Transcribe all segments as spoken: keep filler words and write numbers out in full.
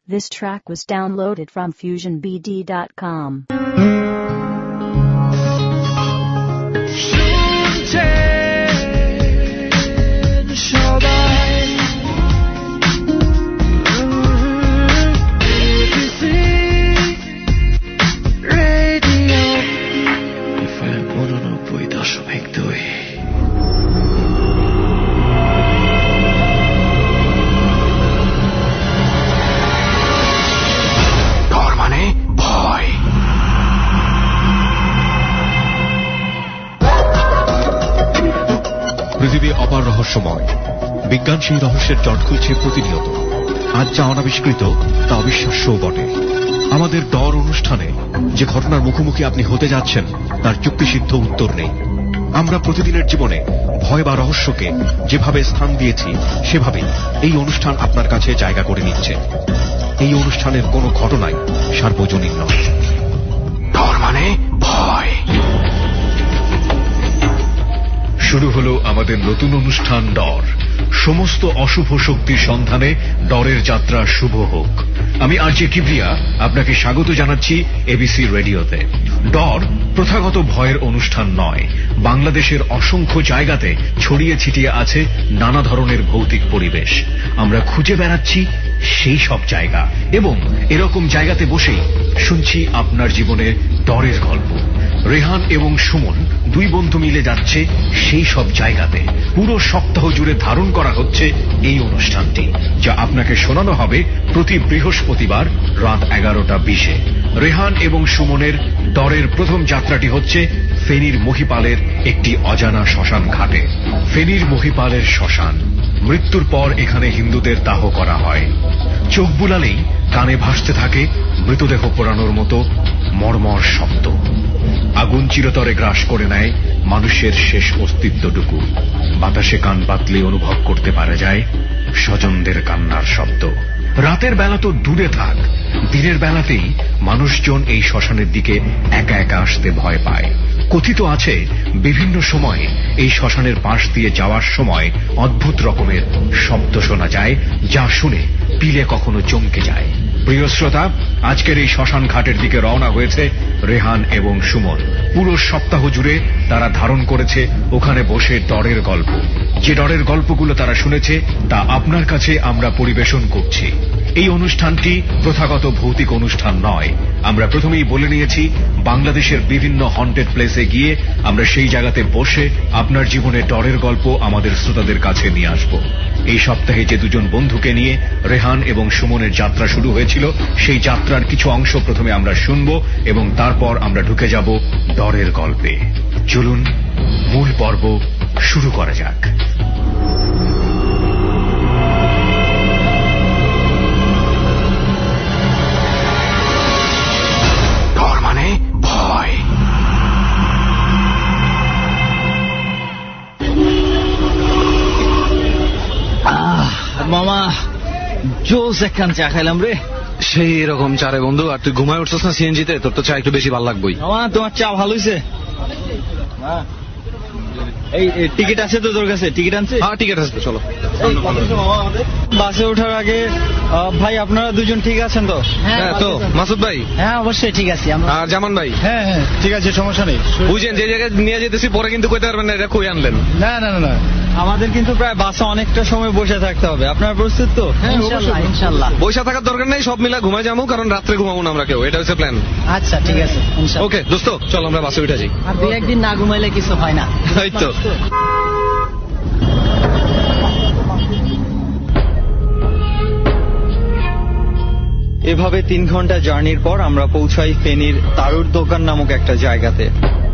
This track was downloaded from fusion b d dot com. পৃথিবী অপার রহস্যময়। বিজ্ঞান সেই রহস্যের জট খুলছে প্রতিনিয়ত। আজ যা অনাবিষ্কৃত তা অবিশ্বাস্যও বটে। আমাদের ডর অনুষ্ঠানে যে ঘটনার মুখোমুখি আপনি হতে যাচ্ছেন তার যুক্তিসিদ্ধ উত্তর নেই। আমরা প্রতিদিনের জীবনে ভয় বা রহস্যকে যেভাবে স্থান দিয়েছি সেভাবেই এই অনুষ্ঠান আপনার কাছে জায়গা করে নিচ্ছে। এই অনুষ্ঠানের কোনো ঘটনাই সার্বজনীন নয়। ডর মানে ভয়। শুরু হলো আমাদের নতুন অনুষ্ঠান ডর। সমস্ত অশুভ শক্তির সন্ধানে ডরের যাত্রা শুভ হোক। আমি আরজে কিবরিয়া আপনাকে স্বাগত জানাচ্ছি এবিসি রেডিওতে। ডর প্রথাগত ভয়ের অনুষ্ঠান নয়। বাংলাদেশের অসংখ্য জায়গাতে ছড়িয়ে ছিটিয়ে আছে নানা ধরনের ভৌতিক পরিবেশ। আমরা খুঁজে বেড়াচ্ছি সেই সব জায়গা এবং এরকম জায়গাতে বসেই শুনছি আপনার জীবনে ডরের গল্প। রেহান এবং সুমন দুই বন্ধু মিলে যাচ্ছে সেই সব জায়গাতে। পুরো সপ্তাহ জুড়ে ধারণ করা হচ্ছে এই অনুষ্ঠানটি, যা আপনাকে শোনানো হবে প্রতি বৃহস্পতিবার রাত এগারোটা বিশে। রেহান এবং সুমনের ডরের প্রথম যাত্রাটি হচ্ছে ফেনীর মহিপালের একটি অজানা শ্মশান ঘাটে। ফেনীর মহিপালের শ্মশান। মৃত্যুর পর এখানে হিন্দুদের দাহ করা হয়। চোখ বুলালেই কানে ভাসতে থাকে মৃতদেহ পোড়ানোর মতো মর্মর শব্দ। আগুন চিরতরে গ্রাস করে নেয় মানুষের শেষ অস্তিত্বটুকু। বাতাসে কান পাতলে অনুভব করতে পারা যায় স্বজনদের কান্নার শব্দ। রাতের বেলা তো দূরে থাক, দিনের বেলাতেই মানুষজন এই শ্মশানের দিকে একা একা আসতে ভয় পায়। কথিত আছে বিভিন্ন সময়ে এই শ্মশানের পাশ দিয়ে যাওয়ার সময় অদ্ভুত রকমের শব্দ শোনা যায়, যা শুনে পিলে কখনো চমকে যায়। প্রিয় শ্রোতা, আজকের এই শ্মশান ঘাটের দিকে রওনা হয়েছে রেহান এবং সুমন। পুরো সপ্তাহ জুড়ে তারা ধারণ করেছে ওখানে বসে ডরের গল্প। যে ডরের গল্পগুলো তারা শুনেছে তা আপনার কাছে আমরা পরিবেশন করছি। এই অনুষ্ঠানটি প্রথাগত ভৌতিক অনুষ্ঠান নয়। আমরা প্রথমেই বলে নিয়েছি বাংলাদেশের বিভিন্ন হন্টেড প্লেসে গিয়ে আমরা সেই জায়গাতে বসে আপনার জীবনে ডরের গল্প আমাদের শ্রোতাদের কাছে নিয়ে আসব। এই সপ্তাহে যে দুজন বন্ধুকে নিয়ে রেহান এবং সুমনের যাত্রা শুরু হয়েছিল, সেই যাত্রার কিছু অংশ প্রথমে আমরা শুনব এবং তারপর আমরা ঢুকে যাব ডরের গল্পে। চলুন মূল পর্ব শুরু করা যাক। ডর মানে ভয়। মামা জোস একখান চা খাইলাম রে। সেই রকম চারে বন্ধু। আর তুই ঘুমায় উঠছস না সিএনজিতে? তোর তো চা একটু বেশি ভালো লাগবেই। মামা তোমার চা ভালো হয়েছে। এই টিকিট আছে তো তোর কাছে? টিকিট আনছে? হ্যাঁ টিকিট আছে, চলো। বাসে ওঠার আগে ভাই আপনারা দুজন ঠিক আছেন তো? হ্যাঁ তো মাসুদ ভাই? হ্যাঁ অবশ্যই ঠিক আছে। আর জামান ভাই? হ্যাঁ হ্যাঁ ঠিক আছে, সমস্যা নেই। বুঝেন যে জায়গায় নিয়ে যেতেছি পরে কিন্তু কইতে পারবেন না এটা কই আনলেন। না না না, আমাদের কিন্তু প্রায় বাসে অনেকটা সময় বসে থাকতে হবে। আপনারা প্রস্তুত তো? ইনশাআল্লাহ ইনশাআল্লাহ। বসে থাকার দরকার নেই, সব মিলা ঘুমাই যাবো, কারণ রাত্রে ঘুমাবো না আমরা কেউ। এটা হচ্ছে প্ল্যান। আচ্ছা ঠিক আছে ইনশাআল্লাহ। ওকে দোস্ত, চল আমরা বাসে উঠে যাই। আর দুই একদিন না ঘুমাইলে কিছু হয় না। এই তো। এভাবে তিন ঘন্টা জার্নির পর আমরা পৌঁছাই ফেনীর তারুর দোকান নামক একটা জায়গাতে।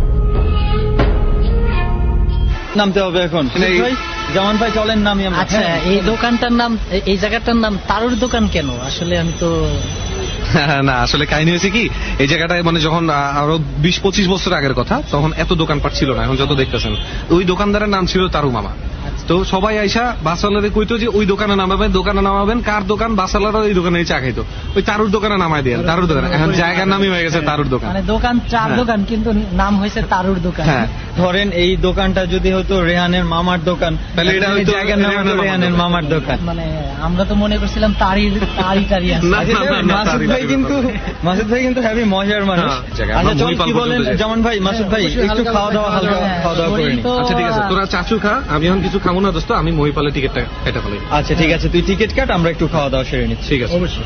নামতে হবে এখন। জামান ভাই চলেন নামি আমরা। আচ্ছা এই দোকানটার নাম, এই জায়গাটার নাম তারুর দোকান কেন? আসলে আমি তো না, আসলে কাহিনী হয়েছে কি, এই জায়গাটায় মানে যখন আরো বিশ পঁচিশ বছর আগের কথা, তখন এত দোকানপাট ছিল না এখন যত দেখতেছেন। ওই দোকানদারের নাম ছিল তারু মামা। তো সবাই আইসা বাসওয়ালারে কইতো যে ওই দোকানে নামাবেন, দোকানে নামাবেন, কার দোকান, বাসওয়ালারা ওই দোকানে চা খাইতো, ওই তারুর দোকানে নামাই দেন, তারুর দোকানে। এখন জায়গার নামই হয়ে গেছে তারুর দোকান, মানে দোকান চার দোকান কিন্তু নাম হয়েছে তারুর দোকান। হ্যাঁ, ধরেন এই দোকানটা যদি হতো রেহানের মামার দোকান, তাহলে এটা হয়তো জায়গার নাম হতো রেহানের মামার দোকান। মানে আমরা তো মনে করছিলাম তারি তারি টারি আছে। না, না, না, না, মাসুদ ভাই কিন্তু মাসুদ ভাই কিন্তু হেভি মজার মানুষ। জায়গা, আচ্ছা আমরা চল মহিপাল কি বলেন পর্যন্ত যাই। যেমন ভাই, মাসুদ ভাই একটু খাওয়া দাওয়া হালকা খাওয়া দাওয়া করে নি। আচ্ছা ঠিক আছে, তোরা চাচু খা, আমি এখন কিছু খাবো না দোস্ত, আমি মহিপালের টিকিটটা কেটে ফেলাই। আচ্ছা ঠিক আছে, তুই টিকিট কাট, আমরা একটু খাওয়া দাওয়া সেরে নিচ্ছি। ঠিক আছে, অবশ্যই।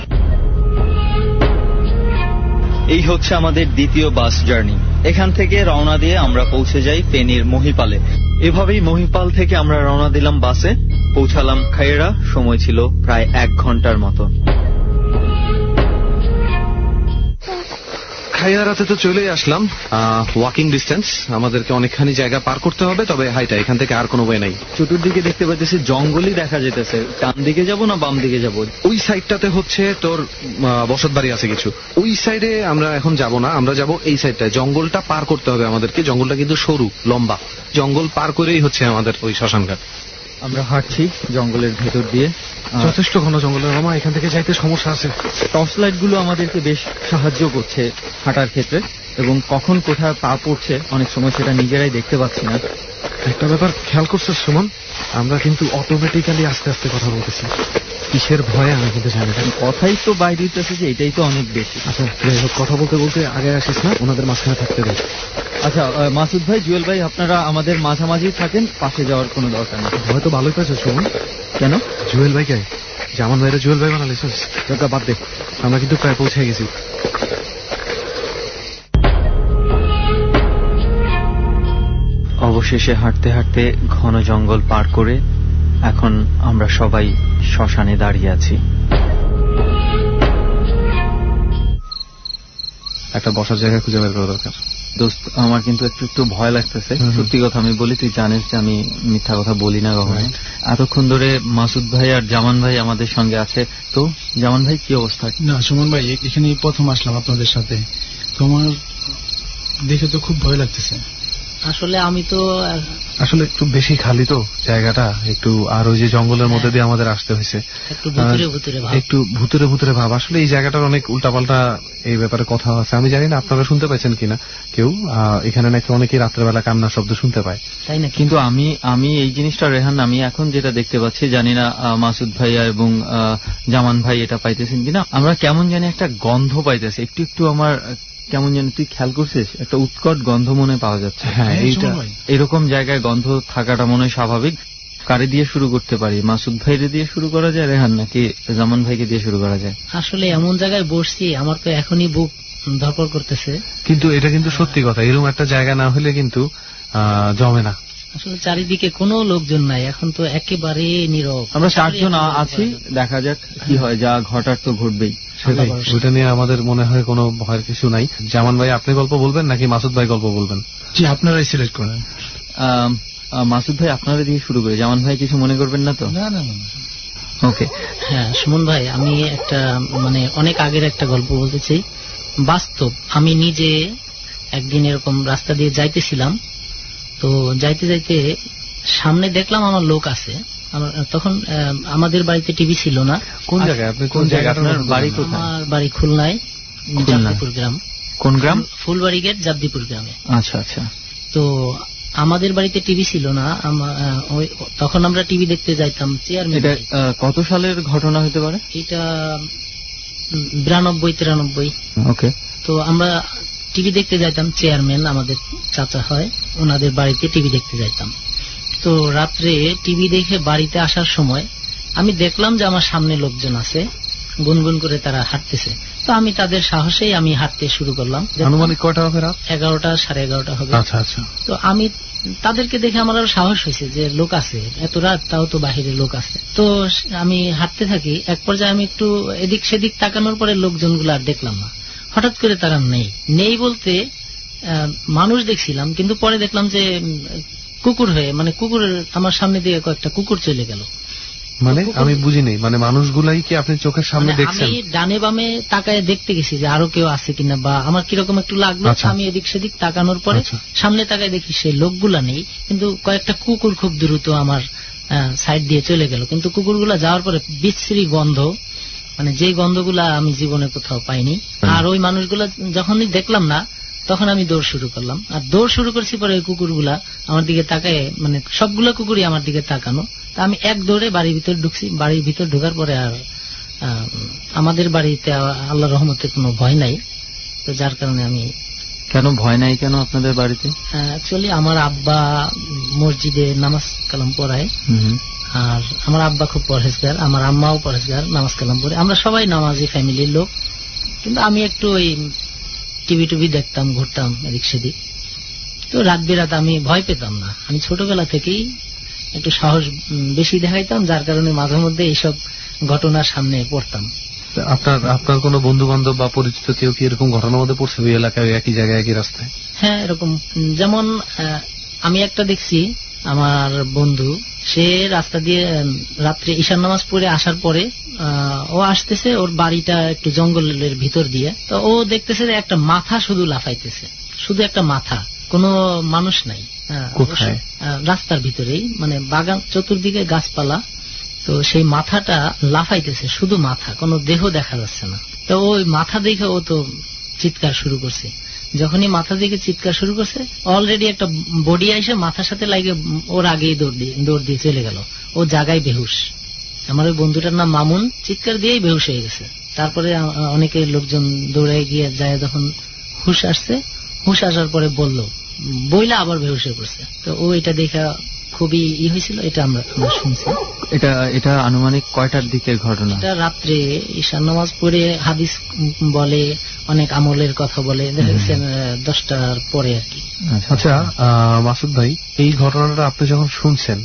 এই হচ্ছে আমাদের দ্বিতীয় বাস জার্নি। এখান থেকে রওনা দিয়ে আমরা পৌঁছে যাই ফেনীর মহিপালে। এভাবেই মহিপাল থেকে আমরা রওনা দিলাম বাসে, পৌঁছালাম খাইরা। সময় ছিল প্রায় এক ঘন্টার মতো। খাইয়ারাতে তো চলেই আসলাম। ওয়াকিং ডিস্টেন্স, আমাদেরকে অনেকখানি জায়গা পার করতে হবে, তবে হাইটা এখান থেকে আর কোনো ওয়ে নাই। চতুর্দিকে দেখতে পাচ্ছি জঙ্গলই দেখা যেতেছে। ডান দিকে যাব না বাম দিকে যাব? ওই সাইডটাতে হচ্ছে তোর বসত বাড়ি আছে কিছু, ওই সাইডে আমরা এখন যাব না, আমরা যাব এই সাইডটায়। জঙ্গলটা পার করতে হবে আমাদেরকে, জঙ্গলটা কিন্তু সরু লম্বা, জঙ্গল পার করেই হচ্ছে আমাদের ওই শ্মশানঘাট। আমরা হাঁটছি জঙ্গলের ভেতর দিয়ে, যথেষ্ট ঘন জঙ্গলের মামা, এখান থেকে যাইতে সমস্যা আছে। টর্চ লাইট গুলো আমাদেরকে বেশ সাহায্য করছে হাঁটার ক্ষেত্রে, এবং কখন কোথায় পা পড়ছে অনেক সময় সেটা নিজেরাই দেখতে পাচ্ছি না। একটা ব্যাপার খেয়াল করছো সুমন, আমরা কিন্তু অটোমেটিক্যালি আস্তে আস্তে কথা বলতেছি, কিসের ভয়ে আমি কিন্তু জানি না। কথাই তো বাইরে দিতেছে যে এটাই তো অনেক বেশি। আচ্ছা যাই হোক, কথা বলতে বলতে আগে আসিস না, ওনাদের মাঝখানে থাকতে দেয়। আচ্ছা মাসুদ ভাই, জুয়েল ভাই, আপনারা আমাদের মাঝামাঝি থাকেন, পাশে যাওয়ার কোনো দরকার নেই। হয়তো ভালোই পেয়েছো সুমন। কেন? জুয়েল ভাই কে জামান ভাইরা জুয়েল ভাই বানালিস, দরকার বাদ দে, আমরা কিন্তু প্রায় পৌঁছে গেছি। অবশেষে হাঁটতে হাঁটতে ঘন জঙ্গল পার করে এখন আমরা সবাই শ্মশানে দাঁড়িয়ে আছি। একটা বসার জায়গা খুঁজে বের করা দরকার। দোস্ত, আমার কিন্তু একটু একটু ভয় লাগতেছে, সত্যি কথা আমি বলি, তুই জানিস যে আমি মিথ্যা কথা বলি না কখনো। এতক্ষণ ধরে মাসুদ ভাই আর জামান ভাই আমাদের সঙ্গে আছে। তো জামান ভাই কি অবস্থা? না সুমন ভাই, এখানে প্রথম আসলাম আপনাদের সাথে, তোমার দেখে তো খুব ভয় লাগতেছে। আসলে আমি তো আসলে একটু বেশি খালি তো জায়গাটা একটু, আর ওই যে জঙ্গলের মধ্যে দিয়ে আমাদের আসতে হয়েছে, একটু ভুতুরে ভুতুরে ভাব, একটু ভুতুরে ভুতুরে ভাব। আসলে এই জায়গাটার অনেক উল্টাপাল্টা এই ব্যাপারে কথা আছে, আমি জানি না আপনারা শুনতে পাচ্ছেন কিনা কেউ। এখানে নাকি অনেকেই রাত্রেবেলা কান্নার শব্দ শুনতে পায়, তাই না? কিন্তু আমি আমি এই জিনিসটা রেহান, আমি এখন যেটা দেখতে পাচ্ছি, জানি না মাসুদ ভাইয়া এবং জামান ভাই এটা পাইতেছেন কিনা, আমরা কেমন জানি একটা গন্ধ পাইতেছি একটু একটু। আমার কেমন জানি, তুই খেয়াল করছিস, একটা উৎকট গন্ধ মনে পাওয়া যাচ্ছে। হ্যাঁ, এইটা এরকম জায়গায় গন্ধ থাকাটা মনে হয় স্বাভাবিক। কারে দিয়ে শুরু করতে পারি? মাসুদ ভাইরে দিয়ে শুরু করা যায় রেহান, নাকি জামান ভাইকে দিয়ে শুরু করা যায়? আসলে এমন জায়গায় বসছি, আমার তো এখনই বুক ধরপড় করতেছে। কিন্তু এটা কিন্তু সত্যি কথা, এরকম একটা জায়গা না হলে কিন্তু জমে না। আসলে চারিদিকে কোনো লোকজন নাই, এখন তো একেবারে নীরব। আমরা চারজন আছি, দেখা যাক কি হয়, যা ঘটার তো ঘটবেই। সেটাই, ওইটা নিয়ে আমাদের মনে হয় কোনো ভয়ের কিছু নাই। জামান ভাই আপনি গল্প বলবেন নাকি মাসুদ ভাই গল্প বলবেন? জি, আপনারাই সিলেক্ট করেন। মাসুদ ভাই আপনারা দিয়ে শুরু করে, জামান ভাই কিছু মনে করবেন না তো? না না না। ওকে। হ্যাঁ সুমন ভাই, আমি একটা মানে অনেক আগের একটা গল্প বলতে চাই, বাস্তব। আমি নিজে একদিন এরকম রাস্তা দিয়ে যাইতেছিলাম, তো যাইতে যাইতে সামনে দেখলাম আমার লোক আছে। তখন আমাদের বাড়িতে টিভি ছিল না। কোন জায়গায় আপনি? কোন জায়গায় আপনার বাড়ি? কোথায়? আমার বাড়ি খুলনায়, জাদ্দিপুর গ্রাম। কোন গ্রাম? ফুলবাড়ি গেট, জাদ্দিপুর গ্রামে। আচ্ছা আচ্ছা। তো আমাদের বাড়িতে টিভি ছিল না, তখন আমরা টিভি দেখতে যাইতাম চেয়ারম্যান। এটা কত সালের ঘটনা হতে পারে? এটা বিরানব্বই তিরানব্বই। ওকে। তো আমরা টিভি দেখতে যাইতাম, চেয়ারম্যান আমাদের চাচা হয়, ওনাদের বাড়িতে টিভি দেখতে যাইতাম। তো রাত্রে টিভি দেখে বাড়িতে আসার সময় আমি দেখলাম যে আমার সামনে লোকজন আছে, গুনগুন করে তারা হাঁটতেছে। তো আমি তাদের সাহসেই আমি হাঁটতে শুরু করলাম। আনুমানিক কয়টা হবে? রাত এগারোটা সাড়ে এগারোটা হবে। আচ্ছা আচ্ছা। তো আমি তাদেরকে দেখে আমার আরো সাহস হয়েছে যে লোক আছে, এত রাত তাও তো বাহিরে লোক আছে। তো আমি হাঁটতে থাকি, এক পর্যায়ে আমি একটু এদিক সেদিক তাকানোর পরে লোকজনগুলো আর দেখলাম না। হঠাৎ করে তারা নেই নেই বলতে মানুষ দেখছিলাম, কিন্তু পরে দেখলাম যে কুকুর হয়ে, মানে কুকুরের আমার সামনে দিয়ে কয়েকটা কুকুর চলে গেল। মানে আমি বুঝি নাই, মানে মানুষগুলাই কি আপনি চোখের সামনে দেখছেন? আমি ডানে বামে তাকায় দেখতে গেছি যে আরো কেউ আছে কিনা, বা আমার কিরকম একটু লাগলো। আমি এদিক সেদিক তাকানোর পরে সামনে তাকায় দেখি সেই লোকগুলা নেই, কিন্তু কয়েকটা কুকুর খুব দ্রুত আমার সাইড দিয়ে চলে গেল, কিন্তু কুকুরগুলা যাওয়ার পরে বিশ্রী গন্ধ, মানে যে গন্ধগুলা আমি জীবনে কোথাও পাইনি। আর ওই মানুষগুলা যখনই দেখলাম না তখন আমি দৌড় শুরু করলাম, আর দৌড় শুরু করছি পরে ওই কুকুরগুলা আমার দিকে তাকায়, মানে সবগুলো কুকুরই আমার দিকে তাকানো। তা আমি এক দৌড়ে বাড়ির ভিতর ঢুকছি। বাড়ির ভিতর ঢোকার পরে আর আমাদের বাড়িতে আল্লাহ রহমতে কোনো ভয় নাই, তো যার কারণে আমি। কেন ভয় নাই কেন আপনাদের বাড়িতে? অ্যাকচুয়ালি আমার আব্বা মসজিদে নামাজ কালাম পড়ায়, আর আমার আব্বা খুব পরহেজগার, আমার আম্মাও পরহেজগার, নামাজ কালাম পড়ে, আমরা সবাই নামাজি ফ্যামিলির লোক। কিন্তু আমি একটু ওই টিভি টুভি দেখতাম, ঘুরতাম এদিক সেদিক, তো রাত বেরাত আমি ভয় পেতাম না। আমি ছোটবেলা থেকেই একটু সাহস বেশি দেখাইতাম, যার কারণে মাঝে মধ্যে এইসব ঘটনার সামনে পড়তাম। আপনার আপনার কোনো বন্ধু বান্ধব বা পরিচিত কেউ কি এরকম ঘটনার মধ্যে পড়ছে ওই এলাকায়, একই জায়গায়, একই রাস্তায়? হ্যাঁ, এরকম যেমন আমি একটা দেখছি, আমার বন্ধু সে রাস্তা দিয়ে রাত্রে ঈশার নামাজ পড়ে আসার পরে ও আসতেছে, ওর বাড়িটা একটু জঙ্গলের ভিতর দিয়ে, তো ও দেখতেছে যে একটা মাথা শুধু লাফাইতেছে, শুধু একটা মাথা, কোনো মানুষ নাই। রাস্তার ভিতরেই, মানে বাগান চতুর্দিকে গাছপালা, তো সেই মাথাটা লাফাইতেছে, শুধু মাথা, কোনো দেহ দেখা যাচ্ছে না। তো ওই মাথা দেখে ও তো চিৎকার শুরু করছে। যখনই মাথা দিকে চিৎকার শুরু করছে, অলরেডি একটা বডি আইসে মাথার সাথে লাগে ওর আগেই দৌড় দিয়ে দৌড় দিয়ে চলে গেল। ও জায়গায় বেহুশ। আমার ওই বন্ধুটার নাম মামুন, চিৎকার দিয়েই বেহুশ হয়ে গেছে। তারপরে অনেকে লোকজন দৌড়ে গিয়ে যায়, যখন হুশ আসছে, হুশ আসার পরে বলল, বইলা আবার বেহুশ হয়ে পড়ছে। তো ও এটা দেখা খুবই ই হয়েছিল, এটা আমরা শুনছি। এটা এটা আনুমানিক কয়টার দিকের ঘটনা? এটা রাত্রে ঈশার নামাজ পড়ে, হাদিস বলে, অনেক আমলের কথা বলে, দেখেছেন দশটার পরে আর কি। আচ্ছা মাসুদ ভাই, এই ঘটনাটা আপনি যখন শুনছেন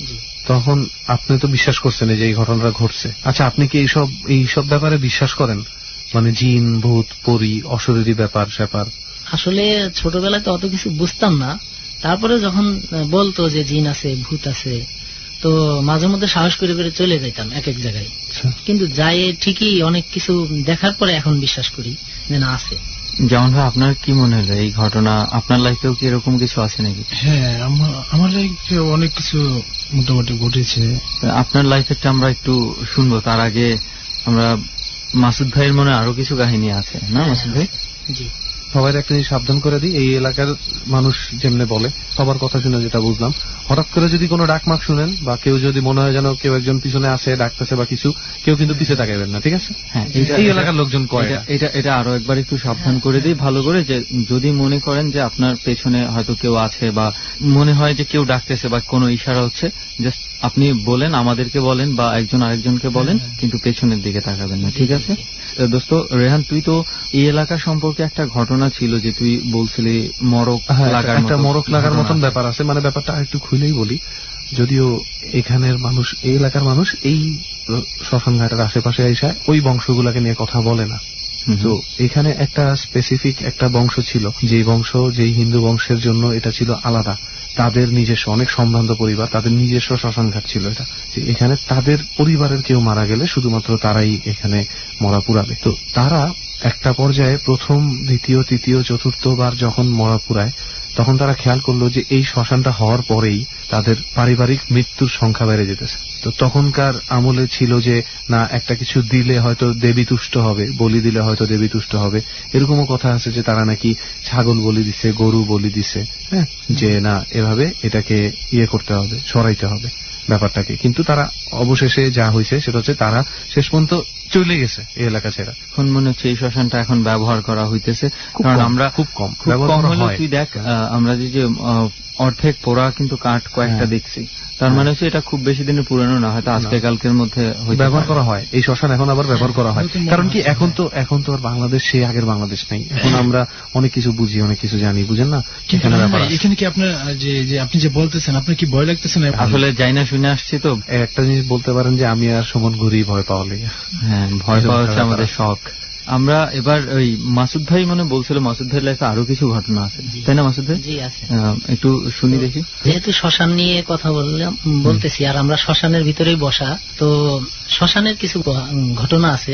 তখন আপনি তো বিশ্বাস করছেন যে এই ঘটনাটা ঘটছে। আচ্ছা, আপনি কি এইসব এইসব ব্যাপারে বিশ্বাস করেন, মানে জিন, ভূত, পরী, অশরীরী ব্যাপার স্যাপার? আসলে ছোটবেলায় তো অত কিছু বুঝতাম না, তারপরে যখন বলতো যে জিন আছে, ভূত আছে, তো মাঝে মধ্যে সাহস করে করে চলে যাইতাম এক এক জায়গায়। কিন্তু যাই ঠিকই অনেক কিছু দেখার পরে এখন বিশ্বাস করি যে না আছে। যেমন ভাই, আপনার কি মনে হলো এই ঘটনা? আপনার লাইফেও কি এরকম কিছু আছে নাকি? হ্যাঁ, আমার লাইফে অনেক কিছু মোটামুটি ঘটেছে। আপনার লাইফেরটা আমরা একটু শুনবো, তার আগে আমরা মাসুদ ভাইয়ের মনে আরো কিছু কাহিনী আছে না মাসুদ ভাই? জি। সবাই একটা জিনিস সাবধান করে দিই, এই এলাকার মানুষ যেমনে বলে, সবার কথা শুনে যেটা বুঝলাম, হঠাৎ করে যদি কোনো ডাকমাক শুনেন বা কেউ যদি মনে হয় যেন কেউ একজন পিছনে আসে, ডাকতেছে বা কিছু, কেউ কিন্তু পিছে তাকাইবেন না, ঠিক আছে? হ্যাঁ, এই এলাকার লোকজন কয় এটা এটা আরো একবার একটু সাবধান করে দিই ভালো করে, যে যদি মনে করেন যে আপনার পেছনে হয়তো কেউ আছে বা মনে হয় যে কেউ ডাকতেছে বা কোনো ইশারা হচ্ছে, জাস্ট আপনি বলেন, আমাদেরকে বলেন বা একজন আরেকজনকে বলেন, কিন্তু পেছনের দিকে তাকাবেন না, ঠিক আছে? দোস্ত রেহান, তুই তো এই এলাকা সম্পর্কে একটা ঘটনা ছিল যে তুই বলছিলি মরক লাগার একটা মরক লাগার মতন ব্যাপার আছে। মানে ব্যাপারটা একটু খুলেই বলি, যদিও এখানের মানুষ, এই এলাকার মানুষ এই শ্মশান ঘাটের আশেপাশে এসে ওই বংশগুলাকে নিয়ে কথা বলে না। তো এখানে একটা স্পেসিফিক একটা বংশ ছিল, যেই বংশ, যেই হিন্দু বংশের জন্য এটা ছিল আলাদা, তাদের নিজস্ব অনেক সম্ভ্রান্ত পরিবার, তাদের নিজস্ব শ্মশান ঘাট ছিল এটা। এখানে তাদের পরিবারের কেউ মারা গেলে শুধুমাত্র তারাই এখানে মরা পুরাবে। তো তারা একটা পর্যায়ে প্রথম, দ্বিতীয়, তৃতীয়, চতুর্থবার যখন মরা পুরায়, তখন তারা খেয়াল করলো যে এই শ্মশানটা হওয়ার পরেই তাদের পারিবারিক মৃত্যুর সংখ্যা বেড়ে যেতেছে। তো তখনকার আমলে ছিল যে না, একটা কিছু দিলে হয়তো দেবী তুষ্ট হবে, বলি দিলে হয়তো দেবী তুষ্ট হবে, এরকমও কথা আছে যে তারা নাকি ছাগল বলি দিছে, গরু বলি দিছে, হ্যাঁ, যে না এভাবে এটাকে ইয়ে করতে হবে, সরাইতে হবে ব্যাপারটাকে। কিন্তু তারা অবশেষে যা হয়েছে সেটা হচ্ছে তারা শেষ পর্যন্ত চলে গেছে এই এলাকা ছেড়া। এখন মনে হচ্ছে এই শ্মশানটা এখন ব্যবহার করা হইতেছে, কারণ আমরা খুব কম ব্যবহার করা হয়। তুই দেখ, আমরা যে অর্ধেক পোড়া কিন্তু কাঠ কয়েকটা দেখছি, তার মানে হচ্ছে এটা খুব বেশি দিনের পুরানো না, হয়তো আজকে কালকের মধ্যে ব্যবহার করা হয়। এই শ্মশান এখন আবার ব্যবহার করা হয়, কারণ কি এখন তো এখন তো আর বাংলাদেশ সেই আগের বাংলাদেশ নেই। এখন আমরা অনেক কিছু বুঝি, অনেক কিছু জানি, বুঝেন না? এখানে কি আপনার যে যে আপনি যে বলতেছেন, আপনার কি ভয় লাগতেছে না? আসলে যাই না, শুনে আসছি তো। একটা জিনিস বলতে পারেন যে আমি আর সুমন ঘুরি ভয় পাওয়া লেগে। হ্যাঁ, ভয় পাওয়া হচ্ছে আমাদের শখ। আমরা এবার ওই মাসুদ ভাই মানে বলছিল মাসুদ ভাইয়ের লাইফে আরো কিছু ঘটনা আছে, তাই না মাসুদ ভাই? জি আছে, একটু শুনি দেখি। যেহেতু শ্মশান নিয়ে কথা বললাম বলতেছি, আর আমরা শ্মশানের ভিতরেই বসা, তো শ্মশানের কিছু ঘটনা আছে।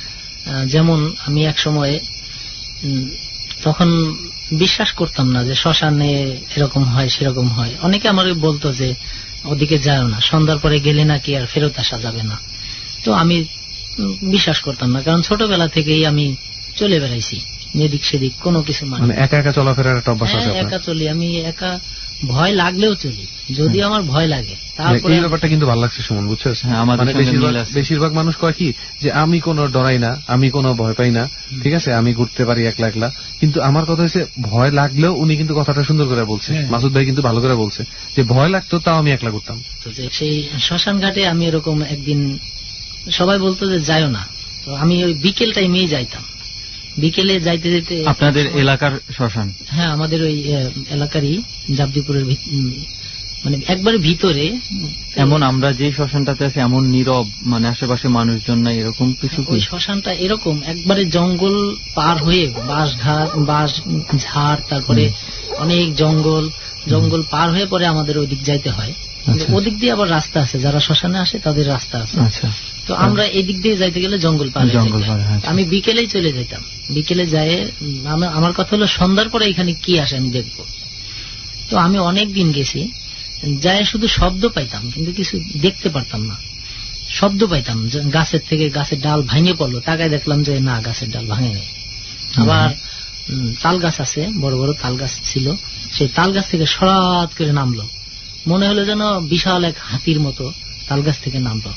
যেমন আমি এক সময় তখন বিশ্বাস করতাম না যে শ্মশানে এরকম হয় সেরকম হয়। অনেকে আমার বলতো যে ওদিকে যাও না, সন্ধ্যার পরে গেলে নাকি আর ফেরত আসা যাবে না। তো আমি বিশ্বাস করতাম না, কারণ ছোটবেলা থেকেই আমি চলে বেড়াইছি এদিক সেদিক, কোনো কিছু মানে একা একা চলাফেরার একটা অভ্যাস আছে। একা চলি, আমি একা, ভয় লাগলেও চলি, যদিও আমার ভয় লাগে। তারপরে এই ব্যাপারটা কিন্তু ভালো লাগছে সুমন, বুঝছিস? মানে বেশিরভাগ মানুষ কয় কি যে আমি কোনো ডরাই না, আমি কোনো ভয় পাই না, ঠিক আছে, আমি ঘুরতে পারি একলা একলা। কিন্তু আমার কথা হচ্ছে ভয় লাগলেও উনি কিন্তু কথাটা সুন্দর করে বলছে, মাসুদ ভাই কিন্তু ভালো করে বলছে যে ভয় লাগতো তাও আমি একলা ঘুরতাম। সেই শ্মশান ঘাটে আমি এরকম একদিন, সবাই বলতো যে যাইও না, তো আমি ওই বিকেল টাইমেই যাইতাম। বিকেলে যাইতে যেতে, আপনাদের এলাকার শ্মশান? হ্যাঁ, আমাদের ওই এলাকারই জাবদিপুরের মানে একবারে ভিতরে। এমন আমরা যে শ্মশানটাতে আছি এমন নীরব, মানে আশেপাশে মানুষজন নাই, এরকম কিছু? ওই শ্মশানটা এরকম একবারে জঙ্গল পার হয়ে, বাঁশ ঘাট, বাঁশ ঝাড়, তারপরে অনেক জঙ্গল, জঙ্গল পার হয়ে পরে আমাদের ওই দিক যাইতে হয়। ওদিক দিয়ে আবার রাস্তা আছে, যারা শ্মশানে আসে তাদের রাস্তা আছে। তো আমরা এদিক দিয়ে যাইতে গেলে জঙ্গল পার হয়ে, আমি বিকেলেই চলে যেতাম। বিকেলে যাই, আমার কথা হলো সন্ধ্যার পরে এখানে কি আসে আমি দেখবো। তো আমি অনেক দিন গেছি, যাই শুধু শব্দ পাইতাম কিন্তু কিছু দেখতে পারতাম না। শব্দ পাইতাম, গাছের থেকে গাছের ডাল ভাঙে পড়লো, তাকায় দেখলাম যে না, গাছের ডাল ভাঙে নেই। আবার তাল গাছ আছে, বড় বড় তাল গাছ ছিল, সেই তাল গাছ থেকে সরাত করে নামলো, মনে হলো যেন বিশাল এক হাতির মতো তাল গাছ থেকে নামলো।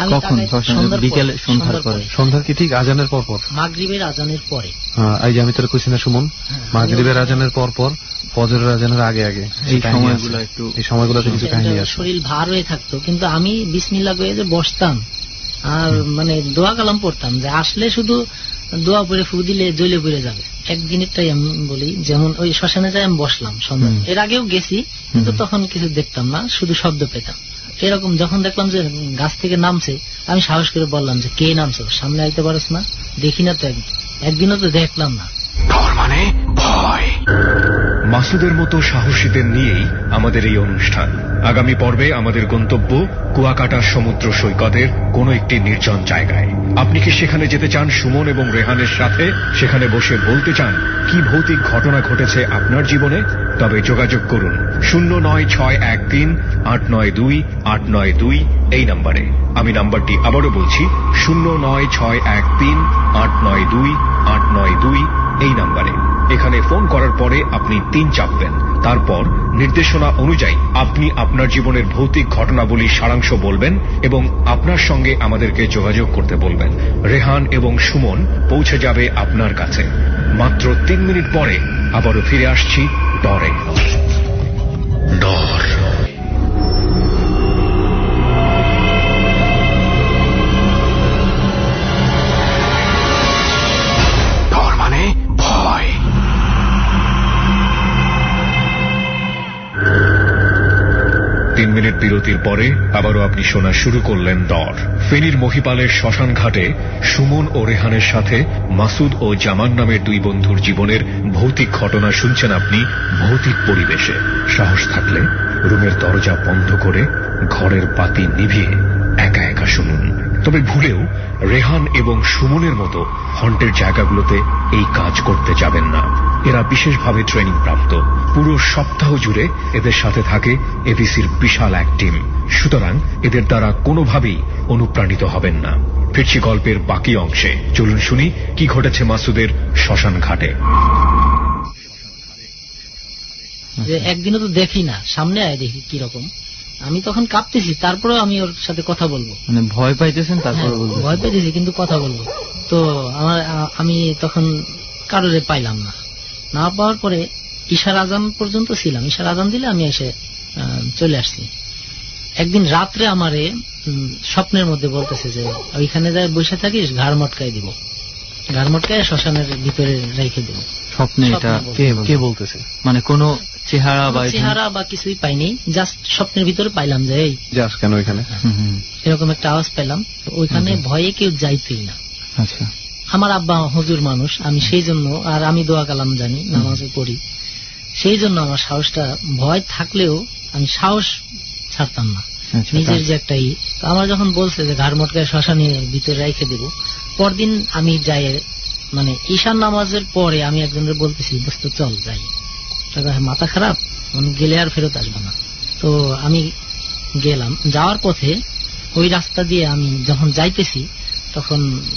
সন্ধ্যার কি ঠিক আজানের পর পর? মাগরিবের আজানের পরে। এই যে আমি তোর কইছি না সুমন, মাগরিবের আজানের পর পর, ফজরের আজানের আগে আগে, এই সময়গুলো একটু, এই সময়গুলোতে কিছু কাহিনী আছে। শরীর ভার হয়ে থাকতো, কিন্তু আমি বিসমিল্লাহ কয়ে যে বসতাম আর মানে দোয়া কালাম পড়তাম, যে আসলে শুধু দোয়া পড়ে ফু দিলে জ্বলে পড়ে যাবে। একদিনেরটাই আমি বলি, যেমন ওই শ্মশানে যাই আমি বসলাম সন্ধ্যা, এর আগেও গেছি কিন্তু তখন কিছু দেখতাম না, শুধু শব্দ পেতাম। এরকম যখন দেখলাম যে গাছ থেকে নামছে, আমি সাহস করে বললাম যে কে নামছে, সামনে আইতে পারস না? দেখি না তো, একদিনও তো দেখলাম না। ডর মানে ভয়। মাসুদের মতো সাহসীদের নিয়েই আমাদের এই অনুষ্ঠান। আগামী পর্বে আমাদের গন্তব্য কুয়াকাটার সমুদ্র সৈকতের কোন একটি নির্জন জায়গায়। আপনি কি সেখানে যেতে চান সুমন এবং রেহানের সাথে? সেখানে বসে বলতে চান কি ভৌতিক ঘটনা ঘটেছে আপনার জীবনে? তবে যোগাযোগ করুন শূন্য নয় ছয় এক তিন আট নয় দুই আট নয় দুই এই নম্বরে। আমি নাম্বারটি আবারও বলছি, শূন্য নয় ছয় এক তিন আট নয় দুই আট নয় দুই এই নম্বরে। এখানে ফোন করার পরে আপনি তিন চাপবেন, তারপর নির্দেশনা অনুযায়ী আপনি আপনার জীবনের ভৌতিক ঘটনাবলীর সারাংশ বলবেন এবং আপনার সঙ্গে আমাদেরকে যোগাযোগ করতে বলবেন। রেহান এবং সুমন পৌঁছে যাবে আপনার কাছে। মাত্র তিন মিনিট পরে আবারও ফিরে আসছি ডরে। ডর। ডর মানে ভয়। তিন মিনিট বিরতির পরে আবারও আপনি শোনা শুরু করলেন ডর। ফেনীর মহিপালের শ্মশান ঘাটে সুমন ও রেহানের সাথে মাসুদ ও জামান নামের দুই বন্ধুর জীবনের ভৌতিক ঘটনা শুনছেন আপনি ভৌতিক পরিবেশে। সাহস থাকলে রুমের দরজা বন্ধ করে ঘরের বাতি নিভিয়ে একা একা শুনুন। তবে ভুলেও রেহান এবং সুমনের মতো হন্টের জায়গাগুলোতে এই কাজ করতে যাবেন না। এরা বিশেষভাবে ট্রেনিং প্রাপ্ত। পুরো সপ্তাহ জুড়ে এদের সাথে থাকে এবিসির বিশাল এক টিম। সুতরাং এদের দ্বারা কোনোভাবেই অনুপ্রাণিত হবেন না। ফিরছি গল্পের বাকি অংশে। চলুন শুনি কি ঘটেছে মাসুদের শ্মশান ঘাটে। যে একদিনও তো দেখি না, সামনে আয় দেখি কিরকম। আমি তখন কাঁপতেছি, তারপরেও আমি ওর সাথে কথা বলবো। মানে ভয় পাইতেছেন? তারপর ভয় পাইতেছি কিন্তু কথা বলবো। তো আমার আমি তখন কারোরে পাইলাম না। না পাওয়ার পরে ঈশার আজান পর্যন্ত ছিলাম। ঈশার আজান দিলে আমি এসে চলে আসছি। একদিন রাত্রে আমারে স্বপ্নের মধ্যে বলতেছে যে ওইখানে যাই বসে থাকিস, ঘাড় মটকাই দিব, ঘাড় মটকায় শ্মশানের ভিতরে রেখে দিব। স্বপ্নে? এটা কে বলতেছে? মানে কোন চেহারা বা চেহারা বা কিছুই পাইনি, জাস্ট স্বপ্নের ভিতরে পাইলাম যে এই যাস কেন ওইখানে, এরকম একটা আওয়াজ পেলাম। ওইখানে ভয়ে কেউ যাইতই না। আচ্ছা। আমার আব্বা হুজুর মানুষ, আমি সেই জন্য, আর আমি দোয়া কালাম জানি, নামাজও পড়ি, সেই জন্য আমার সাহসটা, ভয় থাকলেও আমি সাহস ছাড়তাম না। নিজের যে একটাই, আমার যখন বলছে যে ঘাড় মটকায় শ্মশানে ভিতরে রেখে দেব, পরদিন আমি যাই, মানে ঈশান নামাজের পরে আমি একজনের বলতেছি দোস্ত চল যাই, মাথা খারাপ, গেলে আর ফেরত আসবো না। তো আমি গেলাম। যাওয়ার পথে ওই রাস্তা দিয়ে আমি যখন যাইতেছি তখন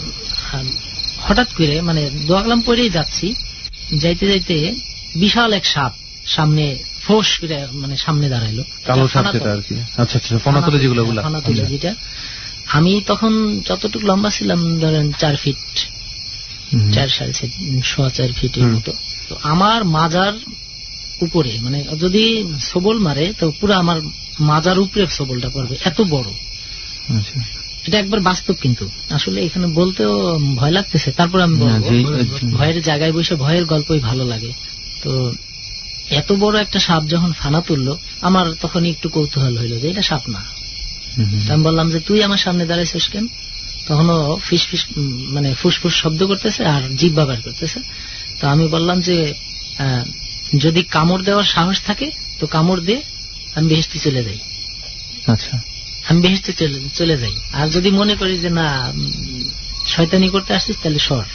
হঠাৎ করে মানে দোয়াগলাম পরেই যাচ্ছি, যাইতে যাইতে বিশাল এক সাপ সামনে ফোঁস করে মানে সামনে দাঁড়াইলো। কালো সাপ যেটা আর কি। আচ্ছা আচ্ছা, ফনা তুলে যেগুলো ওগুলা। ফনা তুলে যেটা। আমি তখন যতটুকু লম্বা ছিলাম ধরেন চার ফিট, চার সাড়ে সোয়া চার ফিটের মতো। তো আমার মাজার উপরে মানে যদি সবল মারে তো পুরো আমার মাজার উপরে সবলটা পড়বে, এত বড়। এটা একবার বাস্তব, কিন্তু আসলে এখানে বলতেও ভয় লাগতেছে, তারপর আমি বলবো। ভয়ের জায়গায় বসে ভয়ের গল্পই ভালো লাগে। তো এত বড় একটা সাপ যখন ফানা তুললো, আমার তখন একটু কৌতূহল হইল যে এটা সাপ না। আমি বললাম যে তুই আমার সামনে দাঁড়াইছিস কেন? তখনও ফিস ফিস মানে ফুসফুস শব্দ করতেছে আর জিহ্বা বের করতেছে। তো আমি বললাম যে যদি কামড় দেওয়ার সাহস থাকে তো কামড় দিয়ে আমি বেহেশতে চলে যাই। আচ্ছা, আমি বেহেশতে চলে যাই। আর যদি মনে করি যে না শয়তানি করতে আসছিস তাহলে সর।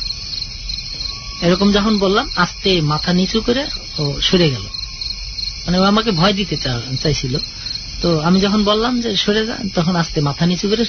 এরকম যখন বললাম, আস্তে মাথা নিচু করে ও সরে গেল। মানে ও আমাকে ভয় দিতে চাইছিল। তো আমি যখন বললাম যে সরে যা, তখন আস্তে মাথা নিচু করে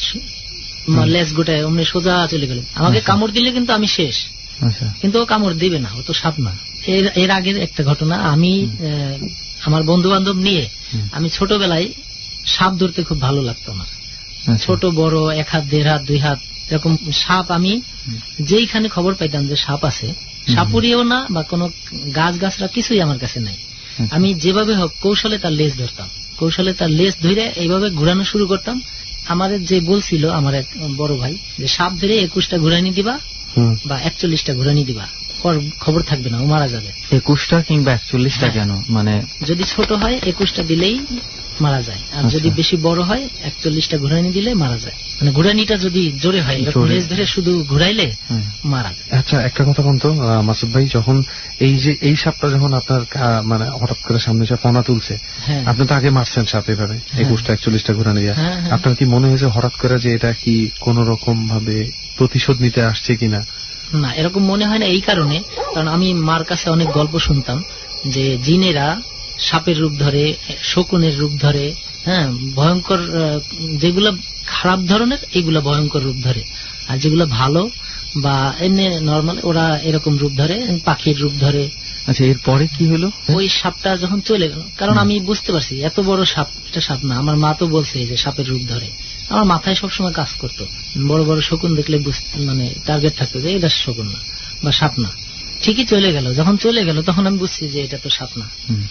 লেজ গোটায় অমনি সোজা চলে গেল। আমাকে কামড় দিলে কিন্তু আমি শেষ, কিন্তু ও কামড় দিবে না, ও তো সাপ না। এর এর আগের একটা ঘটনা, আমি আমার বন্ধু বান্ধব নিয়ে আমি ছোটবেলায় সাপ ধরতে খুব ভালো লাগতো আমার। ছোট বড় এক হাত দেড় হাত দুই হাত এরকম সাপ আমি যেইখানে খবর পাইতাম যে সাপ আছে, সাপুরিও না বা কোনো গাছ গাছরা কিছুই আমার কাছে নাই, আমি যেভাবে হোক কৌশলে তার লেজ ধরতাম। কৌশলে তার লেজ ধরে এইভাবে ঘুরানো শুরু করতাম। আমার যে বলছিল আমার এক বড় ভাই যে সাপ ধরে একুশটা ঘুরানি দিবা বা একচল্লিশটা ঘুরানি দিবা, ওর খবর থাকবে না, ও মারা যাবে। একুশটা কিংবা একচল্লিশটা কেন? মানে যদি ছোট হয় একুশটা দিলেই মারা যায়, আর যদি বেশি বড় হয় একচল্লিশটা ঘুরানি দিলে মারা যায়। মানে ঘুরানিটা যদি জোরে হয়, লেজ ধরে শুধু ঘুরাইলে মারা যায়। আচ্ছা, একটা কথা বলতো মাসুদ ভাই, যখন এই যে এই সাপটা যখন আপনার মানে হঠাৎ করে সামনে এসে ফনা তুলছে, আপনি তো আগে মারছেন সাপ এভাবে একুশটা একচল্লিশটা ঘুরানি দিয়ে, আপনার কি মনে হয়েছে হঠাৎ করে যে এটা কি কোন রকম ভাবে প্রতিশোধ নিতে আসছে কিনা? না, এরকম মনে হয় না। এই কারণে, কারণ আমি মার কাছে অনেক গল্প শুনতাম যে জিনেরা সাপের রূপ ধরে, শকুনের রূপ ধরে, হ্যাঁ, ভয়ঙ্কর যেগুলো খারাপ ধরনের এগুলা ভয়ঙ্কর রূপ ধরে, আর যেগুলো ভালো বা এমনি নর্মাল ওরা এরকম রূপ ধরে, পাখির রূপ ধরে। আচ্ছা, এরপরে কি হলো? ওই সাপটা যখন চলে গেল, কারণ আমি বুঝতে পারছি এত বড় সাপ, এটা সাপ না। আমার মা তো বলছে যে সাপের রূপ ধরে, আমার মাথায় সবসময় কাজ করতো। বড় বড় শকুন দেখলে মানে টার্গেট থাকতো যে এটা শকুন না বা সাপ না। ঠিকই চলে গেল। যখন চলে গেল তখন আমি বুঝছি যে এটা তো সাপ না।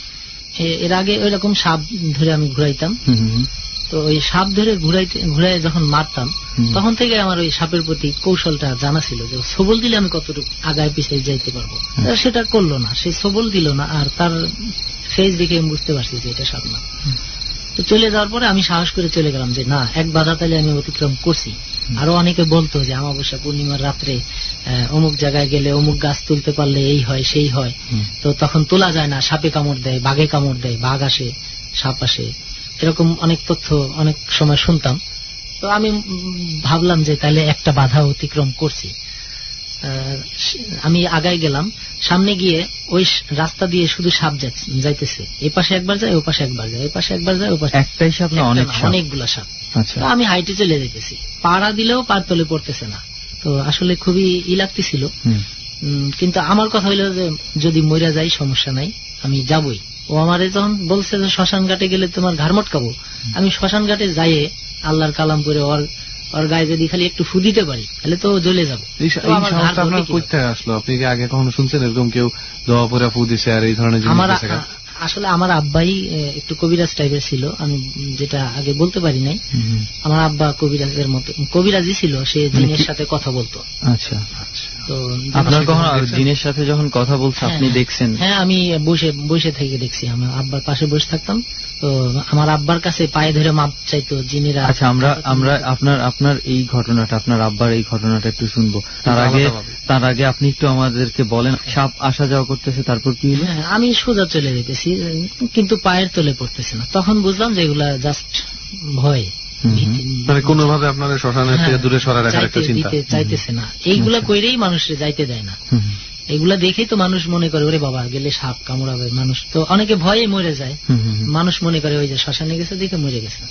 এর আগে ওই রকম সাপ ধরে আমি ঘুরাইতাম, তো ওই সাপ ধরে ঘুরাইতে ঘুরাই যখন মারতাম তখন থেকে আমার ওই সাপের প্রতি কৌশলটা জানা ছিল যে সবল দিলে আমি কতটুকু আগায় পিছিয়ে যাইতে পারবো। সেটা করলো না, সে সবল দিল না, আর তার ফেস দেখে আমি বুঝতে পারছি যে এটা সাপ না। তো চলে যাওয়ার পরে আমি সাহস করে চলে গেলাম যে না, এক বাধা তালে আমি অতিক্রম করছি। আরো অনেকে বলতো যে অমাবস্যা পূর্ণিমার রাত্রে অমুক জায়গায় গেলে অমুক গাছ তুলতে পারলে এই হয় সেই হয়, তো তখন তোলা যায় না, সাপে কামড় দেয়, বাঘে কামড় দেয়, বাঘ আসে, সাপ আসে, এরকম অনেক তথ্য অনেক সময় শুনতাম। তো আমি ভাবলাম যে তাহলে একটা বাধা অতিক্রম করছি। আমি আগায় গেলাম, সামনে গিয়ে ওই রাস্তা দিয়ে শুধু সাপ যাইতেছে, এ পাশে একবার যায় ও পাশে একবার যায়, এ পাশে একবার যায় ও পাশে। একটাই সাপ না অনেকগুলা সাপ। আমি হাইটে চলে যেতেছি, পাড়া দিলেও পার তলে পড়তেছে না। তো আসলে খুবই ই লাগতেছিল, কিন্তু আমার কথা হইলো যে যদি মইরা যাই সমস্যা নাই, আমি যাবই। ও আমারে যখন বলছে যে শ্মশান ঘাটে গেলে তোমার ঘাড় মটকাবো, আমি শ্মশান ঘাটে যাইয়ে আল্লাহর কালাম করে ওর ওর গায়ে যদি খালি একটু ফু দিতে পারি তাহলে তো জ্বলে যাবো। আসলো আপনি কি আগে কখনো শুনছেন এরকম কেউ দোয়া পরে ফু দিছে আর এই ধরনের জিনিস? আসলে আমার আব্বাই একটু কবিরাজ টাইপের ছিল, আমি যেটা আগে বলতে পারি নাই। আমার আব্বা কবিরাজের মতো কবিরাজই ছিল, সে জিনের সাথে কথা বলতো। আচ্ছা, তো আপনার কখনো জিনের সাথে যখন কথা বলছে আপনি দেখছেন? হ্যাঁ, আমি বসে বসে থেকে দেখছি, আমি আব্বার পাশে বসে থাকতাম, তো আমার আব্বার কাছে পায়ে ধরে মাপ চাইতো জিনেরা। আচ্ছা, আমরা আমরা আপনার আপনার এই ঘটনাটা, আপনার আব্বার এই ঘটনাটা একটু শুনবো। তার আগে তার আগে আপনি একটু আমাদেরকে বলেন, সাপ আসা যাওয়া করতেছে, তারপর কি হলো? আমি সোজা চলে যেতেছি, কিন্তু পায়ের তলে পড়তেছে না। তখন বুঝলাম যে এগুলা জাস্ট ভয়, মানে কোনোভাবে আপনার শ্মশানের থেকে দূরে সরায় রাখার একটা চিন্তা চাইতেছে না। এইগুলা কইরেই মানুষের যাইতে দেয় না। এগুলা দেখেই তো মানুষ মনে করে ওরে বাবা গেলে সাপ কামড়াবে, মানুষ তো অনেকে ভয়ে মরে যায়। মানুষ মনে করে ওই যে শ্মশানে গেছে দেখে মরে গেছে।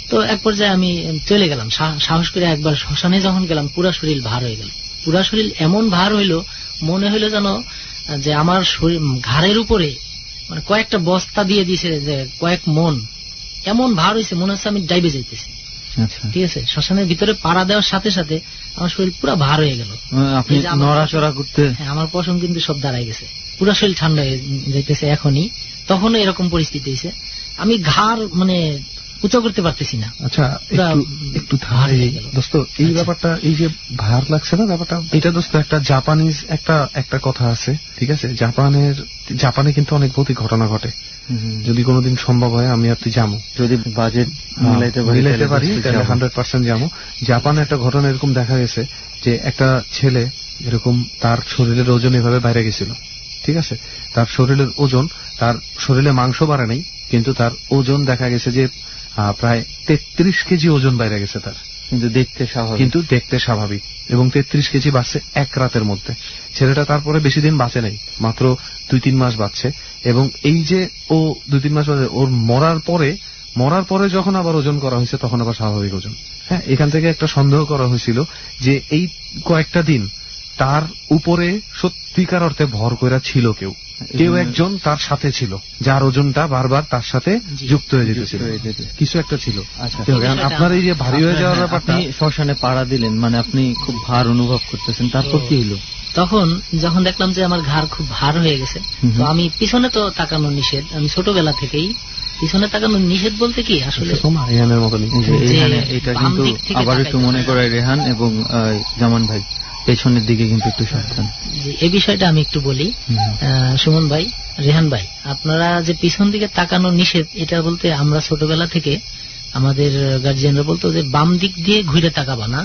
তো এক পর্যায়ে আমি চলে গেলাম, সাহস করে একবার শ্মশানে যখন গেলাম পুরা শরীর ভার হয়ে গেল। পুরা শরীর এমন ভার হইল, মনে হইল যেন যে আমার শরীর ঘাড়ের উপরে মানে কয়েকটা বস্তা দিয়ে দিয়েছে, যে কয়েক মন, এমন ভার হয়েছে মনে হচ্ছে আমি ডাইবে যাইতেছি। ঠিক আছে, শ্মশানের ভিতরে পাড়া দেওয়ার সাথে সাথে আমার শরীর পুরো ভার হয়ে গেল। আপনি নড়াচড়া করতে, হ্যাঁ, আমার পশম কিন্তু সব দাঁড়াই গেছে, পুরো শরীর ঠান্ডা হয়ে যাইতেছে। এখনই তখনও এরকম পরিস্থিতি হয়েছে, আমি ঘাড় মানে উঁচু করতে পারতেছি না। আচ্ছা, একটু দোস্ত এই ব্যাপারটা, এই যে ভার লাগছে না ব্যাপারটা, এটা দোস্ত একটা জাপানিজ একটা একটা কথা আছে, ঠিক আছে? জাপানের জাপানে কিন্তু অনেক ভৌতিক ঘটনা ঘটে। যদি কোনোদিন সম্ভব হয় আমি আর তুই যাবো, যদি বাজেট মিলাইতে পারি তাহলে হান্ড্রেড পার্সেন্ট যাবো। জাপানে একটা ঘটনা এরকম দেখা গেছে যে একটা ছেলে এরকম তার শরীরের ওজন এভাবে বাইরে গেছিল, ঠিক আছে? তার শরীরের ওজন, তার শরীরে মাংস বাড়ে নাই, কিন্তু তার ওজন দেখা গেছে যে প্রায় তেত্রিশ কেজি ওজন বাইরে গেছে তার, কিন্তু দেখতে স্বাভাবিক কিন্তু দেখতে স্বাভাবিক এবং তেত্রিশ কেজি বাড়ছে এক রাতের মধ্যে। ছেলেটা তারপরে বেশি দিন বাঁচে নাই, মাত্র দুই তিন মাস বাঁচছে। এবং এই যে ও দুই তিন মাস বাঁচে, ওর মরার পরে মরার পরে যখন আবার ওজন করা হয়েছে তখন আবার স্বাভাবিক ওজন। হ্যাঁ, এখান থেকে একটা সন্দেহ করা হয়েছিল যে এই কয়েকটা দিন তার উপরে সত্যিকার অর্থে ভর করা ছিল কেউ, কেউ একজন তার সাথে ছিল, যার ওজনটা বারবার তার সাথে যুক্ত হয়ে যেতেছিল, কিছু একটা ছিল। আচ্ছা, আপনার এই যে ভারী হয়ে যাওয়ার ব্যাপারটা, শ্মশানে পাড়া দিলেন মানে আপনি খুব ভার অনুভব করতেছেন, তারপর কি হলো? তখন যখন দেখলাম যে আমার ঘাড় খুব ভার হয়ে গেছে, তো আমি পিছনে তো তাকানো নিষেধ, আমি ছোটবেলা থেকেই পিছনে তাকানো নিষেধ বলতে কি আসলে রেহানের মতো। এটা কিন্তু আবার একটু মনে করে রেহান এবং জামান ভাই পেছনের দিকে কিন্তু একটু সাবধান। এই বিষয়টা আমি একটু বলি সুমন ভাই, রেহান ভাই, আপনারা যে পিছন দিকে তাকানো নিষেধ, এটা বলতে আমরা ছোটবেলা থেকে আমাদের গার্জিয়ানরা বলতো যে বাম দিক দিয়ে ঘুরে তাকাবা না,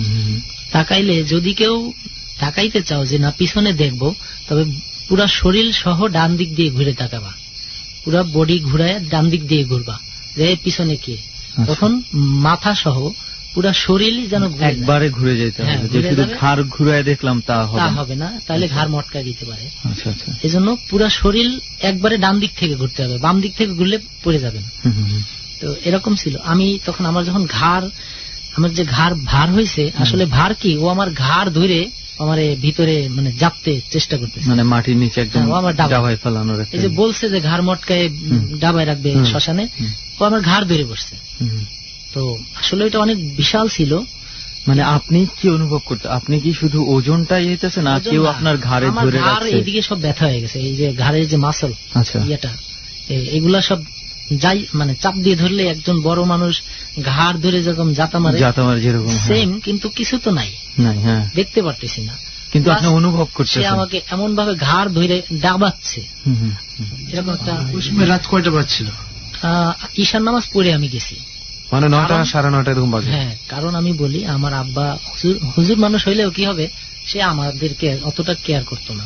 তাকাইলে যদি কেউ তাকাইতে চাও যে না পিছনে দেখবো, তবে পুরা শরীর সহ ডান দিক দিয়ে ঘুরে তাকাবা, পুরা বডি ঘুরায় ডান দিক দিয়ে ঘুরবা, যে পিছনে কে, তখন মাথা সহ পুরা শরীর যেন একবারে ঘুরে যেতে হবে। যে শুধু ঘাড় ঘুরায় দেখলাম তা হবে না, তাহলে ঘাড় মটকায় দিতে পারে। এই জন্য পুরা শরীর একবারে ডান দিক থেকে ঘুরতে হবে, বাম দিক থেকে ঘুরলে পড়ে যাবেন। তো এরকম ছিল। আমি তখন আমার যখন ঘাড়, আমার যে ঘাড় ভার হয়েছে, আসলে ভার কি, ও আমার ঘাড় ধরে আমার ভিতরে মানে জাপতে চেষ্টা করতেছে, মানে মাটির নিচে একদম ডাবায় ফেলানোর। এই যে বলছে যে ঘাড় মটকায় ডাবায় রাখবে শ্মশানে, ও আমার ঘাড় ধরে বসছে। তো আসলে এটা অনেক বিশাল ছিল। মানে আপনি কি অনুভব করতে, আপনি কি শুধু ওজনটাই হইতেছে না কেউ আপনার ঘাড়ে ধরে রাখছে? এইদিকে সব ব্যথা হয়ে গেছে, এই যে ঘাড়ের যে মাসল, আচ্ছা ইয়েটা, এগুলা সব যাই মানে চাপ দিয়ে ধরলে একজন বড় মানুষ ঘাড় ধরে যেরকম জাতা মারে, জাতা মারে যেরকম সেম, কিন্তু কিছু তো নাই, হ্যাঁ দেখতে পারতেছি না, কিন্তু আপনি অনুভব করছেন সে আমাকে এমন ভাবে ঘাড় ধরে ডাবাচ্ছে। এরকম একটা। রাত কয়টা বাজছিল? ঈশান নামাজ পড়ে আমি গেছি, মানে নয়টা সাড়ে নয়টা এরকম বাজে। হ্যাঁ, কারণ আমি বলি আমার আব্বা হুজুর হুজুর মানুষ হইলেও কি হবে, সে আমাদেরকে অতটা কেয়ার করতো না,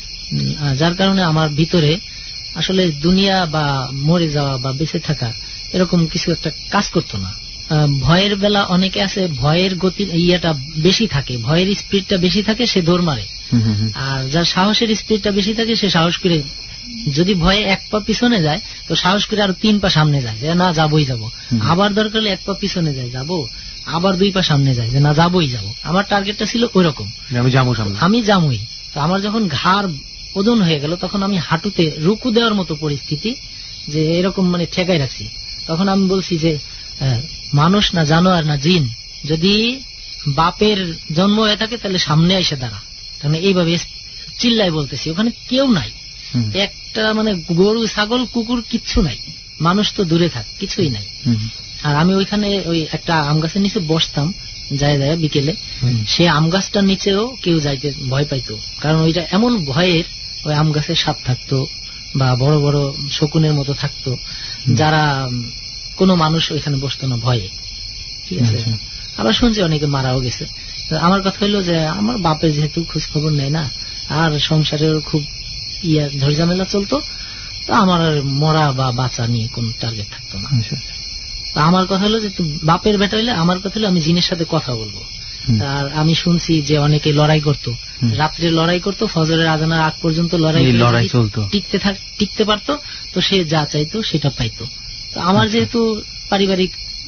যার কারণে আমার ভিতরে আসলে দুনিয়া বা মরে যাওয়া বা বেঁচে থাকা এরকম কিছু একটা কাজ করতো না। ভয়ের বেলা অনেকে আছে, ভয়ের গতি ইয়েটা বেশি থাকে, ভয়ের স্পিডটা বেশি থাকে, সে দৌড় মারে। আর যার সাহসের স্পিডটা বেশি থাকে সে সাহস করে, যদি ভয়ে এক পা পিছনে যায় তো সাহস করে আরো তিন পা সামনে যায়, যে না যাবোই যাবো, আবার দরকার হলে এক পা পিছনে যায় যাবো, আবার দুই পা সামনে যায়, যে না যাবোই যাবো। আমার টার্গেটটা ছিল ওই রকম, আমি যাবো সামনে, আমি যাবোই। তো আমার যখন ঘাড় ওজন হয়ে গেল, তখন আমি হাঁটুতে রুকু দেওয়ার মতো পরিস্থিতি, যে এরকম মানে ঠেকাই রাখছি। তখন আমি বলছি যে মানুষ না জানোয়ার না জিন, যদি বাপের জন্ম হয়ে থাকে তাহলে সামনে এসে দাঁড়া, কারণ এইভাবে চিল্লাই বলতেছি, ওখানে কেউ নাই, একটা মানে গরু ছাগল কুকুর কিচ্ছু নাই, মানুষ তো দূরে থাক, কিছুই নাই। আর আমি ওইখানে ওই একটা আম গাছের নিচে বসতাম যায় যায় বিকেলে, সে আম গাছটার নিচেও কেউ যাইতে ভয় পাইতো, কারণ ওইটা এমন ভয়ের, ওই আম গাছের সাপ থাকতো বা বড় বড় শকুনের মতো থাকতো, যারা কোনো মানুষ ওইখানে বসতো না ভয়ে, ঠিক আছে। আবার শুনছি অনেকে মারাও গেছে। আমার কথা হইলো যে আমার বাপের যেহেতু খোঁজ খবর নেয় না, আর সংসারের খুব ইয়া ঝড়ঝামেলা চলতো, তো আমার মরা বা বাঁচা নিয়ে কোন টার্গেট থাকতো না। আমার কথা হলো যে বাপের বেটা হইলে আমার কথা হলো আমি জিনের সাথে কথা বলবো। আর আমি শুনছি যে অনেকে লড়াই করতো, রাত্রে লড়াই করতো, ফজরের আজানের আগ পর্যন্ত লড়াই লড়াই চলতো, টিকতে থাক টিকতে পারতো, তো সে যা চাইতো সেটা পাইতো। তো আমার যেহেতু পারিবারিক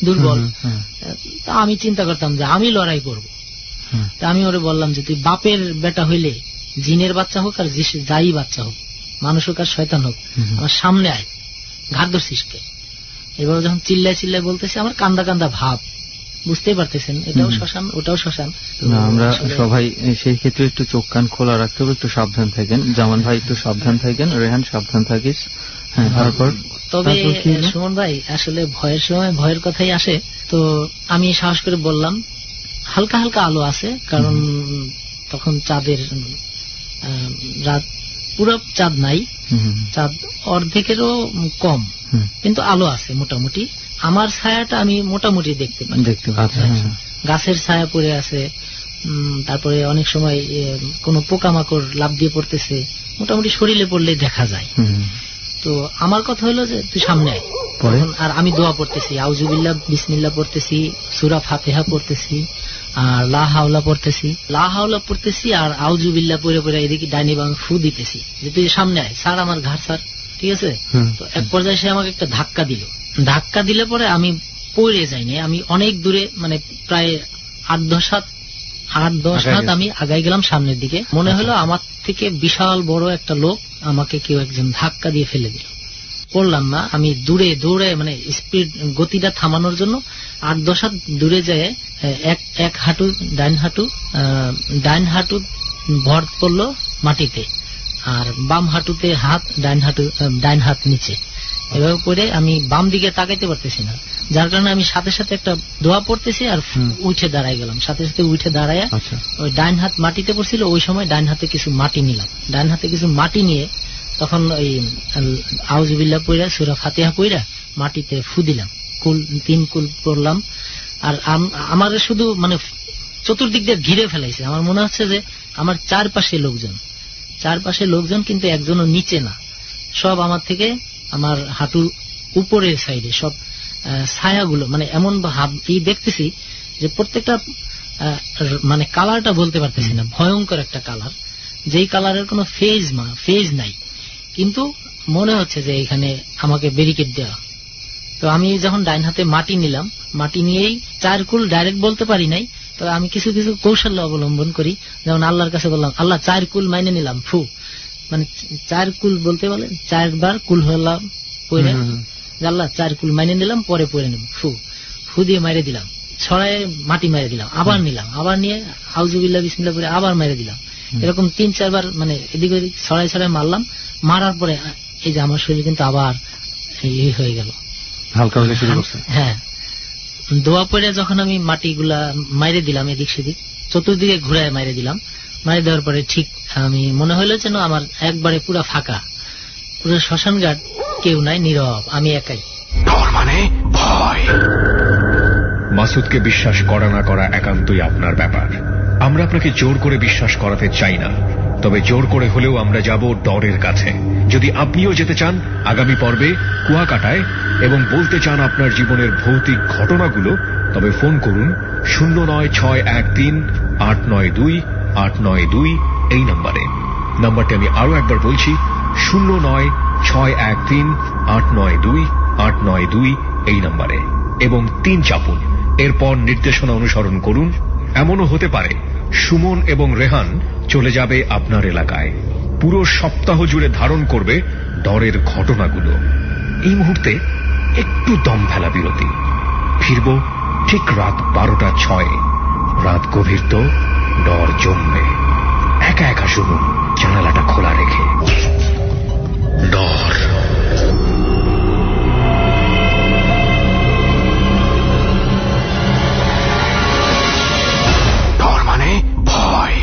দুর্বল। তা আমি চিন্তা করতাম যে আমি লড়াই করব। তা আমি ওরে বললাম যে তুই বাপের বেটা হইলে, জিনের বাচ্চা হোক আর যাই বাচ্চা হোক, মানুষ হোক আর শয়তান হোক, আমার সামনে আয়, ঘাট ধরছিস কে? এবার যখন চিল্লায় চিল্লায় বলতেছে, আমার কান্দা কান্দা ভাব, বুঝতেই পারতেছেন এটাও শ্মশান ওটাও শ্মশান। আমরা সবাই সেই ক্ষেত্রে একটু চোখ কান খোলা রাখতে হবে, একটু সাবধান থাকেন। জামান ভাই একটু সাবধান থাকেন, রেহান সাবধান থাকিস। হ্যাঁ, তারপর তবে সুমন ভাই আসলে ভয়ের সময় ভয়ের কথাই আসে। তো আমি সাহস করে বললাম, হালকা হালকা আলো আছে, কারণ তখন চাঁদের রাত, পুরো চাঁদ নাই, চাঁদ অর্ধেকেরও কম, কিন্তু আলো আছে মোটামুটি। আমার ছায়াটা আমি মোটামুটি দেখতে পাই, দেখতে পাচ্ছি। গাছের ছায়া পড়ে আছে, তারপরে অনেক সময় কোন পোকামাকড় লাফ দিয়ে পড়তেছে, মোটামুটি শরীরে পড়লে দেখা যায়। তো আমার কথা হলো যে তুই সামনে আয়। আর আমি দোয়া পড়তেছি, আউযুবিল্লাহ বিসমিল্লাহ পড়তেছি, সূরা ফাতিহা পড়তেছি, আর লা হাওলা পড়তেছি, লা হাওলা পড়তেছি, আর আউযুবিল্লাহ পড়ে পড়ে এদিকে ডাইনি বাম ফু দিতেছি যে তুই সামনে আয়, স্যার আমার ঘাড় স্যার, ঠিক আছে? তো এক পর্যায়ে সে আমাকে একটা ধাক্কা দিল। ধাক্কা দিলে পরে আমি পড়ে যাইনি, আমি অনেক দূরে, মানে প্রায় আট দশ হাত আট দশ হাত আমি আগাই গেলাম সামনের দিকে। মনে হলো আমার থেকে বিশাল বড় একটা লোক আমাকে কেউ একজন ধাক্কা দিয়ে ফেলে দিল। পড়লাম না, আমি দূরে দৌড়ে, মানে স্পিড গতিটা থামানোর জন্য আট দশ হাত দূরে যায়, এক এক হাঁটু ডাইন হাঁটু ডাইন হাঁটু ভর পড়লো মাটিতে, আর বাম হাঁটুতে হাত, ডাইন হাঁটু ডাইন হাত নিচে। এভাবে পরে আমি বাম দিকে তাকাইতে পারতেছি না, যার কারণে আমি সাথে সাথে একটা দোয়া পড়তেছি আর উঠে দাঁড়াই গেলাম। সাথে সাথে উঠে দাঁড়ায় ওই ডাইন হাত মাটিতে পড়ছিল, ওই সময় ডাইন হাতে কিছু মাটি নিলাম। ডাইন হাতে কিছু মাটি নিয়ে তখন ওই আউযুবিল্লাহ পড়া, সূরা ফাতিহা পড়া মাটিতে ফু দিলাম, কুল তিন কুল পড়লাম। আর আমার শুধু মানে চতুর্দিক দিয়ে ঘিরে ফেলাইছে। আমার মনে হচ্ছে যে আমার চারপাশে লোকজন, চারপাশে লোকজন, কিন্তু একজনও নিচে না, সব আমার থেকে আমার হাঁটুর উপরের সাইডে সব ছায়াগুলো, মানে এমন এই দেখতেছি যে প্রত্যেকটা মানে কালারটা বলতে পারতেছি না, ভয়ঙ্কর একটা কালার, যেই কালারের কোনো ফেজ মা ফেজ নাই, কিন্তু মনে হচ্ছে যে এখানে আমাকে ব্যারিকেড দেওয়া। তো আমি যখন ডাইন হাতে মাটি নিলাম, মাটি নিয়েই চার কুল ডাইরেক্ট বলতে পারি নাই, তো আমি কিছু কিছু কৌশল অবলম্বন করি। যেমন আল্লাহর কাছে বললাম, আল্লাহ চার কুল মাইনে নিলাম, ফু, মানে চার কুল বলতে বলে চারবার কুল হলাম পরে, আল্লাহ চার কুল মাইনে নিলাম, পরে পরে নেব, ফু ফু দিয়ে মাইরে দিলাম, ছড়ায় মাটি মাইরে দিলাম, আবার নিলাম, আবার নিয়ে আউযুবিল্লাহ বিসমিল্লাহ পরে আবার মাইরে দিলাম। এরকম তিন চারবার মানে এদিক ওদিক ছড়াই ছড়াই মারলাম। মারার পরে এই যে আমার শরীর কিন্তু আবার এই হয়ে গেল, হালকা হয়ে শুরু করছে। হ্যাঁ, দোয়া পড়ে যখন আমি মাটিগুলা মাইরে দিলাম, এদিক সেদিক চতুর্দিকে ঘুরায় মাইরে দিলাম, মাইরে দেওয়ার পরে ঠিক আমি মনে হলো যেন আমার একবারে পুরা ফাঁকা, পুরো শ্মশান ঘাট, কেউ নাই, নীরব, আমি একাই। ডর মানে ভয়। মাসুদকে বিশ্বাস করা না করা একান্তই আপনার ব্যাপার। আমরা আপনাকে জোর করে বিশ্বাস করাতে চাই না, তবে জোর করে হলেও আমরা যাব ডরের কাছে। যদি আপনিও যেতে চান আগামী পর্বে কুয়াকাটায় এবং বলতে চান আপনার জীবনের ভৌতিক ঘটনাগুলো, তবে ফোন করুন শূন্য নয় ছয় এক তিন আট নয় দুই আট নয় দুই এই নম্বরে। নাম্বারটি আমি আরো একবার বলছি, শূন্য নয় ছয় এক তিন আট নয় দুই আট নয় দুই এই নম্বরে, এবং তিন চাপুন। এরপর নির্দেশনা অনুসরণ করুন। এমনও হতে পারে সুমন এবং রেহান চলে যাবে আপনার এলাকায়, পুরো সপ্তাহ জুড়ে ধারণ করবে ডরের ঘটনাগুলো। এই মুহূর্তে একটু দম ফেলা বিরতি, ফিরব ঠিক রাত বারোটা ছয়। রাত গভীর তো, ডর জমবে। একা একা শুনুন, জানালাটা খোলা রেখে। ডর। ডর মানে ভয়।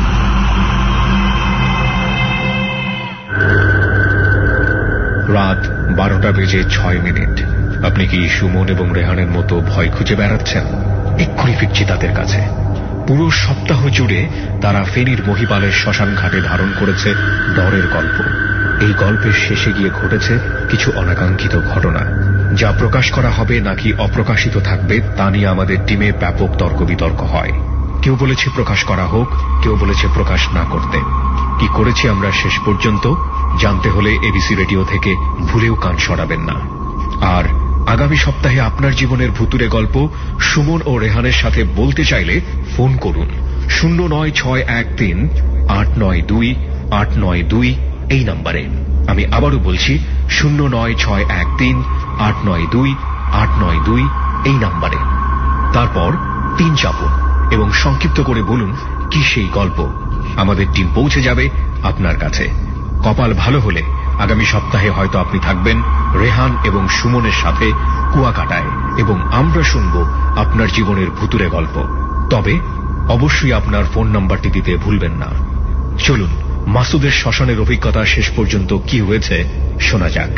রাত বারোটা বেজে ছয় মিনিট। আপনি কি সুমন এবং রেহানের মতো ভয় খুঁজে বেড়াচ্ছেন? এক্ষুনি ফিরছি তাদের কাছে। পুরো সপ্তাহ জুড়ে তারা ফেনীর মহিপালের শ্মশান ঘাটে ধারণ করেছে ডরের গল্প। এই গল্পের শেষে গিয়ে ঘটেছে কিছু অনাকাঙ্ক্ষিত ঘটনা, যা প্রকাশ করা হবে নাকি অপ্রকাশিত থাকবে তা নিয়ে আমাদের টিমে ব্যাপক তর্ক বিতর্ক হয়। কেউ বলেছে প্রকাশ করা হোক, কেউ বলেছে প্রকাশ না করতে। কি করেছি আমরা শেষ পর্যন্ত জানতে হলে এবিসি রেডিও থেকে ভুলেও কান সরাবেন না। আর আগামী সপ্তাহে আপনার জীবনের ভুতুরে গল্প সুমন ও রেহানের সাথে বলতে চাইলে ফোন করুন শূন্য নয় ছয় এক তিন আট নয় দুই আট নয় দুই এই নম্বরে। আমি আবারও বলছি শূন্য নয় ছয় এক তিন আট নয় দুই আট নয় দুই এই নম্বরে। তারপর তিন চাপুন এবং সংক্ষিপ্ত করে বলুন কি সেই গল্প। আমাদের টিম পৌঁছে যাবে আপনার কাছে। কপাল ভালো হলে আগামী সপ্তাহে হয়তো আপনি থাকবেন রেহান এবং সুমনের সাথে কুয়াকাটায় এবং আমরা শুনব আপনার জীবনের ভুতুরে গল্প। তবে অবশ্যই আপনার ফোন নাম্বারটি দিতে ভুলবেন না। চলুন মাসুদের শ্মশানের অভিজ্ঞতা শেষ পর্যন্ত কি হয়েছে শোনা যাক।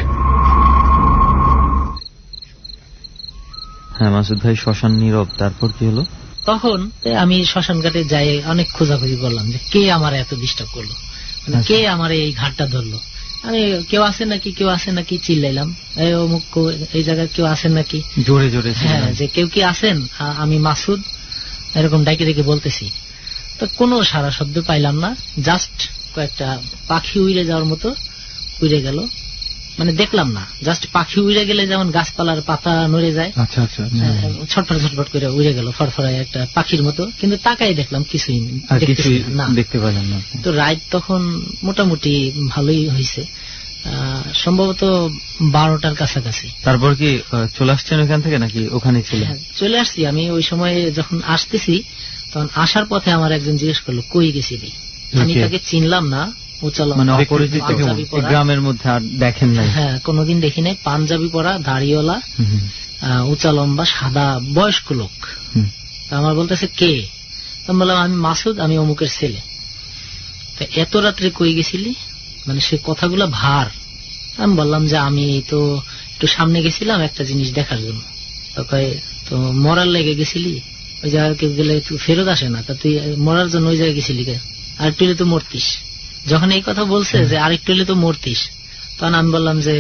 হ্যাঁ মাসুদ ভাই, শ্মশান নীরব, তারপর কি হলো? তখন আমি শ্মশান ঘাটে যাই, অনেক খোঁজাখুঁজি করলাম যে কে আমার এত ডিস্টার্ব করলো, মানে কে আমার এই ঘাটটা ধরলো। আমি কেউ আছে নাকি কেউ আছে নাকি চিল্লাইলাম, এই অমুক এই জায়গায় কেউ আছেন নাকি, জোরে জোরে। হ্যাঁ, যে কেউ কি আছেন, আমি মাসুদ, এরকম ডাইকে ডেকে বলতেছি। তো কোনো সারা শব্দ পাইলাম না, জাস্ট কয়েকটা পাখি উড়ে যাওয়ার মতো উড়ে গেল, মানে দেখলাম না, জাস্ট পাখি উড়ে গেলে যেমন গাছপালার পাতা নড়ে যায়, আচ্ছা আচ্ছা, ছটফট ছটফট করে উড়ে গেল ফরফরায় একটা পাখির মতো, কিন্তু তাকাই দেখলাম কিছুই না, দেখতে পেলাম না। তো রাত তখন মোটামুটি ভালোই হয়েছে, সম্ভবত বারোটার কাছাকাছি। তারপর কি চলে আসছেন ওখান থেকে নাকি ওখানে ছিল? চলে আসছি আমি। ওই সময় যখন আসতেছি তখন আসার পথে আমার একজন জিজ্ঞেস করলো কই গেছিলি। আমি তাকে চিনলাম না, মানে অপরিচিত গ্রামের মধ্যে আর দেখেন নাই? হ্যাঁ, কোনোদিন দেখি নাই। পাঞ্জাবি পরা, দাড়িওয়ালা, উঁচা লম্বা, সাদা, বয়স্ক লোক। আমার বলতেছে কে? আমি বললাম আমি মাসুদ, আমি অমুকের ছেলে। তো এত রাত্রে কই গেছিলি, মানে সে কথাগুলো ভার। আমি বললাম যে আমি তো একটু সামনে গেছিলাম একটা জিনিস দেখার জন্য। তো মরার লেগে গেছিলি? ওই জায়গায় কেউ গেলে তুই ফেরত আসে না, তা তুই মরার জন্য ওই জায়গায় গেছিলি কে? আরেকটু এলে তো মরতিস। যখন এই কথা বলছে যে আরেকটু এলে তো মরতিস, তখন আমি বললাম যে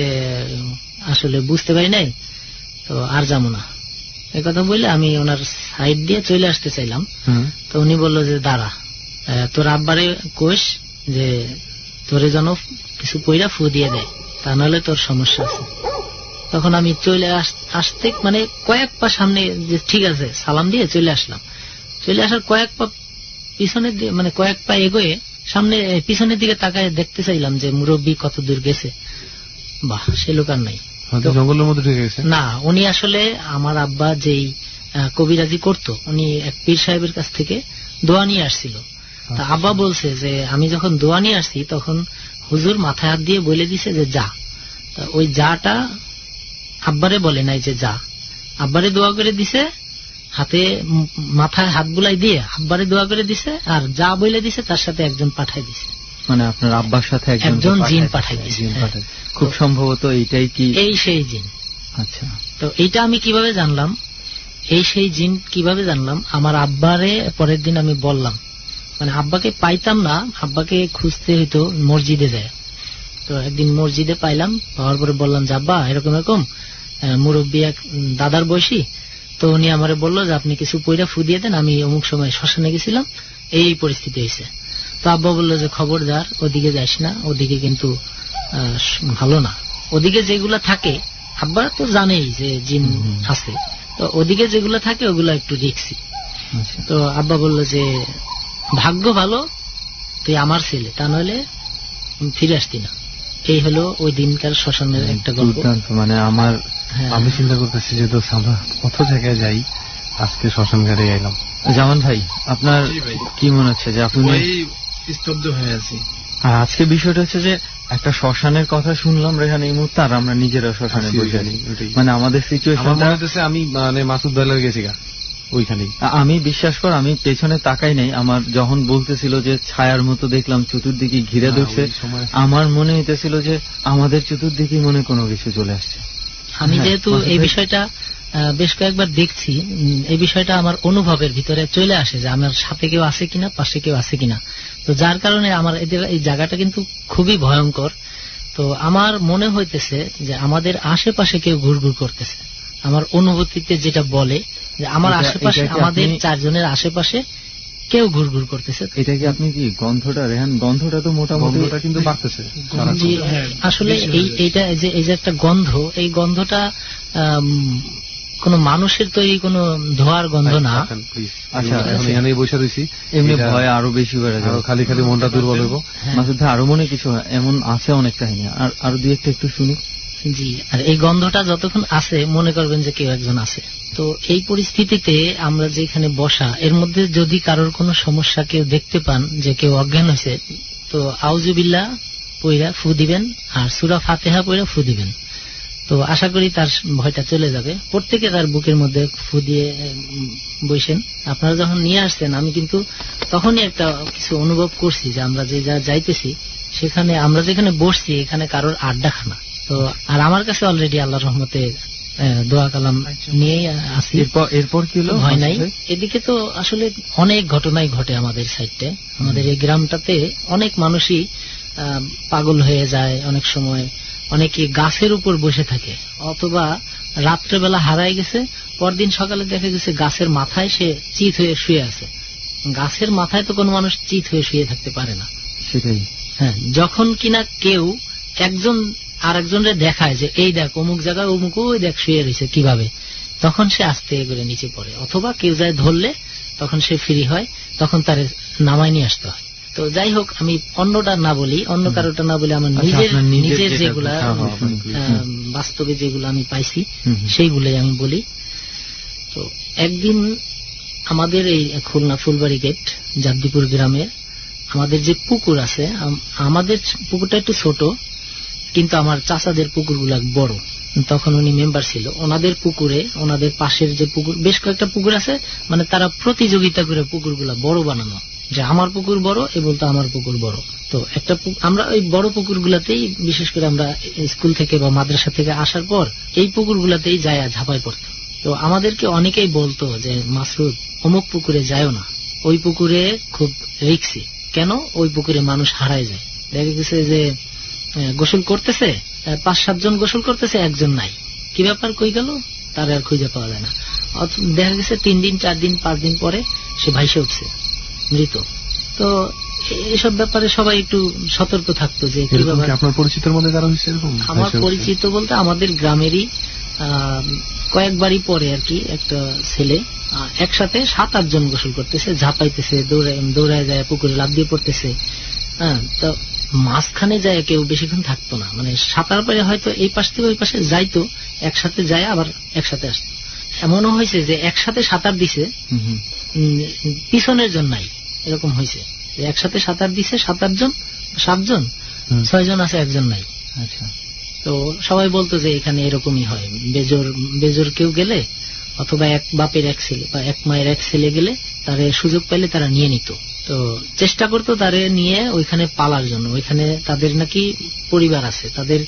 আসলে বুঝতে পারি নাই, তো আর যাবো না। এই কথা বললে আমি ওনার সাইড দিয়ে চলে আসতে চাইলাম, তো উনি বললো যে দাঁড়া, তোর আব্বারে কোষ যে তোরে যেন কিছু পয়রা ফু দিয়ে দেয়, তা নাহলে তোর সমস্যা আছে। তখন আমি চলে আসতে মানে কয়েক পা সামনে, যে ঠিক আছে সালাম দিয়ে চলে আসলাম। চলে আসার কয়েক পা পিছনের দিকে, মানে কয়েক পা এগোয়ে সামনে পিছনের দিকে তাকায় দেখতে চাইলাম যে মুরব্বী কত দূর গেছে। বাহ, সে লোক আর নাই, জঙ্গলের মধ্যে ঢুকে গেছে না। উনি আসলে আমার আব্বা যেই কবিরাজি করতো, উনি এক পীর সাহেবের কাছ থেকে দোয়া নিয়ে আসছিল। তা আব্বা বলছে যে আমি যখন দোয়া নিয়ে আসছি তখন হুজুর মাথায় হাত দিয়ে বলে দিছে যে যা। তা ওই যাটা আব্বারে বলে নাই যে যা, আব্বারে দোয়া করে দিছে, হাতে মাথায় হাত বুলাই দিয়ে আব্বারে দোয়া করে দিছে, আর যা বলে দিছে তার সাথে একজন পাঠাই দিছে, মানে আপনার আব্বার সাথে একজন জিন পাঠাই দিছে। খুব সম্ভবত এইটাই কি এই সেই জিন? আচ্ছা, তো এইটা আমি কিভাবে জানলাম, এই সেই জিন কিভাবে জানলাম, আমার আব্বারে পরের দিন আমি বললাম, মানে আব্বাকে পাইতাম না, আব্বাকে খুঁজতে হইতো মসজিদে যায়। তো একদিন মসজিদে পাইলাম, পাওয়ার পরে বললাম যে আব্বা এরকম এরকম মুরব্বী এক দাদার বয়সী, তো উনি আমারে বললো যে আপনি কিছু পয়রা ফু দিয়ে দেন, আমি অমুক সময় শ্মশানে গেছিলাম, এই পরিস্থিতি হয়েছে। তো আব্বা বললো যে খবরদার ওদিকে যাইস না, ওদিকে কিন্তু ভালো না, ওদিকে যেগুলা থাকে, আব্বা তো জানেই যে জিন আছে, তো ওদিকে যেগুলো থাকে ওগুলো একটু রিস্কি। তো আব্বা বললো যে ভাগ্য ভালো তুই আমার ছেলে, তা নইলে ফিরে আসতি না। এই হলো ওই দিনকার শ্মশানের একটা গল্প। মানে আমার আমি চিন্তা করতেছি যে দোস্ত আমরা কত জায়গায় যাই, আজকে শ্মশান ঘাটে এলাম। জামান ভাই, আপনার কি মনে হচ্ছে যে আপনি স্তব্ধ হয়ে আছি? আর আজকে বিষয়টা হচ্ছে যে একটা শ্মশানের কথা শুনলাম রেহান এই মুহূর্তে, আর আমরা নিজেরা শ্মশানে বসে আছি, মানে আমাদের সিচুয়েশন আমি মানে মাসুদ ভাইয়ের গেছি গা ওইখানেই। আমি বিশ্বাস কর আমি পেছনে তাকাই নাই, আমার যখন বলতেছিল যে ছায়ার মতো দেখলাম চতুর্দিকে ঘিরে ধরছে, আমার মনে হইতেছিল যে আমাদের চতুর্দিকে মনে কোনো কিছু চলে আসছে। আমি যেহেতু এই বিষয়টা বেশ কয়েকবার দেখছি, এই বিষয়টা আমার অনুভবের ভিতরে চলে আসে যে আমার সাথে কেউ আছে কিনা, পাশে কেউ আছে কিনা। তো যার কারণে আমার এদের এই জায়গাটা কিন্তু খুবই ভয়ঙ্কর। তো আমার মনে হইতেছে যে আমাদের আশেপাশে কেউ ঘুরঘুর করতেছে, আমার অনুভূতিতে যেটা বলে যে আমার আশেপাশে, আমাদের চারজনের আশেপাশে কেউ ঘুরঘুর করতেছে। এটা কি আপনি কি গন্ধটা রেহান, গন্ধটা তো মোটামুটি কিন্তু বাড়তেছে আসলে এই এইটা যে এই যে একটা গন্ধ, এই গন্ধটা কোন মানুষের তৈরি কোন ধোয়ার গন্ধ না। আচ্ছা এখানেই বসে রয়েছি, এমনি ভয় আরো বেশি বেড়ে যাবে, খালি খালি মনটা দুর্বল হইব। মাসুদ ভাই আরো মনে কিছু এমন আছে অনেক কাহিনী, আর আরো দুই একটা একটু শুনি। জি, আর এই গন্ধটা যতক্ষণ আছে মনে করবেন যে কেউ একজন আছে। তো এই পরিস্থিতিতে আমরা যেখানে বসা, এর মধ্যে যদি কারোর কোনো সমস্যা কেউ দেখতে পান যে কেউ অজ্ঞান হয়েছে, তো আউযুবিল্লাহ পইরা ফু দিবেন আর সূরা ফাতিহা পইরা ফু দিবেন। তো আশা করি তার ভয়টা চলে যাবে। প্রত্যেকে তার বুকের মধ্যে ফু দিয়ে বসেন। আপনারা যখন নিয়ে আসছেন আমি কিন্তু তখনই একটা কিছু অনুভব করছি যে আমরা যে যা যাইতেছি সেখানে, আমরা যেখানে বসছি এখানে কারোর আড্ডাখানা। তো আর আমার কাছে অলরেডি আল্লাহর রহমতে দোয়া কালাম নিয়েই আসি। এরপর কি হলো? ভয় নাই। এদিকে তো আসলে অনেক ঘটনাই ঘটে আমাদের সাইডে, আমাদের এই গ্রামটাতে অনেক মানুষই পাগল হয়ে যায়। অনেক সময় অনেকে গাছের উপর বসে থাকে, অথবা রাত্রেবেলা হারায় গেছে, পরদিন সকালে দেখা গেছে গাছের মাথায় সে চিত হয়ে শুয়ে আছে। গাছের মাথায় তো কোনো মানুষ চিত হয়ে শুয়ে থাকতে পারে না। সেটাই। হ্যাঁ, যখন কিনা কেউ একজন আর একজনের দেখায় যে এই দেখ অমুক জায়গায় অমুক ওই দেখ শুয়ে রয়েছে কিভাবে, তখন সে আস্তে করে নিচে পড়ে, অথবা কেউ যায় ধরলে তখন সে ফ্রি হয়, তখন তার নামায় নিয়ে আসতে হয়। তো যাই হোক, আমি অন্যটা না বলি, অন্য কারোটা না বলি, আমার নিজের নিজের যেগুলা বাস্তবে যেগুলো আমি পাইছি সেইগুলোই আমি বলি। তো একদিন আমাদের এই খুলনা ফুলবাড়ি গেট জাবদিপুর গ্রামে আমাদের যে পুকুর আছে, আমাদের পুকুরটা একটু ছোট, কিন্তু আমার চাচাদের পুকুরগুলা বড়। তখন উনি মেম্বার ছিল, ওনাদের পুকুরে, ওনাদের পাশের যে পুকুর, বেশ কয়েকটা পুকুর আছে, মানে তারা প্রতিযোগিতা করে পুকুরগুলা বড় বানানো, যে আমার পুকুর বড় এ বলতো আমার পুকুর বড়। তো একটা আমরা ওই বড় পুকুরগুলাতেই, বিশেষ করে আমরা স্কুল থেকে বা মাদ্রাসা থেকে আসার পর এই পুকুরগুলাতেই যায় ঝাঁপাই পড়তাম। তো আমাদেরকে অনেকেই বলতো যে মাসুদ অমুক পুকুরে যায়ও না, ওই পুকুরে খুব রিক্সি। কেন? ওই পুকুরে মানুষ হারায় যায়। দেখা গেছে যে গোসল করতেছে, পাঁচ সাতজন গোসল করতেছে, একজন নাই, কি ব্যাপার, কই গেল, তার আর খুঁজে পাওয়া যায় না। দেখা গেছে তিন দিন চার দিন পাঁচ দিন পরে সে ভাইসে উঠছে মৃত। তো এসব ব্যাপারে সবাই একটু সতর্ক থাকতো। যে আপনার পরিচিতের মধ্যে কারো হয়েছে এরকম? আমার পরিচিত বলতে আমাদের গ্রামেরই কয়েকবারই পরে আর কি, একটা ছেলে একসাথে সাত আট জন গোসল করতেছে, ঝাঁপাইতেছে, দৌড়ায় দৌড়ায় যায় পুকুরে লাফ দিয়ে পড়তেছে। হ্যাঁ, তো মাঝখানে যায় কেউ বেশিক্ষণ থাকতো না, মানে সাঁতার পারে হয়তো এই পাশ থেকে ওই পাশে যাইতো, একসাথে যায় আবার একসাথে আসতো। এমনও হয়েছে যে একসাথে সাঁতার দিছে, পিছনের জন নাই, এরকম হয়েছে। একসাথে সাঁতার দিছে সাত আট জন, সাতজন, ছয় জন আছে, একজন নাই। আচ্ছা। তো সবাই বলতো যে এখানে এরকমই হয়, বেজোর বেজোর কেউ গেলে, অথবা এক বাপের এক ছেলে বা এক মায়ের এক ছেলে গেলে তারে সুযোগ পেলে তারা নিয়ে নিত। তো চেষ্টা করতো তারে নিয়ে ওইখানে পালার জন্য। ওইখানে তাদের নাকি পরিবার আছে, তাদের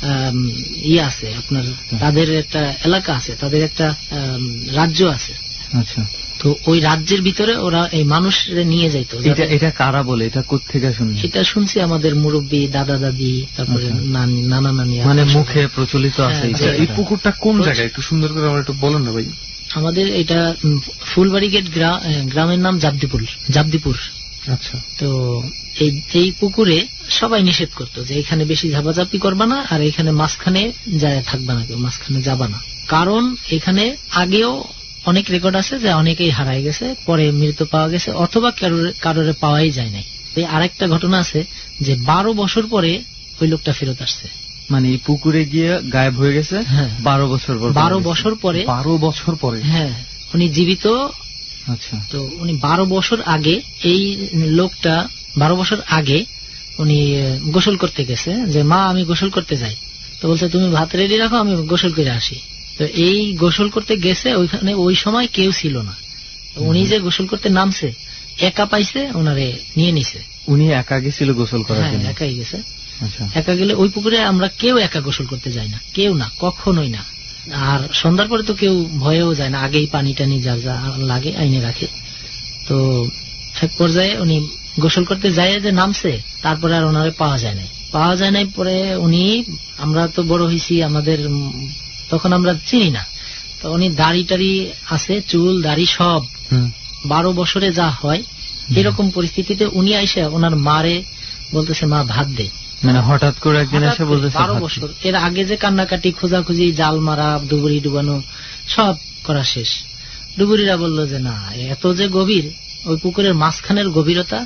ইয়ে আছে, আপনার তাদের একটা এলাকা আছে, তাদের একটা রাজ্য আছে। আচ্ছা। তো ওই রাজ্যের ভিতরে ওরা এই মানুষ নিয়ে যাইত। এটা কারা বলে? এটা কোত্থেকে শুনছি? এটা শুনছি আমাদের মুরব্বী, দাদা দাদি, তারপরে নানা নানি, মানে মুখে প্রচলিত আছে। এই পুকুরটা কোন জায়গায় একটু সুন্দর করে আমার একটু বলেন না ভাই। আমাদের এটা ফুলবাড়ি গেট গ্রামের নাম জাবদিপুর। জাবদিপুর। আচ্ছা। তো এই এই পুকুরে সবাই নিষেধ করতো যে এখানে বেশি ঝাপাঝাপি করবা না, আর এখানে মাঝখানে যায় থাকবা না, কেউ মাঝখানে যাবা না। কারণ এখানে আগেও অনেক রেকর্ড আছে যে অনেকেই হারাই গেছে, পরে মৃত পাওয়া গেছে, অথবা কারোর পাওয়াই যায় নাই। আরেকটা ঘটনা আছে যে বারো বছর পরে ওই লোকটা ফেরত আসছে। মানে পুকুরে গিয়ে গায়েব হয়ে গেছে। হ্যাঁ, বারো বছর পর। বারো বছর পরে। বারো বছর পরে? হ্যাঁ, উনি জীবিত। আচ্ছা। তো উনি বারো বছর আগে, এই লোকটা বারো বছর আগে উনি গোসল করতে গেছে, যে মা আমি গোসল করতে যাই। তো বলছে তুমি ভাত রেডি রাখো, আমি গোসল করে আসি। তো এই গোসল করতে গেছে, ওইখানে ওই সময় কেউ ছিল না। উনি যে গোসল করতে নামছে, একা পাইছে, ওনারে নিয়ে নিছে। উনি একা গেছিল গোসল করার জন্য? হ্যাঁ, একাই গেছে। একা গেলে ওই পুকুরে আমরা কেউ একা গোসল করতে যাই না, কেউ না, কখনোই না। আর সন্ধ্যার পরে তো কেউ ভয়েও যায় না, আগেই পানি টানি যা যা লাগে আইনে রাখে। তো এক পর্যায়ে উনি গোসল করতে যায় যে নামছে, তারপরে আর ওনারে পাওয়া যায় নাই। পাওয়া যায় নাই পরে উনি, আমরা তো বড় হয়েছি, আমাদের তখন আমরা চিনি না, তো উনি দাড়ি টাড়ি আছে, চুল দাড়ি সব, বারো বছরে যা হয় এরকম পরিস্থিতিতে উনি আইসা ওনার মারে বলতেছে মা ভাত দে। মানে হঠাৎ করে একদিন এসে বলতেছে বারো বছর এর আগে যে কান্নাকাটি খোঁজাখুঁজি জাল মারা ডুবুরি ডুবানো সব করা শেষ। ডুবুরিরা বলল যে না, এত যে গভীর, ওই পুকুরের মাঝখানের গভীরতা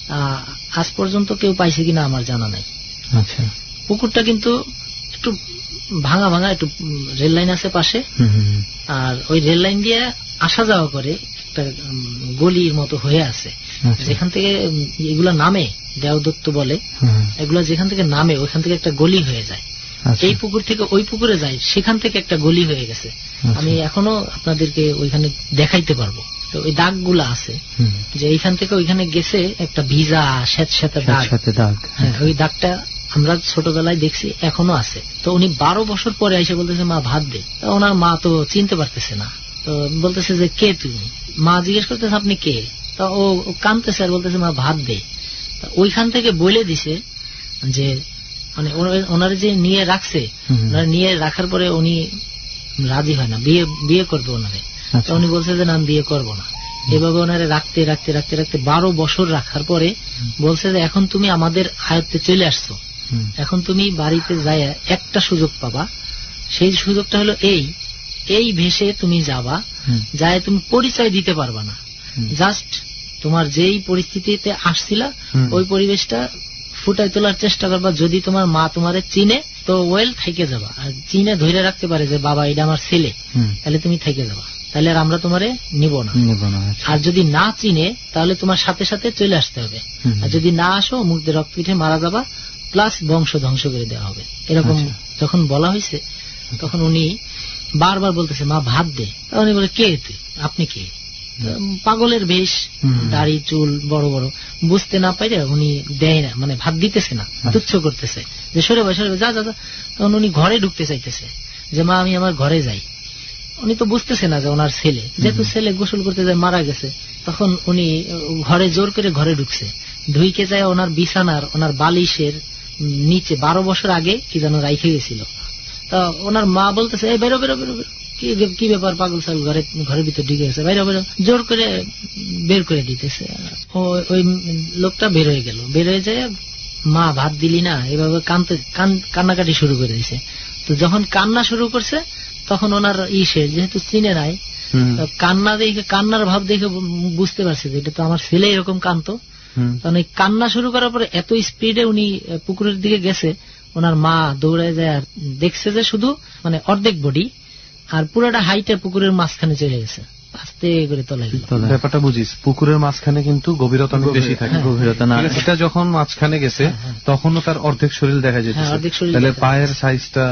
আজ পর্যন্ত কেউ পাইছে কিনা আমার জানা নাই। আচ্ছা, পুকুরটা কিন্তু একটু ভাঙা ভাঙা, একটু রেল লাইন আছে পাশে, আর ওই রেল লাইন দিয়ে আসা যাওয়া করে একটা গলির মতো হয়ে আছে, যেখান থেকে এগুলা নামে, দেওদত্ত বলে, এগুলা যেখান থেকে নামে ওইখান থেকে একটা গলি হয়ে যায়। এই পুকুর থেকে ওই পুকুরে যায়, সেখান থেকে একটা গলি হয়ে গেছে। আমি এখনো আপনাদেরকে ওইখানে দেখাইতে পারবো। তো ওই দাগগুলা আছে যে এইখান থেকে ওইখানে গেছে একটা ভিজা স্যাঁতস্যাঁতে দাগ। হ্যাঁ, ওই দাগটা আমরা ছোটবেলায় দেখছি, এখনো আছে। তো উনি বারো বছর পরে এসে বলতেছে মা ভাত দে। ওনার মা তো চিনতে পারতেছে না, তো বলতেছে যে কে তুমি? মা জিজ্ঞেস করতেছে আপনি কে? তো ও কাঁদতেছে আর বলতেছে মা ভাত দে। ওইখান থেকে বলে দিছে যে মানে ওনার যে নিয়ে রাখছে, ওনার নিয়ে রাখার পরে উনি রাজি হয় না, বিয়ে বিয়ে করবে ওনারে। তো উনি বলছে যে না, আমি বিয়ে করবো না। এভাবে ওনারে রাখতে রাখতে রাখতে রাখতে বারো বছর রাখার পরে বলছে যে এখন তুমি আমাদের আয়ত্তে চলে আসছো, এখন তুমি বাড়িতে যাই একটা সুযোগ পাবা। সেই সুযোগটা হলো এই এই ভেসে তুমি যাবা, যায় তুমি পরিচয় দিতে পারবা না, জাস্ট তোমার যেই পরিস্থিতিতে আসছিলা ওই পরিবেশটা ফুটাই তোলার চেষ্টা করবা। যদি তোমার মা তোমারে চিনে তো ওয়েল থেকে যাবা, আর চিনে ধরে রাখতে পারে যে বাবা এটা আমার ছেলে, তাহলে তুমি থেকে যাবা, তাহলে আর আমরা তোমারে নিব না। আর যদি না চিনে তাহলে তোমার সাথে সাথে চলে আসতে হবে, আর যদি না আসো মুখ দিয়ে রক্ত পিঠে মারা যাবা, প্লাস বংশ ধ্বংস করে দেওয়া হবে। এরকম যখন বলা হয়েছে তখন উনি বারবার বলতেছে মা ভাত দে। উনি বলে কে তুই, আপনি কে? পাগলের বেশ, দাড়ি চুল বড় বড়, বুঝতে না পাইলে উনি দেয় না, মানে ভাত দিতেছে না, তুচ্ছ করতেছে যে সরে ভাই সরে যা যা যা। তখন উনি ঘরে ঢুকতে চাইতেছে যে মা আমি আমার ঘরে যাই। উনি তো বুঝতেছে না যে ওনার ছেলে, যেহেতু ছেলে গোসল করতে যায় মারা গেছে, তখন উনি ঘরে জোর করে ঘরে ঢুকছে। ঢুইকে যায় ওনার বিছানার ওনার বালিশের নিচে বারো বছর আগে কি যেন রাইখে গেছিল। তা ওনার মা বলতেছে এই বেরো বেরো বেরো বেরো, কি ব্যাপার পাগল ছাগল ঘরে ঘরের ভিতর ঢুকে গেছে, বাইরে বেরো, জোর করে বের করে দিতেছে। ওই লোকটা বের হয়ে গেল, বের হয়ে যায় মা ভাত দিলি না, এভাবে কানতে কান্নাকাটি শুরু করে দিছে। তো যখন কান্না শুরু করছে তখন ওনার ইসে যেহেতু চিনে নাই, কান্না দেখে কান্নার ভাব দেখে বুঝতে পারছে যে এটা তো আমার ছেলে এরকম কানতো। তখন এই কান্না শুরু করার পরে এত স্পিডে উনি পুকুরের দিকে গেছে, ওনার মা দৌড়ায় যায় আর দেখছে যে শুধু মানে অর্ধেক বডি আর পুরোটা হাইটে পুকুরের মাঝখানে চলে গেছে, আস্তে করে তলায় গেল। ব্যাপারটা বুঝিস, পুকুরের মাঝখানে কিন্তু গভীরতা বেশি থাকে, গভীরতা না। এটা যখন মাঝখানে গেছে তখনও তার অর্ধেক শরীর দেখা যেত, তাহলে পায়ের সাইজটা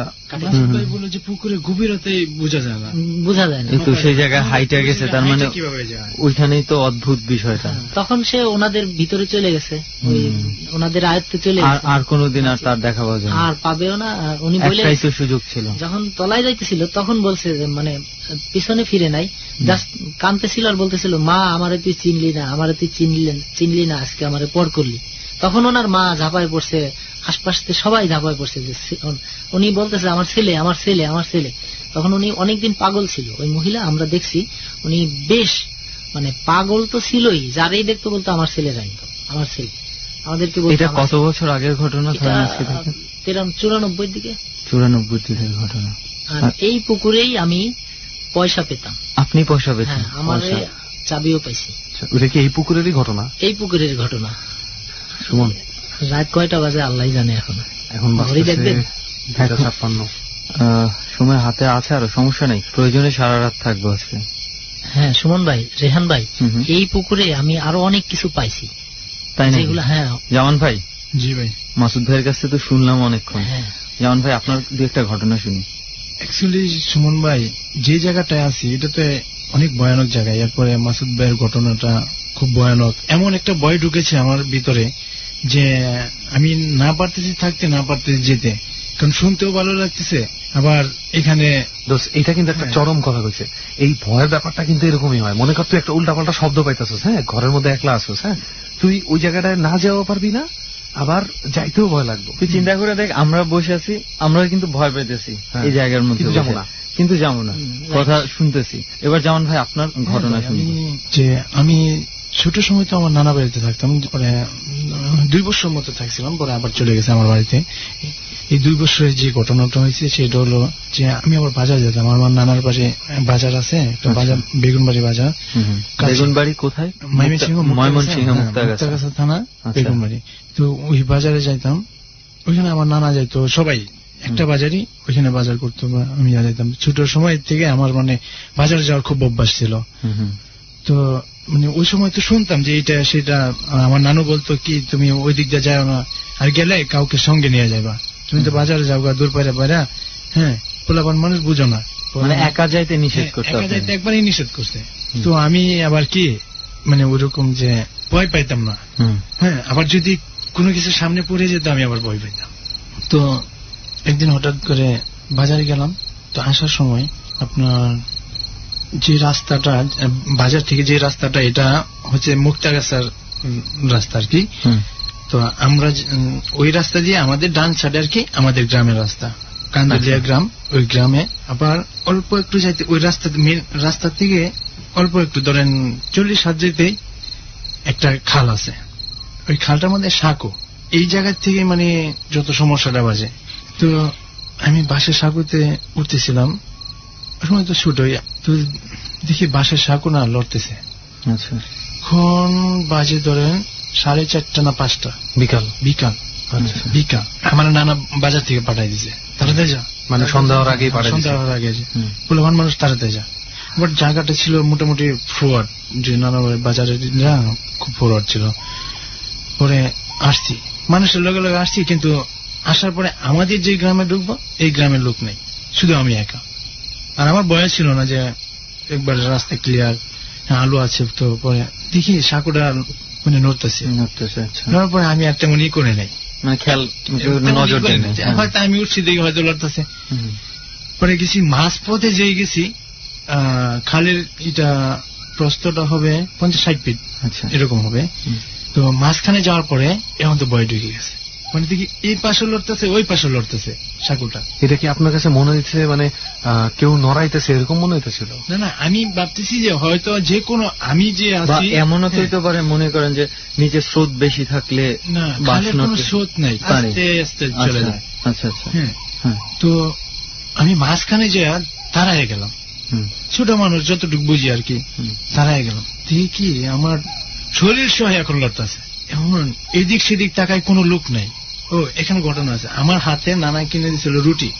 বলে যে পুকুরের গভীরতাই বোঝা যায় না, বোঝা যায় না। কিন্তু সেই জায়গায় হাইটে গেছে, তার মানে ওইখানেই তো অদ্ভুত বিষয়টা। তখন সে ওনাদের ভিতরে চলে গেছে, ওই ওনাদের আয়ত্তে চলে গেছে, আর কোনোদিন আর তার দেখা পাওয়া যায় আর পাবেও না। উনি বলে সুযোগ ছিল যখন তলায় যাইতেছিল তখন বলছে যে মানে পিছনে ফিরে নাই, জাস্ট কাঁদতেছিল আর বলতেছিল মা আমারে তুই চিনলি না, আমারে তুই চিনলি চিনলি না, আজকে আমারে পর করলি। তখন ওনার মা ঝাঁপায় পড়ছে, আশপাশ থেকে সবাই ঝাঁপায় পড়ছে যে উনি বলতেছে আমার ছেলে আমার ছেলে আমার ছেলে। তখন উনি অনেকদিন পাগল ছিল ওই মহিলা, আমরা দেখছি উনি বেশ মানে পাগল তো ছিলই, যারাই দেখতো বলতো আমার ছেলে জানতো আমার ছেলে। আমাদেরকে এটা কত বছর আগের ঘটনা? চুরানব্বই দিকে চুরানব্বই দিকের ঘটনা। আর এই পুকুরেই আমি পয়সা পেতাম। আপনি পয়সা পেতেন? আমার চাবিও পাইছি। ওটা কি এই পুকুরেরই ঘটনা? এই পুকুরের ঘটনা। সুমন, রাত কয়টা বাজে আল্লাহ জানে। এখন এখন দেখবেন ছাপ্পান্ন। সময় হাতে আছে, আরো সমস্যা নেই, প্রয়োজনে সারা রাত থাকবো আজকে। হ্যাঁ সুমন ভাই, রেহান ভাই, এই পুকুরে আমি আরো অনেক কিছু পাইছি, তাই না? হ্যাঁ জামান ভাই। জি ভাই। মাসুদ ভাইয়ের কাছ থেকে তো শুনলাম অনেকক্ষণ। জামান ভাই আপনার দু একটা ঘটনা শুনি। অ্যাকচুয়ালি সুমন ভাই, যে জায়গাটায় আছি এটাতে অনেক ভয়ানক জায়গা। এরপরে মাসুদ ভাইয়ের ঘটনাটা খুব ভয়ানক, এমন একটা ভয় ঢুকেছে আমার ভিতরে যে আমি না পারতেছি থাকতে, না পারতেছি যেতে, কারণ শুনতেও ভালো লাগতেছে। আবার এখানে এটা কিন্তু একটা চরম কথা বলছে, এই ভয়ের ব্যাপারটা কিন্তু এরকমই হয়। মনে কর তুই একটা উল্টাপাল্টা শব্দ পাইতেছিস, হ্যাঁ, ঘরের মধ্যে একলা আসছিস, হ্যাঁ, তুই ওই জায়গাটায় না যাওয়া পারবি না, আবার যাইতেও ভয় লাগবে। তুই চিন্তা করে দেখ, আমরা বসে আছি, আমরা কিন্তু ভয় পেতেছি এই জায়গার মধ্যে, যাবো না কিন্তু যাবো না, কথা শুনতেছি। এবার জামান ভাই আপনার ঘটনা শুনি। যে আমি ছোট সময় তো আমার নানা বাড়িতে থাকতাম, পরে দুই বছর মতো থাকছিলাম, পরে আবার চলে গেছে আমার বাড়িতে। এই দুই বছরের যে ঘটনাটা হয়েছে সেটা হলো যে আমি আবার বাজার যেতাম, আমার নানার পাশে বাজার আছে একটা বাজার, বেগুনবাড়ি বাজার। বেগুনবাড়ি কোথায়? ময়মনসিংহ ময়মনসিংহ মুক্তাগাছা থানা বেগুনবাড়ি। তো ওই বাজারে যাইতাম, ওইখানে আমার নানা যাইতো, সবাই একটা বাজারই, ওইখানে বাজার করতো, আমি যাইতাম। ছোট সময় থেকে আমার মানে বাজারে যাওয়ার খুব অভ্যাস ছিল। তো মানে ওই সময় তো শুনতাম যে এটা সেটা, আমার নানু বলতো কি তুমি ওই দিক দিয়ে যাও না, আর গেলে কাউকে সঙ্গে নিয়ে যাবা, তুমি তো বাজারে যাও গা দূর পায়রা পায়রা, হ্যাঁ পোলাপান মানুষ বুঝো না, মানে একা যাইতে নিষেধ করতে, একা যাইতে একবারই নিষেধ করছে। তো আমি আবার কি মানে ওইরকম যে ভয় পাইতাম না, হ্যাঁ আবার যদি কোনো কিছু সামনে পড়ে যেত আমি আবার ভয় পাইতাম। তো একদিন হঠাৎ করে বাজারে গেলাম, তো আসার সময় আপনার যে রাস্তাটা বাজার থেকে যে রাস্তাটা, এটা হচ্ছে মুক্তাগাছার রাস্তা আর কি। তো আমরা ওই রাস্তা দিয়ে আমাদের ডান সাইডে আর কি আমাদের গ্রামের রাস্তা, কান্দলিয়া গ্রাম, ওই গ্রামে আবার অল্প একটু যাইতে ওই রাস্তা মেন রাস্তা থেকে অল্প একটু ধরেন চল্লিশ হাত যেতে একটা খাল আছে, ওই খালটার মধ্যে সাঁকো, এই জায়গা থেকে মানে যত সমস্যাটা বাজে। তো আমি বাসের সাঁকোতে উঠতেছিলাম, ওই সময় তো ছুট হইয়া, তো দেখি বাসের সাঁকো না লড়তেছে। আচ্ছা, এখন বাজে ধরেন সাড়ে চারটা না পাঁচটা বিকাল বিকাল বিকাল আমার নানা বাজার থেকে পাঠাই দিছে, তাড়াতাড়ি যা, মানে সন্ধ্যা হওয়ার আগে সন্ধ্যা হওয়ার আগে পোলাপান মানুষ তাড়াতাড়ি যা। বাট জায়গাটা ছিল মোটামুটি ফরওয়ার্ড, যে নানা বাজারে খুব ফরওয়ার্ড ছিল। পরে আসছি, মানুষের লগে লগে আসছি, কিন্তু আসার পরে আমাদের যে গ্রামে ঢুকবো এই গ্রামের লোক নেই, শুধু আমি একা। আর আমার বয়স ছিল না যে একবার রাস্তা ক্লিয়ার, আলো আছে। তো পরে দেখি সাঁকোটা মানে নড়তেছে নড়তেছে নড়ার পরে আমি আর তেমন ই করে নাই, মানে খেয়াল নজর দেই নাই, হয়তো আমি উঠছি দেখি হয়তো লড়তেছে। পরে গেছি মাছ পথে যেয়ে গেছি, আহ খালের এটা প্রস্থটা হবে পঞ্চাশ ষাট ফিট এরকম হবে। তো মাঝখানে যাওয়ার পরে এখন তো ভয় ঢুকে গেছে, মানে দেখি এই পাশে লড়তেছে ওই পাশে লড়তেছে সাঁকোটা। এটা কি আপনার কাছে মনে হচ্ছে মানে কেউ নড়াইতেছে এরকম মনে হইতেছিল? না না, আমি ভাবতেছি যে হয়তো যে কোনো আমি যে আছি এমনও তো হইতে পারে, মনে করেন যে নিচে স্রোত বেশি থাকলে না, খালের কোনো স্রোত নাই, আস্তে আস্তে চলে যায়। আচ্ছা আচ্ছা, হ্যাঁ। তো আমি মাঝখানে যে তাড়ায় গেলাম, ছোট মানুষ যতটুকু বুঝি আর কি, তাড়ায় গেলাম। দেখি আমার শরীর সহ এখন লড়তেছে, এমন এদিক সেদিক তাকায় কোনো লোক নাই। ও এখানে ঘটনা আছে, আমার হাতে নানা কিনে দিছিল রুটি,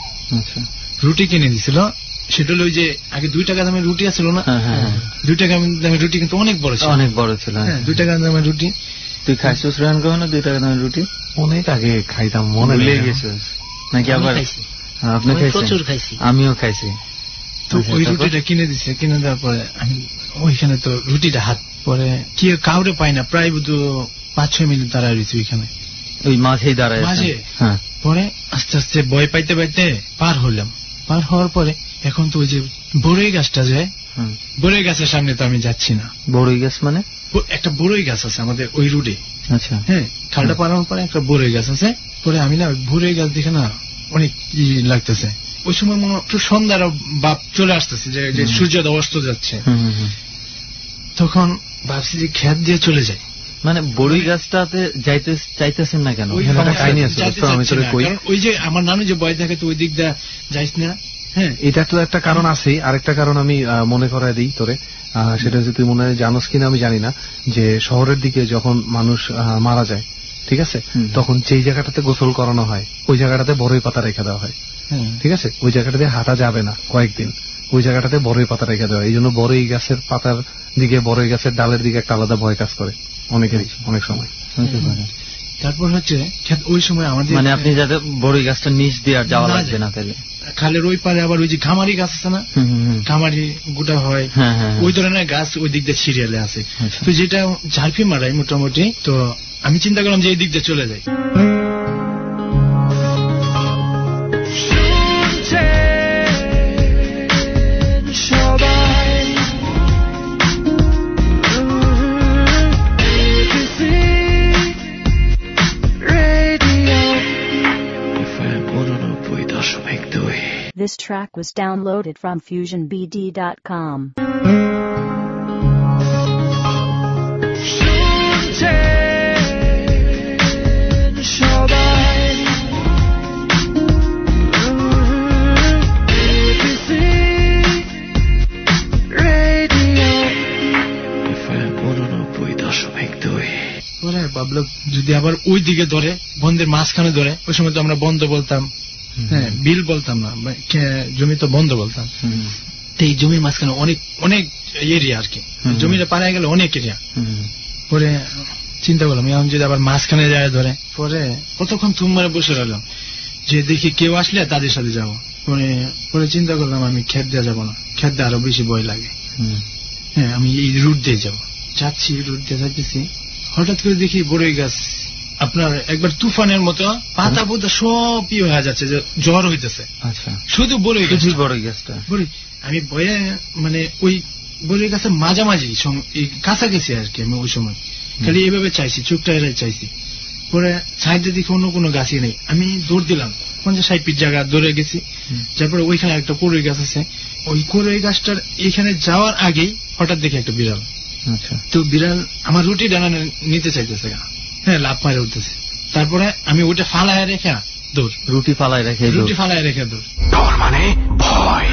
রুটি কিনে দিছিল। সেটা হলো ওই যে আগে দুই টাকা দামের রুটি আছিল না, দুই টাকা দামের রুটি কিন্তু অনেক বড় ছিল, অনেক বড় ছিল। হ্যাঁ, দুই টাকা দামের রুটি। তুই খাইছিস রান কখনো দুই টাকা দামের রুটি? অনেক আগে খাইতাম, মনে লেগে গেছিস নাকি? আবার আপনি প্রচুর খাইছি, আমিও খাইছি। তো ওই রুটিটা কিনে দিছে, কিনে দেওয়ার পরে আমি ওইখানে তো রুটিটা হাত পরে কি কাউরে পাই না, প্রায় বুধ পাঁচ ছয় মিনিট দাঁড়ায় রয়েছে ওইখানে, ওই মাঝেই দাঁড়ায় মাঝে। পরে আস্তে আস্তে ভয় পাইতে পাইতে পার হলাম। পার হওয়ার পরে এখন তো ওই যে বড়ই গাছটা যায়, বড়ই গাছের সামনে তো আমি যাচ্ছি না। বড়ই গাছ মানে একটা বড়ই গাছ আছে আমাদের ওই রুটে। আচ্ছা, হ্যাঁ, খালটা পারানোর পরে একটা বড়ই গাছ আছে। পরে আমি না বড়ই গাছ দেখে না অনেক ই লাগতেছে। ওই সময় মনে একটু সন্ধ্যার বাপ চলে আসতেছে, যে সূর্যোদয় অস্ত যাচ্ছে। তখন ভাবছি যে খেত দিয়ে চলে যায়। মানে বড়ই গাছটাতে যাইতে চাইতেছেন না কেন? ওই যে আমার নানু যে ভয় থাকে, তো ওই দিক দিয়ে যাইস না। হ্যাঁ, এটা তো একটা কারণ আছেই। আরেকটা কারণ আমি মনে করায় দিই তোরে, সেটা যদি তুই মনে জানোস কিনা আমি জানি না, যে শহরের দিকে যখন মানুষ মারা যায়, ঠিক আছে, তখন যেই জায়গাটাতে গোসল করানো হয় ওই জায়গাটাতে বড়ই পাতা রেখে দেওয়া হয়, ঠিক আছে। ওই জায়গাটাতে হাঁটা যাবে না কয়েকদিন, ওই জায়গাটাতে বড়ই পাতা রেখে দেওয়া হয়। এই জন্য বড়ই গাছের পাতার দিকে, বড়ই গাছের ডালের দিকে একটা আলাদা ভয় কাজ করে অনেকেরই, অনেক সময়। তারপর হচ্ছে ওই সময় আমাদের মানে আপনি যাতে বড়ই গাছটা নিচ দিয়ে আর যাওয়া লাগবে না, তাহলে খালের ওই পারে আবার ওই যে খামারি গাছ আছে না, খামারি গোটা হয়, ওই ধরনের গাছ ওই দিক দিয়ে সিরিয়ালে আছে। তো যেটা ঝাড়পি মারাই মোটামুটি, তো আমি চিন্তা করলাম যে এই দিক দিয়ে চলে যাই। This track was downloaded from fusion b d dot com. ভাবলো যদি আবার ওই দিকে ধরে, বন্ধের মাঝখানে ধরে, ওই সময় তো আমরা বন্ধ বলতাম, হ্যাঁ বিল বলতাম না, জমি তো বন্ধ বলতাম। তো এই জমির মাঝখানে অনেক অনেক এরিয়া আর কি, জমিটা পাড়ায় গেলে অনেক এরিয়া। পরে চিন্তা করলাম এখন যদি আবার মাঝখানে যায় ধরে, পরে কতক্ষণ থুম মারে বসে রইলাম যে দেখি কেউ আসলে তাদের সাথে যাবো। পরে পরে চিন্তা করলাম আমি খেত দেওয়া যাবো না, খেত দিয়ে আরো বেশি ভয় লাগে। হ্যাঁ আমি এই রুট দিয়ে যাবো, যাচ্ছি রুট দিয়ে যাচ্ছি, হঠাৎ করে দেখি বড়ই গাছ আপনার একবার তুফানের মতো পাতা পোতা সব ইয়ে হয়ে যাচ্ছে, জ্বর হইতেছে। আচ্ছা, শুধু বড়ই গাছ, বড়ই গাছটা বড়ই। আমি ভয়ে মানে ওই বড়ই গাছের মাঝামাঝি কাছাকাছি আর কি, আমি ওই সময় খালি এইভাবে চাইছি, চোখটা এড়াই চাইছি। পরে সাইডে দেখি অন্য কোনো গাছই নেই, আমি দৌড় দিলাম পঞ্চাশ ষাট ফিট জায়গা দৌড়ে গেছি। তারপরে ওইখানে একটা কড়ই গাছ আছে, ওই কড়ই গাছটার এখানে যাওয়ার আগেই হঠাৎ দেখি একটা বিড়াল। আচ্ছা, তো বিড়াল আমার রুটি ডানা নিতে চাইতেছে, হ্যাঁ লাফ মারে উঠতেছে। তারপরে আমি ওইটা ফালায় রেখে দৌড়, রুটি ফালায় রেখে রুটি ফালায় রেখে দৌড়। ডর মানে ভয়।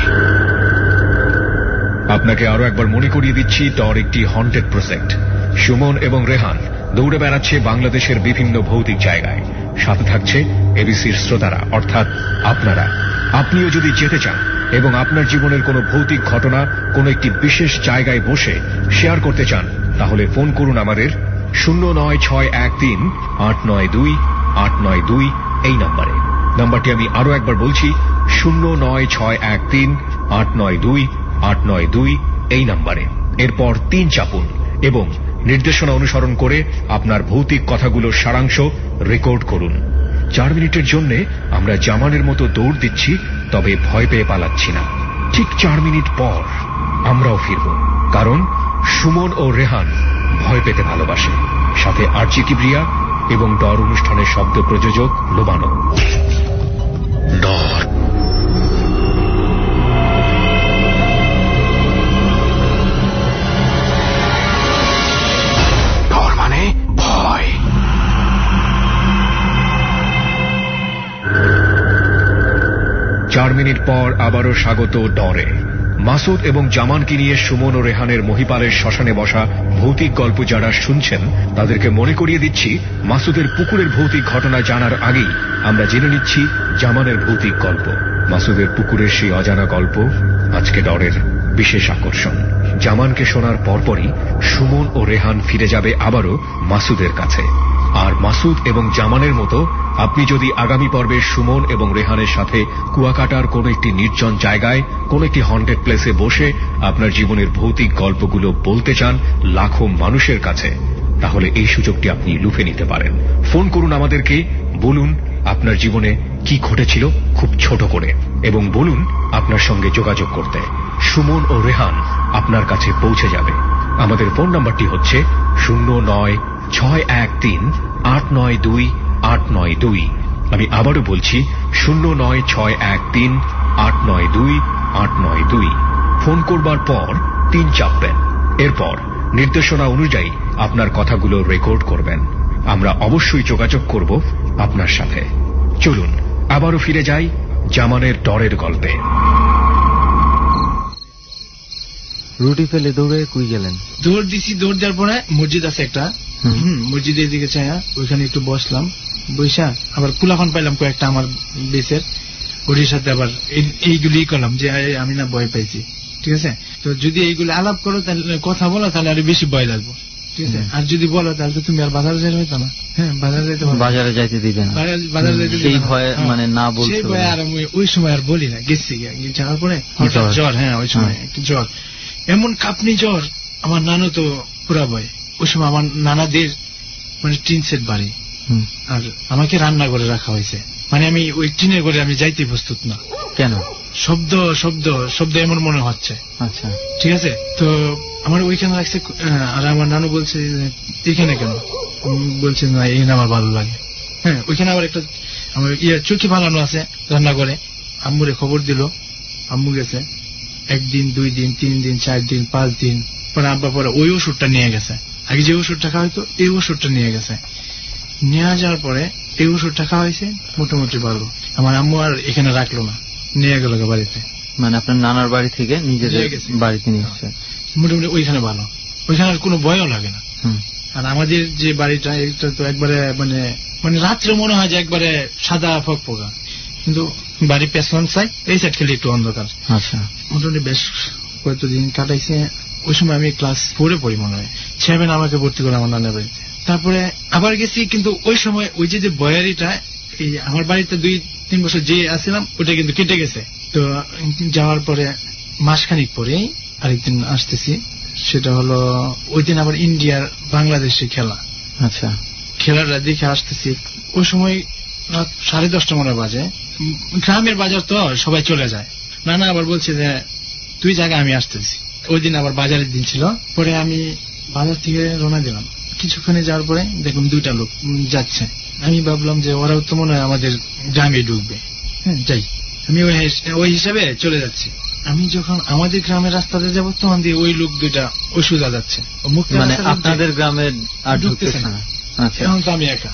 আপনাকে আরো একবার মনে করিয়ে দিচ্ছি, ডর একটি হন্টেড প্রজেক্ট। সুমন এবং রেহান দৌড়ে বেড়াচ্ছে বাংলাদেশের বিভিন্ন ভৌতিক জায়গায়, সাথে থাকছে এবিসির শ্রোতারা অর্থাৎ আপনারা। আপনিও যদি যেতে চান এবং আপনার জীবনের কোনো ভৌতিক ঘটনা কোনো একটি বিশেষ জায়গায় বসে শেয়ার করতে চান, তাহলে ফোন করুন আমাদের শূন্য নয় ছয় এক তিন আট নয় দুই আট নয় দুই এই নম্বরে। নাম্বারটি আমি আরো একবার বলছি, শূন্য নয় ছয় এক তিন আট নয় দুই আট নয় দুই এই নম্বরে। এরপর তিন চাপুন এবং নির্দেশনা অনুসরণ করে আপনার ভৌতিক কথাগুলোর সারাংশ রেকর্ড করুন। চার মিনিটের জন্য আমরা জামানের মতো দৌড় দিচ্ছি, তবে ভয় পেয়ে পালাচ্ছি না। ঠিক চার মিনিট পর আমরাও ফিরব, কারণ সুমন ও রেহান ভয় পেতে ভালোবাসে। সাথে আরজি কিবরিয়া এবং ডর অনুষ্ঠানের শব্দ প্রযোজক লোবানো। ডর ডর মানে ভয়। চার মিনিট পর আবারও স্বাগত ডরে। মাসুদ এবং জামানকে নিয়ে সুমন ও রেহানের মহিপালের শ্মশানে বসা ভৌতিক গল্প যারা শুনছেন, তাদেরকে মনে করিয়ে দিচ্ছি, মাসুদের পুকুরের ভৌতিক ঘটনা জানার আগেই আমরা জেনে নিচ্ছি জামানের ভৌতিক গল্প। মাসুদের পুকুরের সেই অজানা গল্প আজকে ডরের বিশেষ আকর্ষণ। জামানকে শোনার পরপরই সুমন ও রেহান ফিরে যাবে আবারও মাসুদের কাছে। আর মাসুদ এবং জামানের মতো আপনি যদি আগামী পর্বে সুমন এবং রেহানের সাথে কুয়াকাটার কোন একটি নির্জন জায়গায় কোন একটি হন্টেড প্লেসে বসে আপনার জীবনের ভৌতিক গল্পগুলো বলতে চান লাখো মানুষের কাছে, তাহলে এই সুযোগটি আপনি লুফে নিতে পারেন। ফোন করুন আমাদেরকে, বলুন আপনার জীবনে কি ঘটেছিল খুব ছোট করে, এবং বলুন আপনার সঙ্গে যোগাযোগ করতে। সুমন ও রেহান আপনার কাছে পৌঁছে যাবে। আমাদের ফোন নাম্বারটি হচ্ছে শূন্য নয় ছয় এক তিন আট নয় দুই আট নয় দুই। আমি আবারও বলছি শূন্য নয় ছয় এক তিন আট নয় দুই আট নয় দুই। ফোন করবার পর তিন চাপবেন, এরপর নির্দেশনা অনুযায়ী আপনার কথাগুলো রেকর্ড করবেন। আমরা অবশ্যই যোগাযোগ করব আপনার সাথে। চলুন আবারও ফিরে যাই জামানের ডরের গল্পে। রুটি ফেলে দৌড়ে কুই গেলেন? দৌড় দিছি, দৌড় দেওয়ার পরে মসজিদ আছে একটা, মসজিদের দিকে চাইয়া ওইখানে একটু বসলাম। বৈশা আবার পুলাফান পাইলাম কয়েকটা আমার বেসের, ওটির সাথে আবার এইগুলি করলাম যে আমি না ভয় পাইছি, ঠিক আছে। তো যদি এইগুলি আলাপ করো, তাহলে কথা বলো, তাহলে আরো বেশি ভয় লাগবে, ঠিক আছে। আর যদি বলো তাহলে তো তুমি আর বাজারে যাইতে হইতো না। হ্যাঁ, বাজারে যাইতে বাজারে যাইতে দিবে না, বাজারে যাইতে সেই ভয়, মানে না বলতে সেই ভয়। আর আমি ওই সময় আর বলি না, গেছি যাওয়ার পরে হঠাৎ জ্বর, হ্যাঁ ওই সময় একটু জ্বর, এমন কাঁপনি জ্বর। আমার নানু তো পুরা ভয়। ওই সময় আমার নানাদের মানে টিন সেট বাড়ি, আর আমাকে রান্না করে রাখা হয়েছে, মানে আমি ওই টিনের ঘরে আমি যাইতে প্রস্তুত না। কেন? শব্দ শব্দ শব্দ এমন মনে হচ্ছে। আচ্ছা, ঠিক আছে। তো আমার ওইখানে রাখছে, আর আমার নানু বলছে এখানে কেন? বলছে না, এই আমার ভালো লাগে। হ্যাঁ, ওইখানে আবার একটা আমার ইয়ে চৌকি বানানো আছে রান্না করে। আম্মুরে খবর দিল, আম্মু গেছে। একদিন, দুই দিন, তিন দিন, চার দিন, পাঁচ দিন পরে আব্বা পরে ওই ওষুধটা নিয়ে গেছে। আগে যে ওষুধটা খাওয়া হয়তো এই ওষুধটা নিয়ে গেছে। নিয়ে যাওয়ার পরে এই ওষুধটা খাওয়া হয়েছে, মোটামুটি ভালো। আমার আম্মু আর এখানে রাখলো না, নিয়ে গেল বাড়িতে। মানে আপনার নানার বাড়ি থেকে নিজের বাড়িতে নিয়ে এসছে, মোটামুটি ওইখানে ভালো। ওইখানে আর কোনো ভয়ও লাগে না। আর আমাদের যে বাড়িটা এটা তো একবারে মানে মানে রাত্রে মনে হয় যে একবারে সাদা ফকফকা, কিন্তু বাড়ির পেছন সাইড এই সাইড খেলে একটু অন্ধকার। আচ্ছা, মোটামুটি বেশ কয়েকদিন কাটাইছে। ওই সময় আমি ক্লাস ফোরে পড়ি মনে হয়, সেভেন আমাকে ভর্তি করে আমার নানা বাড়িতে। তারপরে আবার গেছি, কিন্তু ওই সময় ওই যে বয়ারিটা এই আমার বাড়িতে দুই তিন বছর যে আসছিলাম ওটা কিন্তু কেটে গেছে। তো যাওয়ার পরে মাসখানিক পরে আরেকদিন আসতেছি, সেটা হলো ওই দিন আবার ইন্ডিয়ার বাংলাদেশে খেলা। আচ্ছা, খেলাটা দেখে আসতেছি, ওই সময় রাত সাড়ে দশটা মনে বাজে। গ্রামের বাজার তো সবাই চলে যায়, নানা আবার বলছে যে তুই জায়গা আমি আসতেছি। ওই দিন আবার বাজারের দিন ছিল। পরে আমি বাজার থেকে রওনা দিলাম, কিছুক্ষণে যাওয়ার পরে দেখলাম দুইটা লোক যাচ্ছে। আমি ভাবলাম যে ওরাও তো মনে হয় আমাদের গ্রামে ঢুকবে, হ্যাঁ যাই, আমি ওই হিসাবে চলে যাচ্ছি। আমি যখন আমাদের গ্রামের রাস্তাতে যাবো তখন দিয়ে ওই লোক দুইটা ওই সোজা যাচ্ছে, মানে আপনাদের গ্রামের আর ঢুকতেছে না। আচ্ছা, এখন তো আমি একা,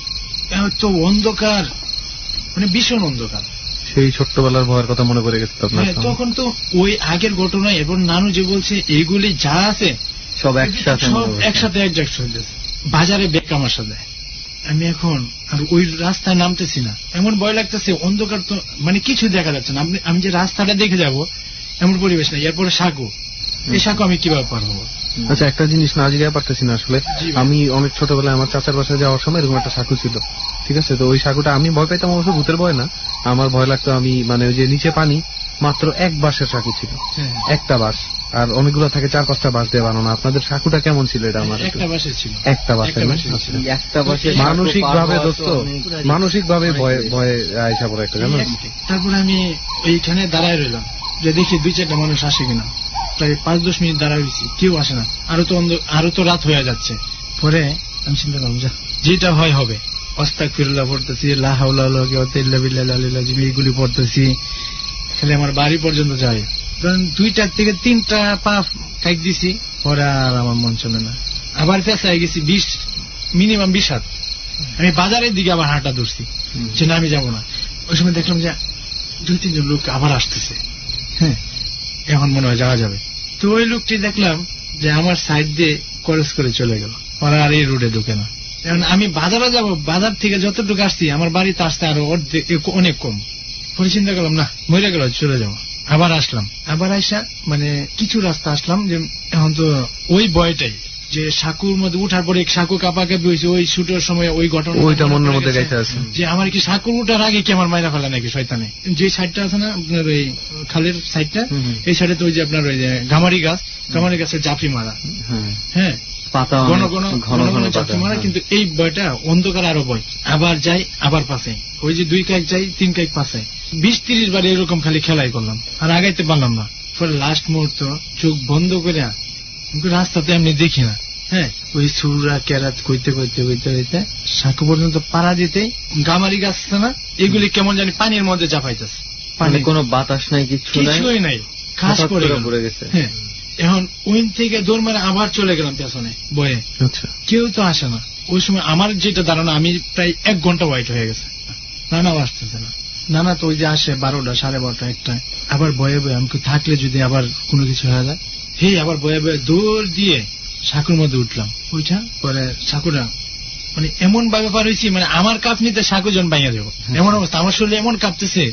এখন তো অন্ধকার, মানে ভীষণ অন্ধকার। সেই ছোট্টবেলার ভয়ের কথা মনে পড়ে গেছে আপনার? তখন তো ওই আগের ঘটনা, এবং নানু যে বলছে এইগুলি যা আছে সব একসাথে সব একসাথে একজাক্ট হয়েছে। বাজারে বেক আমার সাথে, আমি এখন আর ওই রাস্তায় নামতেছি না, এমন ভয় লাগতেছে, অন্ধকার তো মানে কিছু দেখা যাচ্ছে না। আমি যে রাস্তাটা দেখে যাব এমন পরিবেশ নাই। এরপরে সাঁকো, এই সাঁকো আমি কিভাবে পার হবো? আচ্ছা, একটা জিনিস না আজকে পারতেছি না আসলে। আমি অনেক ছোটবেলায় আমার চাচার বাসায় যাওয়ার সময় এরকম একটা সাঁকো ছিল, ঠিক আছে? তো ওই সাঁকোটা আমি ভয় পাইতাম, অবশ্য ভূতের ভয় না, আমার ভয় লাগতো। আমি মানে ওই যে নিচে পানি, মাত্র এক বাঁশের সাঁকো ছিল, একটা বাঁশ, আর অনেকগুলো থাকে চার পাঁচটা বাঁশ দিয়ে বানানো। আপনাদের সাঁকোটা কেমন ছিল? এটা আমার একটা বাঁশের ছিল, একটা বাঁশের। একটা বাঁশের মানসিক ভাবে দোস্ত, মানসিক ভাবে ভয়ে ভয়ে আয়সা পড়ে একটা, জানো? তারপরে আমি ওইখানে দাঁড়ায় রইলাম যে দেখি দুই চারটা মানুষ আসে কিনা। প্রায় পাঁচ দশ মিনিট দাঁড়ায় রয়েছি, কেউ আসে না। আরো তো আরো তো রাত হয়ে যাচ্ছে। পরে আমি চিন্তা করলাম যা যেটা হয় হবে, আস্তাগফিরুল্লাহ পড়তেছি, লা হাওলা ওয়ালা কুওয়াতা ইল্লা বিল্লাহিল আযীম, এইগুলি পড়তেছি, খালি আমার বাড়ি পর্যন্ত যাই। দুইটার থেকে তিনটা পা কাইক দিছি, পরে আর আমার মন চলে না। আবার পেছায় গেছি বিশ মিনিমাম বিশ হাত। আমি বাজারের দিকে আবার হাঁটা ধরছি যে না আমি যাবো না। ওই সময় দেখলাম যে দুই তিনজন লোক আবার আসতেছে, হ্যাঁ এখন মনে হয় যাওয়া যাবে। তো ওই লোকটি দেখলাম যে আমার সাইড দিয়ে ক্রস করে চলে গেল, ওরা আর এই রোডে ঢুকে না। এখন আমি বাজারে যাব, বাজার থেকে যতটুকু আসছি আমার বাড়িতে আসতে আরো অনেক কম। পরে চিন্তা করলাম না মরে গেল, চলে যাবো। আবার আসলাম, আবার আইসা মানে কিছু রাস্তা আসলাম, যে এখন তো ওই ভয়টাই যে সাঁকুর মধ্যে উঠার পরে সাঁকু কাপা কাপি হয়েছে, ওই শুটের সময় ওই ঘটনা ওইটা মনের মধ্যে গাইতে আছে যে আমার কি সাঁকুর উঠার আগে কি আমার মায়েরা ফেলা নাকি শয়তানে। যে সাইডটা আছে না আপনার ওই খালের সাইডটা, এই সাইডে তো ওই যে আপনার ওই যে গামারি গাছ, গামারি গাছের জাফরি মারা, হ্যাঁ পাতা ঘন ঘন ঘন ঘন জাফরি মারা। কিন্তু এই বয়টা অন্ধকার আরো ভয়। আবার যাই আবার পাশে, ওই যে দুই কাইক যাই তিন কাইক পাশে, বিশ তিরিশ বার এরকম খালি খেলাই করলাম, আর আগাইতে পারলাম না। পরে লাস্ট মুহূর্ত চোখ বন্ধ করে রাস্তাতে এমনি দেখি না, হ্যাঁ ওই সুরা কেরাত কইতে কইতে কইতে কইতে সাঁকো পর্যন্ত পাড়া দিতে গামারি গাছ না এগুলি কেমন জানি পানির মধ্যে চাপাইতেছে। পানি কোনো বাতাস নাই, কিছু কিছুই নাই, ঘাস পড়ে গেছে। হ্যাঁ এখন ওইন থেকে দৌড় মারে আবার চলে গেলাম পেছনে বয়ে। আচ্ছা, কেউ তো আসে না। ওই সময় আমার যেটা ধারণা আমি প্রায় এক ঘন্টা ওয়াইট হয়ে গেছে, নানাও আসতেছে না। নানা তো ওই যে আসে বারোটা সাড়ে বারোটা একটা, আবার বয়ে বয়ে আমি থাকলে যদি আবার কোনো কিছু হয়ে যায়, হেই আবার বয়ে বয়ে দৌড় দিয়ে সাঁকুর মধ্যে উঠলাম। ওইটা পরে সাঁকুটা মানে এমন ভাবে পার হয়েছি, মানে আমার কাঁপনিতে সাঁকু জন বাইয়া যাবো এমন অবস্থা, আমার শরীরে এমন কাঁপতেছে।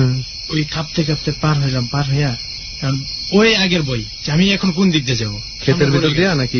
ওই কাঁপতে কাঁপতে পার হইলাম, পার হইয়া ওই আগের বই আমি এখন কোন দিক দিয়ে যাবো, ক্ষেতের ভিতর দিয়ে নাকি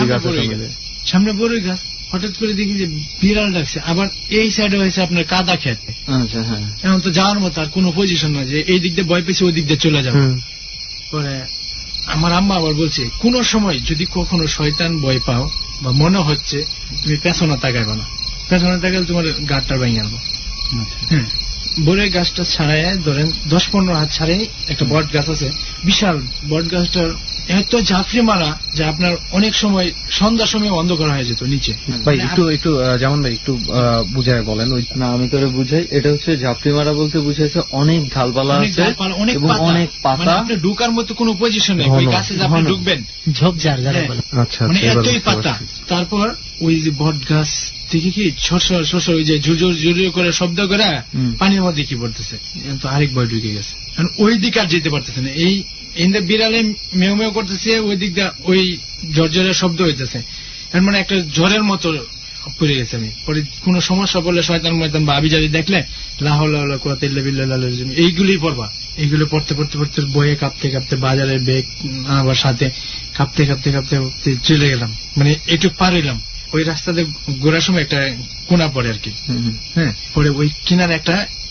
সামনে বড়ই গাছ। হঠাৎ করে দেখি যে বিড়াল ডাকছে, আবার এই সাইডে হয়েছে আপনার কাদা ক্ষেত। এখন তো যাওয়ার মতো আর কোন পজিশন নয় যে এই দিক দিয়ে বয় পেয়েছে ওই দিক দিয়ে চলে যাবো। পরে আমার আম্মা আবার বলছে কোন সময় যদি কখনো শয়তান ভয় পাও বা মনে হচ্ছে তুমি পেছনে তাকাইবা না, পেছনে তাকালে তোমার গাড়টা ভেঙে যাবো। হ্যাঁ বড়ই গাছটা ছাড়াই ধরেন দশ পনেরো হাত ছাড়াই একটা বট গাছ আছে, বিশাল বট গাছটার এত ঝাঁপড়ি মারা যে আপনার অনেক সময় সন্ধ্যার সময় অন্ধকার হয়ে যেত নিচে। ভাই একটু একটু যেমন ভাই একটু বুঝায় বলেন। ওই না আমি করে বুঝাই, এটা হচ্ছে ঝাঁপড়ি মারা বলতে বুঝাইছে অনেক ঢালপালা আছে, অনেক পাতা, আপনি ঢুকার মতো কোন পজিশন নেই, ওই গাছে আপনি ঢুকবেন ঝোপঝাড় মানে এতই পাতা। তারপর ওই যে বট গাছ থেকে কি শস্য শস্য ওই যে ঝুঝুর ঝুড়িয়ে করে শব্দ করে পানির মধ্যে কি পড়তেছে, তো আরেক বয় ঢুকে গেছে। ওই দিকে আর যেতে পারতেছে না, এই বিড়ালে মেউ মেউ করতেছে, ওই দিক দিয়ে ওই জর্জরের শব্দ হইতেছে। এর মানে একটা জ্বরের মতো পড়ে গেছে আমি। পরে কোনো সমস্যা বললে শয়তান ময়তান বা আবিজাবি দেখলে লাহলা কুওয়াতা ইল্লা বিল্লাহ এইগুলোই পড়বা। এইগুলো পড়তে পড়তে পড়তে বইয়ে কাঁপতে কাঁপতে বাজারের ব্যাগ আবার সাথে কাঁপতে কাঁপতে কাঁপতে কাঁপতে চলে গেলাম। মানে একটু পার হইলাম, ওই রাস্তাতে ঘোরার সময় একটা কোনা পড়ে আর কি। হ্যাঁ, পরে ওই কিনারে একটা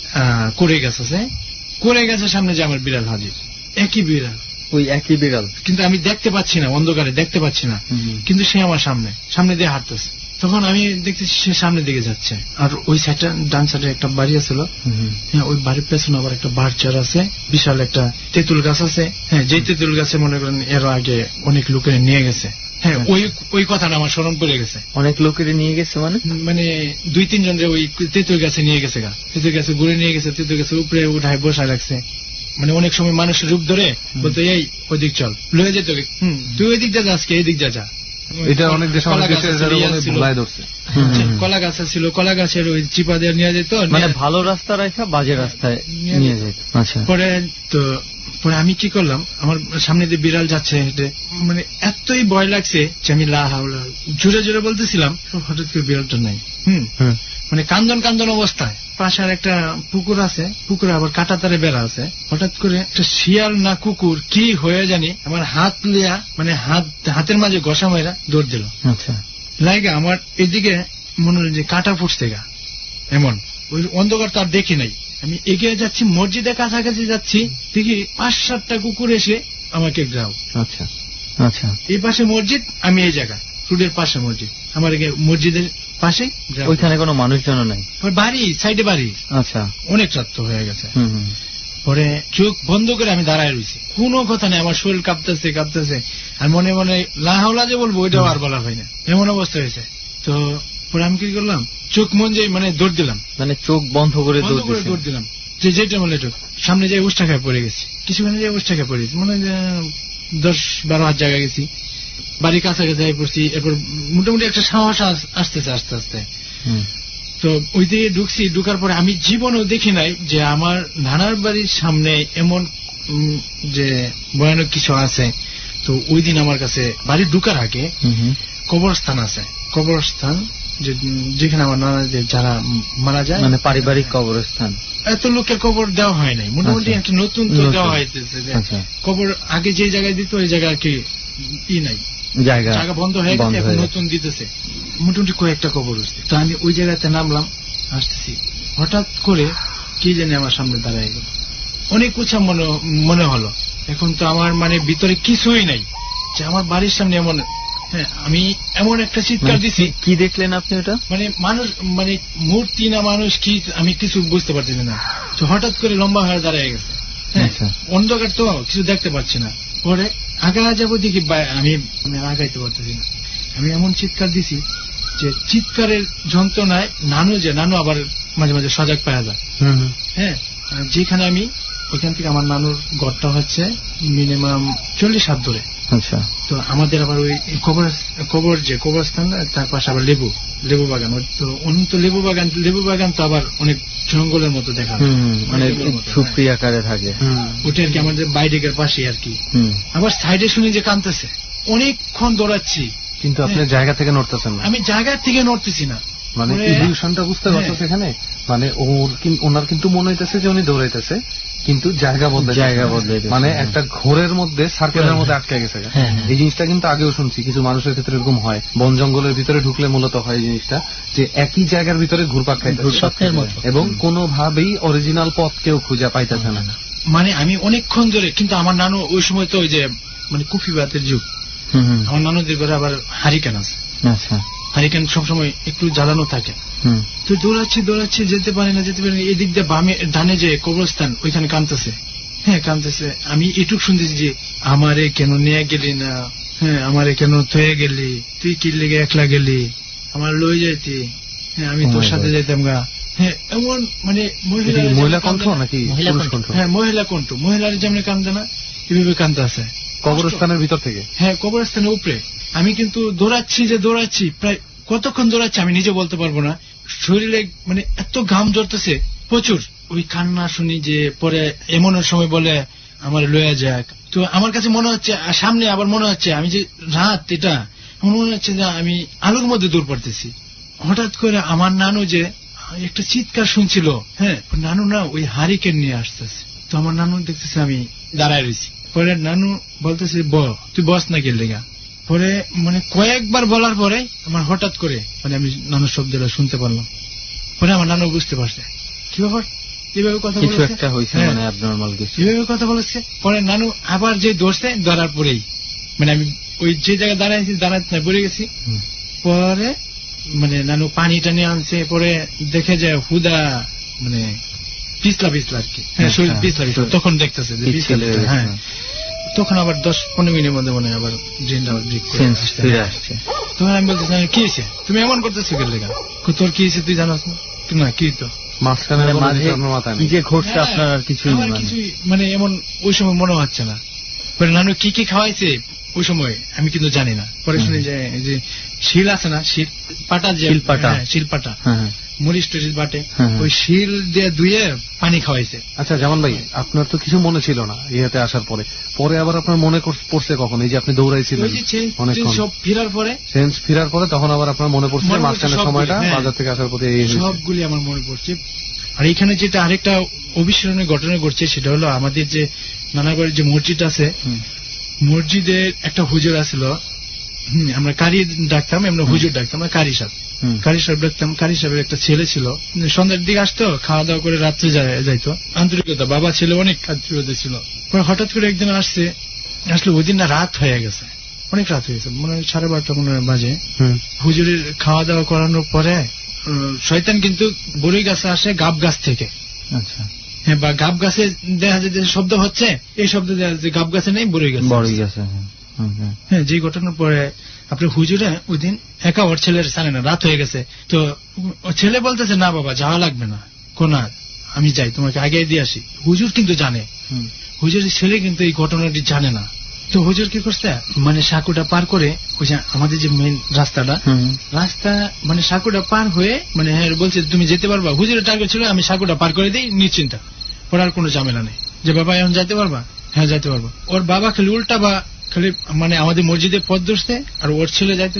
করে গাছ আছে, করে গাছের সামনে যে আমার বিড়াল হাজির, একই বিড়াল, ওই একই বিড়াল, কিন্তু আমি দেখতে পাচ্ছি না, অন্ধকারে দেখতে পাচ্ছি না, কিন্তু সে আমার সামনে সামনে দিয়ে হাঁটতেছে। তখন আমি দেখতেছি সে সামনের দিকে যাচ্ছে, আর ওই সাইডটা ডান সাইডে একটা বাড়ি আছিল, হ্যাঁ ওই বাড়ির পেছনে আবার একটা বাড়চার আছে, বিশাল একটা তেঁতুল গাছ আছে। হ্যাঁ, যে তেঁতুল গাছে মনে করেন এর আগে অনেক লোকের নিয়ে গেছে। হ্যাঁ, ওই ওই কথাটা আমার স্মরণ পড়ে গেছে। অনেক লোকের নিয়ে গেছে মানে মানে দুই তিনজন ওই তেঁতুল গাছে নিয়ে গেছে, গা তেঁতুল গাছে ঘুরে নিয়ে গেছে, তেঁতুল গাছের উপরে উঠায় বসায় রাখছে। মানে অনেক সময় মানুষের রূপ ধরে বলতো এই ওই দিক চল, লয়ে যেত, হম তুই ওই দিক যা, আজকে এই দিক যা যা। এটা অনেক দেশে ভুলায় ধরছে। কলা গাছ ছিল, কলা গাছের ওই চিপা দিয়ে নিয়ে যেত, মানে ভালো রাস্তা রেখা বাজে রাস্তায় নিয়ে যেত। আচ্ছা, পরে তো পরে আমি কি করলাম, আমার সামনে দিয়ে বিড়াল যাচ্ছে হেঁটে, মানে এতই ভয় লাগছে যে আমি লা হাওলা জোরে জোরে বলতেছিলাম, হঠাৎ করে বিড়ালটা নাই। হম মানে কান্দন কান্দন অবস্থায়। পাশে আর একটা পুকুর আছে, পুকুরে আবার কাটা তারে বেড়া আছে। হঠাৎ করে একটা শিয়াল না কুকুর কি হয়ে জানি আমার হাত লিয়া, মানে হাত হাতের মাঝে ঘষা মেরা দৌড় দিল। আচ্ছা, লাগে আমার এইদিকে মনে হল যে কাটা ফুটছে গা, এমন ওই অন্ধকার তো আর দেখি নাই। আমি এগিয়ে যাচ্ছি, মসজিদের কাছাকাছি যাচ্ছি, দেখি পাঁচ সাতটা কুকুর এসে আমাকে গ্রাও। আচ্ছা আচ্ছা, এই পাশে মসজিদ, আমি এই জায়গা রোডের পাশে মসজিদ, আমার মসজিদের পাশে। ওইখানে কোনো মানুষজন নাই, বাড়ি সাইডে বাড়ি। আচ্ছা, অনেক রাত হয়ে গেছে। পরে চোখ বন্ধ করে আমি দাঁড়ায় রয়েছি, কোনো কথা নেই, আমার শরীর কাঁপতেছে কাঁপতেছে, আর মনে মনে লাহাওলা যে বলবো ওইটাও আর বলা হয় না, এমন অবস্থা হয়েছে। তো পরে আমি কি করলাম, চোখ মন যে মানে দৌড় দিলাম, মানে চোখ বন্ধ করে দৌড় দিলাম, যে যেটা বলে সামনে যাই উষ্টা খায় পড়ে গেছি, কিছুখানে যাই উষ্টা খায় পড়ে গেছি, মনে হয় দশ বারো হাত জায়গা গেছি, বাড়ির কাছাকাছি পড়ছি। এরপর মোটামুটি একটা সাহস আসতেছে আস্তে আস্তে। তো ওই দিকে ঢুকছি, ঢুকার পরে আমি জীবনও দেখি নাই যে আমার নানার বাড়ির সামনে এমন যে ভয়ানক কিছু আছে। তো ওই দিন আমার কাছে বাড়ি ঢুকার আগে কবরস্থান আছে, কবরস্থান যেখানে আমার নানাদের যারা মারা যায়, মানে পারিবারিক কবরস্থান। এত লোকের কবর দেওয়া হয় নাই, মোটামুটি একটা নতুন তো দেওয়া হয়েছে। কবর আগে যে জায়গায় দিত ওই জায়গা আর কি ই নাই, জায়গা বন্ধ হয়ে গেছে, এখন নতুন দিতেছে, মোটামুটি কয়েকটা কবর হচ্ছে। তো আমি ওই জায়গাতে নামলাম, আসতেছি, হঠাৎ করে কি জানি আমার সামনে দাঁড়ায় গেল, অনেক উঁচা মনে মনে হলো। এখন তো আমার মানে ভিতরে কিছুই নাই, যে আমার বাড়ির সামনে এমন। হ্যাঁ, আমি এমন একটা চিৎকার দিছি। কি দেখলেন আপনি ওটা? মানে মানুষ, মানে মূর্তি না মানুষ কি, আমি কিছু বুঝতে পারতেছি না। তো হঠাৎ করে লম্বা হয়ে দাঁড়ায় গেছে। হ্যাঁ, অন্ধকার তো কিছু দেখতে পাচ্ছি না। পরে আগা যাবো দেখি আমি আমি আগাইতে পারতেছি না। আমি এমন চিৎকার দিছি যে চিৎকারের যন্ত্রণায় নানু যে নানু আবার মাঝে মাঝে সজাগ পাওয়া যায়। হ্যাঁ, যেখানে আমি, ওইখান থেকে আমার নানুর ঘরটা হচ্ছে মিনিমাম চল্লিশ হাত ধরে। আচ্ছা, তো আমাদের আবার ওই কবর কবর যে কবরস্থান, তার পাশে আবার লেবু লেবু বাগান। তো অন্য লেবু বাগান লেবু বাগান তো আবার অনেক জঙ্গলের মতো দেখা, মানে ঝুপড়ি আকারে থাকে। ওটা আর কি আমাদের বাইরের পাশে আর কি। আবার সাইডে শুনি যে কাঁদতেছে, অনেকক্ষণ দৌড়াচ্ছি, কিন্তু আপনি জায়গা থেকে নড়তেছেন না। আমি জায়গা থেকে নড়তেছি না, মানে ইলিউশনটা বুঝতে পারছো সেখানে। মানে ওর ওনার কিন্তু মনে হইতেছে যে উনি দৌড়াইতেছে, কিন্তু জায়গা বদলে জায়গা বদলে মানে একটা ঘোরের মধ্যে সার্কেলের মধ্যে আটকে গেছে। এই জিনিসটা কিন্তু আগেও শুনছি, কিছু মানুষের ক্ষেত্রে এরকম হয়। বন জঙ্গলের ভিতরে ঢুকলে মূলত হয় জিনিসটা, যে একই জায়গার ভিতরে ঘুরপাক খাইতেছে এবং কোনোভাবেই অরিজিনাল পথ কেউ খুঁজে পাইতেছে না। মানে আমি অনেকক্ষণ ধরে, কিন্তু আমার নানু ওই সময় তো ওই যে মানে কুফি বাতের যুগ, আমার নানুদের ঘরে আবার হারিকেন আছে। আচ্ছা, হারিকেন সবসময় একটু জ্বালানো থাকে। তো দৌড়াচ্ছি দৌড়াচ্ছি, যেতে পারি না যেতে পারি না। এদিক দিয়ে বামে ডানে যে কবরস্থান, ওইখানে কাঁদতেছে। হ্যাঁ, কাঁদতেছে। আমি এটুক শুনতেছি যে আমারে কেন নিয়ে গেলি না, হ্যাঁ আমারে কেন থয়ে গেলি, তুই কি লেগে একলা গেলি, আমার লই যাইতি, হ্যাঁ আমি তোর সাথে যাইতাম গা। হ্যাঁ, এমন মানে মহিলা কণ্ঠ নাকি? হ্যাঁ, মহিলা কণ্ঠ, মহিলার যেমন কান্দে না এভাবে কান্দতে আছে কবরস্থানের ভিতর থেকে। হ্যাঁ, কবরস্থানের উপরে। আমি কিন্তু দৌড়াচ্ছি যে দৌড়াচ্ছি, প্রায় কতক্ষণ দৌড়াচ্ছি আমি নিজে বলতে পারবো না। শরীরে মানে এত ঘাম ঝরতেছে প্রচুর। ওই কান্না শুনি যে পরে এমন সময় বলে আমার লয়া যাক। তো আমার কাছে মনে হচ্ছে সামনে, আবার মনে হচ্ছে আমি যে রাত, এটা আমার মনে হচ্ছে যে আমি আলোর মধ্যে দৌড় পড়তেছি। হঠাৎ করে আমার নানু যে একটা চিৎকার শুনছিল, হ্যাঁ, নানু না ওই হারিকেন নিয়ে আসতেছে। তো আমার নানু দেখতেছে আমি দাঁড়ায় রয়েছি। পরে নানু বলতেছে ব তুই বস না গেলে গা। পরে মানে কয়েকবার বলার পরে আমার হঠাৎ করে মানে আমি নানুর শব্দটা শুনতে পারলাম। পরে আমার নানু বুঝতে পারছে কি ব্যাপার, এভাবে কথা কিছু বলেছে, একটা হয়েছে, হ্যাঁ, মানে অ্যাবনরমাল কিছু, এভাবে কথা বলেছে। পরে নানু আবার যে দৌড়ছে, ধরার পরেই মানে আমি ওই যে জায়গায় দাঁড়াইছি দাঁড়াতে না পড়ে গেছি। পরে মানে নানু পানি টানি আনছে, পরে দেখে যায় হুদা মানে পিছলা পিছলা আর কি, হ্যাঁ শরীর পিছলা পিছলা। তখন দেখতেছে যে পিছলা পিছলা, হ্যাঁ। তখন আবার দশ পনেরো মিনিটের মধ্যে মনে হয় আবার ড্রেনটা আবার ব্রেক করে ফিরে আসছে। তখন আমি বলতেছি কি হয়েছে, তুমি এমন করতেছো গেল লেগা, তোর কি হয়েছে তুই জানাস না? কি তো মাঝখানে কি যে ঘটছে আপনার আর কিছুই কিছুই মানে এমন ওই সময় মনে হচ্ছে না। পরে নানু কি কি খাওয়াইছে ওই সময় আমি কিন্তু জানি না। পরে শুনি যে শিল আছে না, শিল পাটা, যে শিলপাটা, শিলপাটা মরিচ টরিচ বাটে, ওই শিল দিয়ে ধুয়ে পানি খাওয়াইছে। আচ্ছা জামান ভাই, আপনার তো কিছু মনে ছিল না ইহাতে আসার পরে, পরে আবার আপনার মনে পড়ছে কখন? এই যে আপনি দৌড়াইছিলেন সব ফেরার পরে, সেন্স ফেরার পরে তখন আবার আপনার মনে পড়ছে মাঝখানের সময়টা বাজার থেকে আসার পরে সবগুলি আমার মনে পড়ছে। আর এখানে যেটা আরেকটা অবিস্মরণীয় ঘটনা ঘটছে সেটা হলো আমাদের যে নানাবাড়ির যে মসজিদ আছে, মসজিদের একটা হুজুর আসছিল, আমরা কারি ডাকতাম, আমরা হুজুর ডাকতাম না, কারি সাহেব, কারি সাহেব ডাকতাম। কারি সাহেবের একটা ছেলে ছিল, সন্ধ্যার দিকে আসতো, খাওয়া দাওয়া করে রাত্রে যাইতো। আন্তরিকতা, বাবা ছেলে অনেক আন্তরিকতা ছিল। পরে হঠাৎ করে একদিন আসছে, আসলে ওই দিন না রাত হয়ে গেছে, অনেক রাত হয়ে গেছে, মনে হয় সাড়ে বারোটা মনে বাজে। হুজুরের খাওয়া দাওয়া করানোর পরে শয়তান কিন্তু বড়ই গাছে আসে গাব গাছ থেকে, আচ্ছা হ্যাঁ, বা গাব গাছে দেখা যায় যে শব্দ হচ্ছে, এই শব্দ দেখা যায় গাব গাছে নেই, বড়ই গাছে, বড়ই গাছে। হ্যাঁ, যে ঘটনার পরে আপনার হুজুরে ওই দিন একা ওর ছেলের জানে না, রাত হয়ে গেছে। তো ছেলে বলতেছে না বাবা যাওয়া লাগবে না, কোনা আমি যাই, তোমাকে আগে দিয়ে আসি। হুজুর কিন্তু জানে, হুজুরের ছেলে কিন্তু এই ঘটনাটি জানে না। তো হুজুর কি করছে, মানে সাঁকুটা পার করে ওই যে আমাদের যে মেন রাস্তাটা, রাস্তা মানে সাঁকুটা পার হয়ে মানে হ্যাঁ বলছে তুমি যেতে পারবা। হুজুরের টার্গেট ছিল আমি সাঁকুটা পার করে দিই নিশ্চিন্তা, পড়ার কোনো ঝামেলা নেই, যে বাবা এখন যাইতে পারবা, হ্যাঁ যাইতে পারবো। ওর বাবা খালি উল্টা বা খালি মানে আমাদের মসজিদে পথ ধরছে, আর ওর ছেলে যাইতে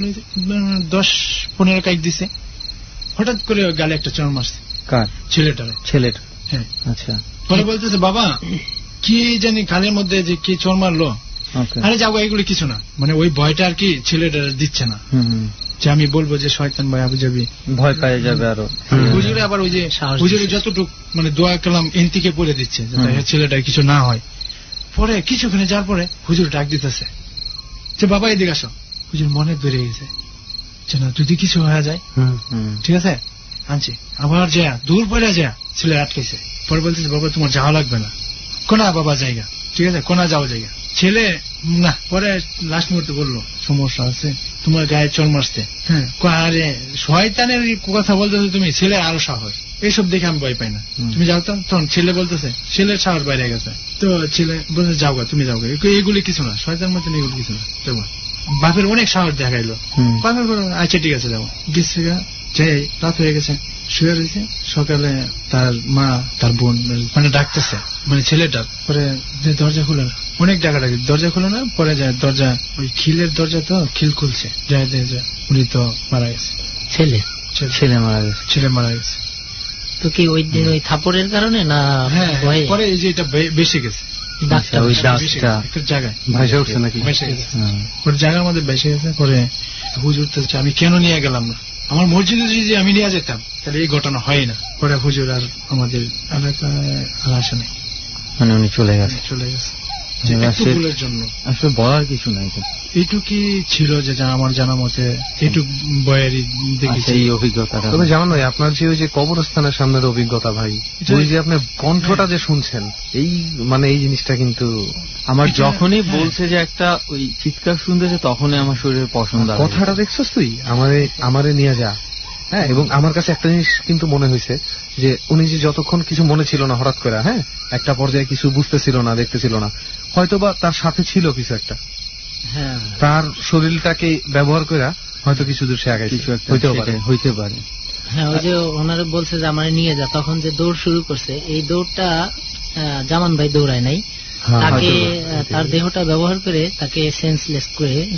দশ পনেরো কাইক দিছে। হঠাৎ করে গালে একটা চড় মারছে, কার? ছেলেটার, ছেলেটা, হ্যাঁ। আচ্ছা, পরে বলতেছে বাবা কি জানি কালের মধ্যে যে কি চড় মারলো। আরে যাবো, এগুলো কিছু না, মানে ওই ভয়টা আর কি ছেলেটা দিচ্ছে না, যে আমি বলবো যে শয়তান ভাই আবু যাবি, ভয় পেয়ে যাবে আরো। হুজুরে আবার ওই যে হুজুরে যতটুকু মানে দোয়া কালাম এনতিকে পড়ে দিচ্ছে যাতে ছেলেটার কিছু না হয়। পরে কিছুক্ষণে যাওয়ার পরে হুজুর ডাক দিতেছে যে বাবা এদিকে আসো। হুজুর মনে ধরে গেছে যে না যদি কিছু হয়ে যায়, ঠিক আছে আনছি। আবার যা দূর পরে যা ছেলে আটকেছে। পরে বলতেছে বাবা তোমার যাওয়া লাগবে না, কোনা বাবা জায়গা, ঠিক আছে কোনা যাওয়া জায়গা। ছেলে না, পরে লাস্ট মুহূর্তে বললো সমস্যা আছে, তোমার গায়ে চড় মারছে। হ্যাঁ, আরে শয়তানের কথা বলতেছো তুমি, ছেলে আরো সাহস, এইসব দেখে আমি ভয় পাই না, তুমি যাও তো। তখন ছেলে বলতেছে, ছেলের সাহস বাইরে গেছে, তো ছেলে বলছে যাও গা তুমি যাও গা, এগুলি কিছু না, শয়তান মতন এগুলি কিছু না। যাবো, বাপের অনেক সাহস দেখাইলো, বাপের বলো আচ্ছা ঠিক আছে যাবো। গেছে গা, যাই রাত হয়ে গেছে, শুয়ে রয়েছে। সকালে তার মা তার বোন মানে ডাকতেছে, মানে ছেলেটার। পরে যে দরজা খুলে না, অনেক ডাকা ডাকি, দরজা খুলে না। পরে যায় দরজা, ওই খিলের দরজা তো খিল খুলছে, যায় যায় উনি তো মারা গেছে, ছেলে ছেলে মারা গেছে, ছেলে মারা গেছে। তো কি ওই দিন ওই থাপড়ের কারণে না? হ্যাঁ, পরে এই যে এটা বেশি গেছে জায়গায়, ভাইসা উঠছে নাকি, বেসে গেছে ওর জায়গার মধ্যে বেসে গেছে। পরে হুজুর তো আমি কেন নিয়ে গেলাম না, আমার মসজিদে যদি আমি নিয়ে যেতাম তাহলে এই ঘটনা হয় না। পরে হুজুর আর আমাদের এলাকায় আর আসে নাই, মানে উনি চলে গেছে, চলে গেছে ভুলের জন্য। আসলে বলার কিছু নাই, এইটুকি ছিল যে আমার জানা মতে এইটুক বয়েরই দেখেছি এই অভিজ্ঞতা। তবে জামান ভাই আপনার যে ওই যে কবরস্থানের সামনের অভিজ্ঞতা ভাই, ওই যে আপনার কণ্ঠটা যে শুনছেন, এই মানে এই জিনিসটা কিন্তু আমার যখনই বলছে যে একটা ওই চিৎকার শুনতেছে তখনই আমার শরীরে পছন্দ। কথাটা দেখছস তুই, আমারে আমারে নিয়ে যা। হ্যাঁ, এবং আমার কাছে একটা জিনিস কিন্তু মনে হয়েছে যে উনি যে যতক্ষণ কিছু মনে ছিল না, হঠাৎ করে হ্যাঁ একটা পর্যায়ে কিছু বুঝতেছিল না, দেখতেছিল না, হয়তোবা তার সাথে ছিল কিছু একটা, হ্যাঁ তার শরীরটাকে ব্যবহার করে হয়তো কিছু দূর সে আগে কিছু একটা হইতেও পারে, হইতে পারে। হ্যাঁ, ওই যে ওনারা বলছে যে আমার নিয়ে যা, তখন যে দৌড় শুরু করছে, এই দৌড়টা জামান ভাই দৌড়ায় নাই, তাকে তার দেহটা ব্যবহার করে তাকে সেন্সলেস করে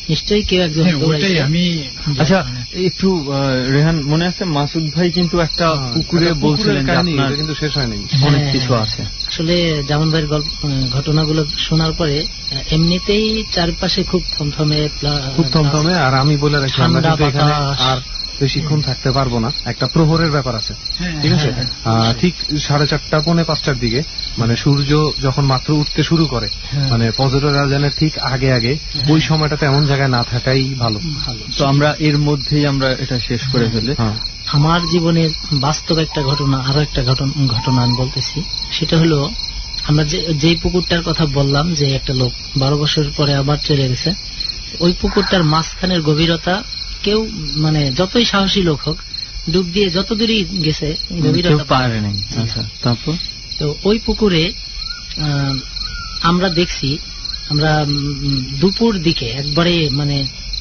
নিশ্চয়ই কেউ একজন হ্যাঁ, ওটাই দৌড়াইছে। আমি আচ্ছা একটু আহ, রেহান মনে আছে মাসুদ ভাই কিন্তু একটা পুকুরে একটা বলছিলেন যে কাহিনী, আপনার এটা কিন্তু শেষ হয়নি। অনেক হ্যাঁ, কিছু আছে। আসলে জামান ভাইয়ের গল্প আহ, ঘটনাগুলো শোনার পরে আহ, এমনিতেই চারপাশে খুব থমথমে প্লা- খুব থমথমে। আর আমি বলে রাখি আমরা ঠান্ডা কিন্তু এখানে বাতাস। আর বেশিক্ষণ থাকতে পারবো না, একটা প্রহরের ব্যাপার আছে, হ্যাঁ, ঠিক আছে? হ্যাঁ, আহ, ঠিক সাড়ে চারটা পৌনে পাঁচটার দিকে মানে সূর্য যখন মাত্র উঠতে শুরু করে, হ্যাঁ। মানে ফজরের আজানের ঠিক আগে আগে ওই সময়টাতে এমন জায়গায় না থাকাই ভালো। ভালো। তো আমরা এর মধ্যেই আমরা এটা শেষ করে ফেলে। হ্যাঁ। আমার জীবনের বাস্তব একটা ঘটনা, আরো একটা ঘটন- ঘটনা আমি বলতেছি। সেটা হলো আমরা যে যেই পুকুরটার কথা বললাম যে একটা লোক বারো বছর পরে আবার চলে গেছে, ওই পুকুরটার মাঝখানের গভীরতা কেউ মানে যতই সাহসী লোক হোক ডুব দিয়ে যত দূরই গেছে কেউ গভীরতা পারে নাই। আচ্ছা তারপর তো ওই পুকুরে আহ, আমরা দেখছি, আমরা উম, দুপুর দিকে একবারে মানে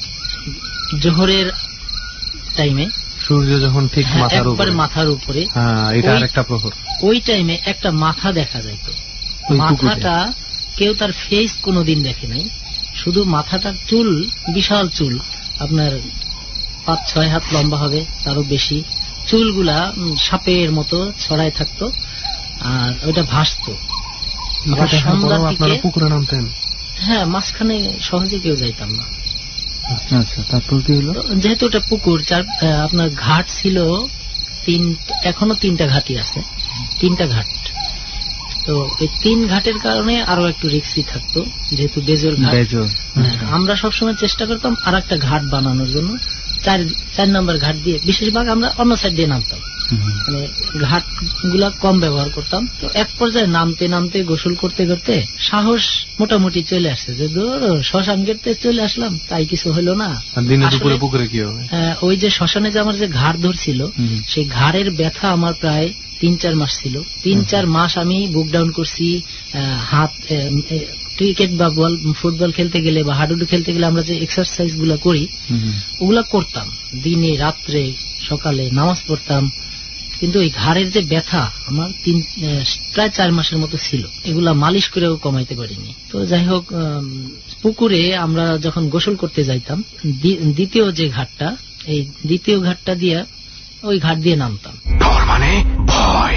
জোহরের টাইমে সূর্য যখন ঠিক মাথার উপরে, একবারে মাথার উপরে হ্যাঁ, এটা ওই- আরেকটা প্রহর। ওই টাইমে একটা মাথা দেখা যাইত। ওই পুকুরে? মাথাটা কেউ তার ফেস কোনোদিন দেখে নাই, শুধু মাথাটার চুল, বিশাল চুল, আপনার পাঁচ ছয় হাত লম্বা হবে, তারও বেশি। চুলগুলা উম, সাপের মতো ছড়ায় থাকতো, আর ওইটা ভাসতো। এটা আবার দেখার সন্ধ্যার পরেও আপনারা দিকে, পুকুরে নামতেন? হ্যাঁ, মাঝখানে সহজে কেউ যাইতাম না। আচ্ছা তারপর কি হলো? তো যেহেতু ওটা পুকুর, চার আহ, আপনার ঘাট ছিল তিন, এখনো তিনটা ঘাটই আছে, তিনটা ঘাট। তো এই তিন ঘাটের কারণে আরো একটু রিস্কি থাকতো, যেহেতু বেজোর ঘাট। বেজোর। হ্যাঁ, আমরা সবসময় চেষ্টা করতাম আর একটা ঘাট বানানোর জন্য, চার চার নম্বর ঘাট দিয়ে। বেশিরভাগ আমরা অন্য সাইড দিয়ে নামতাম, মানে ঘাট গুলা কম ব্যবহার করতাম। তো এক পর্যায়ে নামতে নামতে গোসল করতে করতে সাহস মোটামুটি চলে আসছে যে ধরো শ্মশান গেটে চলে আসলাম, তাই কিছু হলো না। আর দিনে আসলে, দুপুরে পুকুরে কি হবে? আহ, ওই যে শ্মশানে যে আমার যে ঘাড় ধরছিল, হুম। সেই ঘাড়ের ব্যথা আমার প্রায় তিন চার মাস ছিল। তিন চার মাস আমি বুক ডাউন করছি। আহ, হাত ক্রিকেট বা বল ফুটবল খেলতে গেলে বা হাডুডু খেলতে গেলে আমরা যে এক্সারসাইজ গুলা করি ওগুলা করতাম, দিনে রাত্রে সকালে নামাজ পড়তাম, কিন্তু এই ঘাড়ের যে ব্যথা আমার তিন আহ, প্রায় চার মাসের মতো ছিল। এগুলা মালিশ করেও কমাইতে পারিনি। তো যাই হোক, আম, পুকুরে আমরা যখন গোসল করতে যাইতাম, দ্বি- দ্বিতীয় যে ঘাটটা, এই দ্বিতীয় ঘাটটা দিয়ে ওই ঘাট দিয়ে নামতাম। ডর মানে ভয়।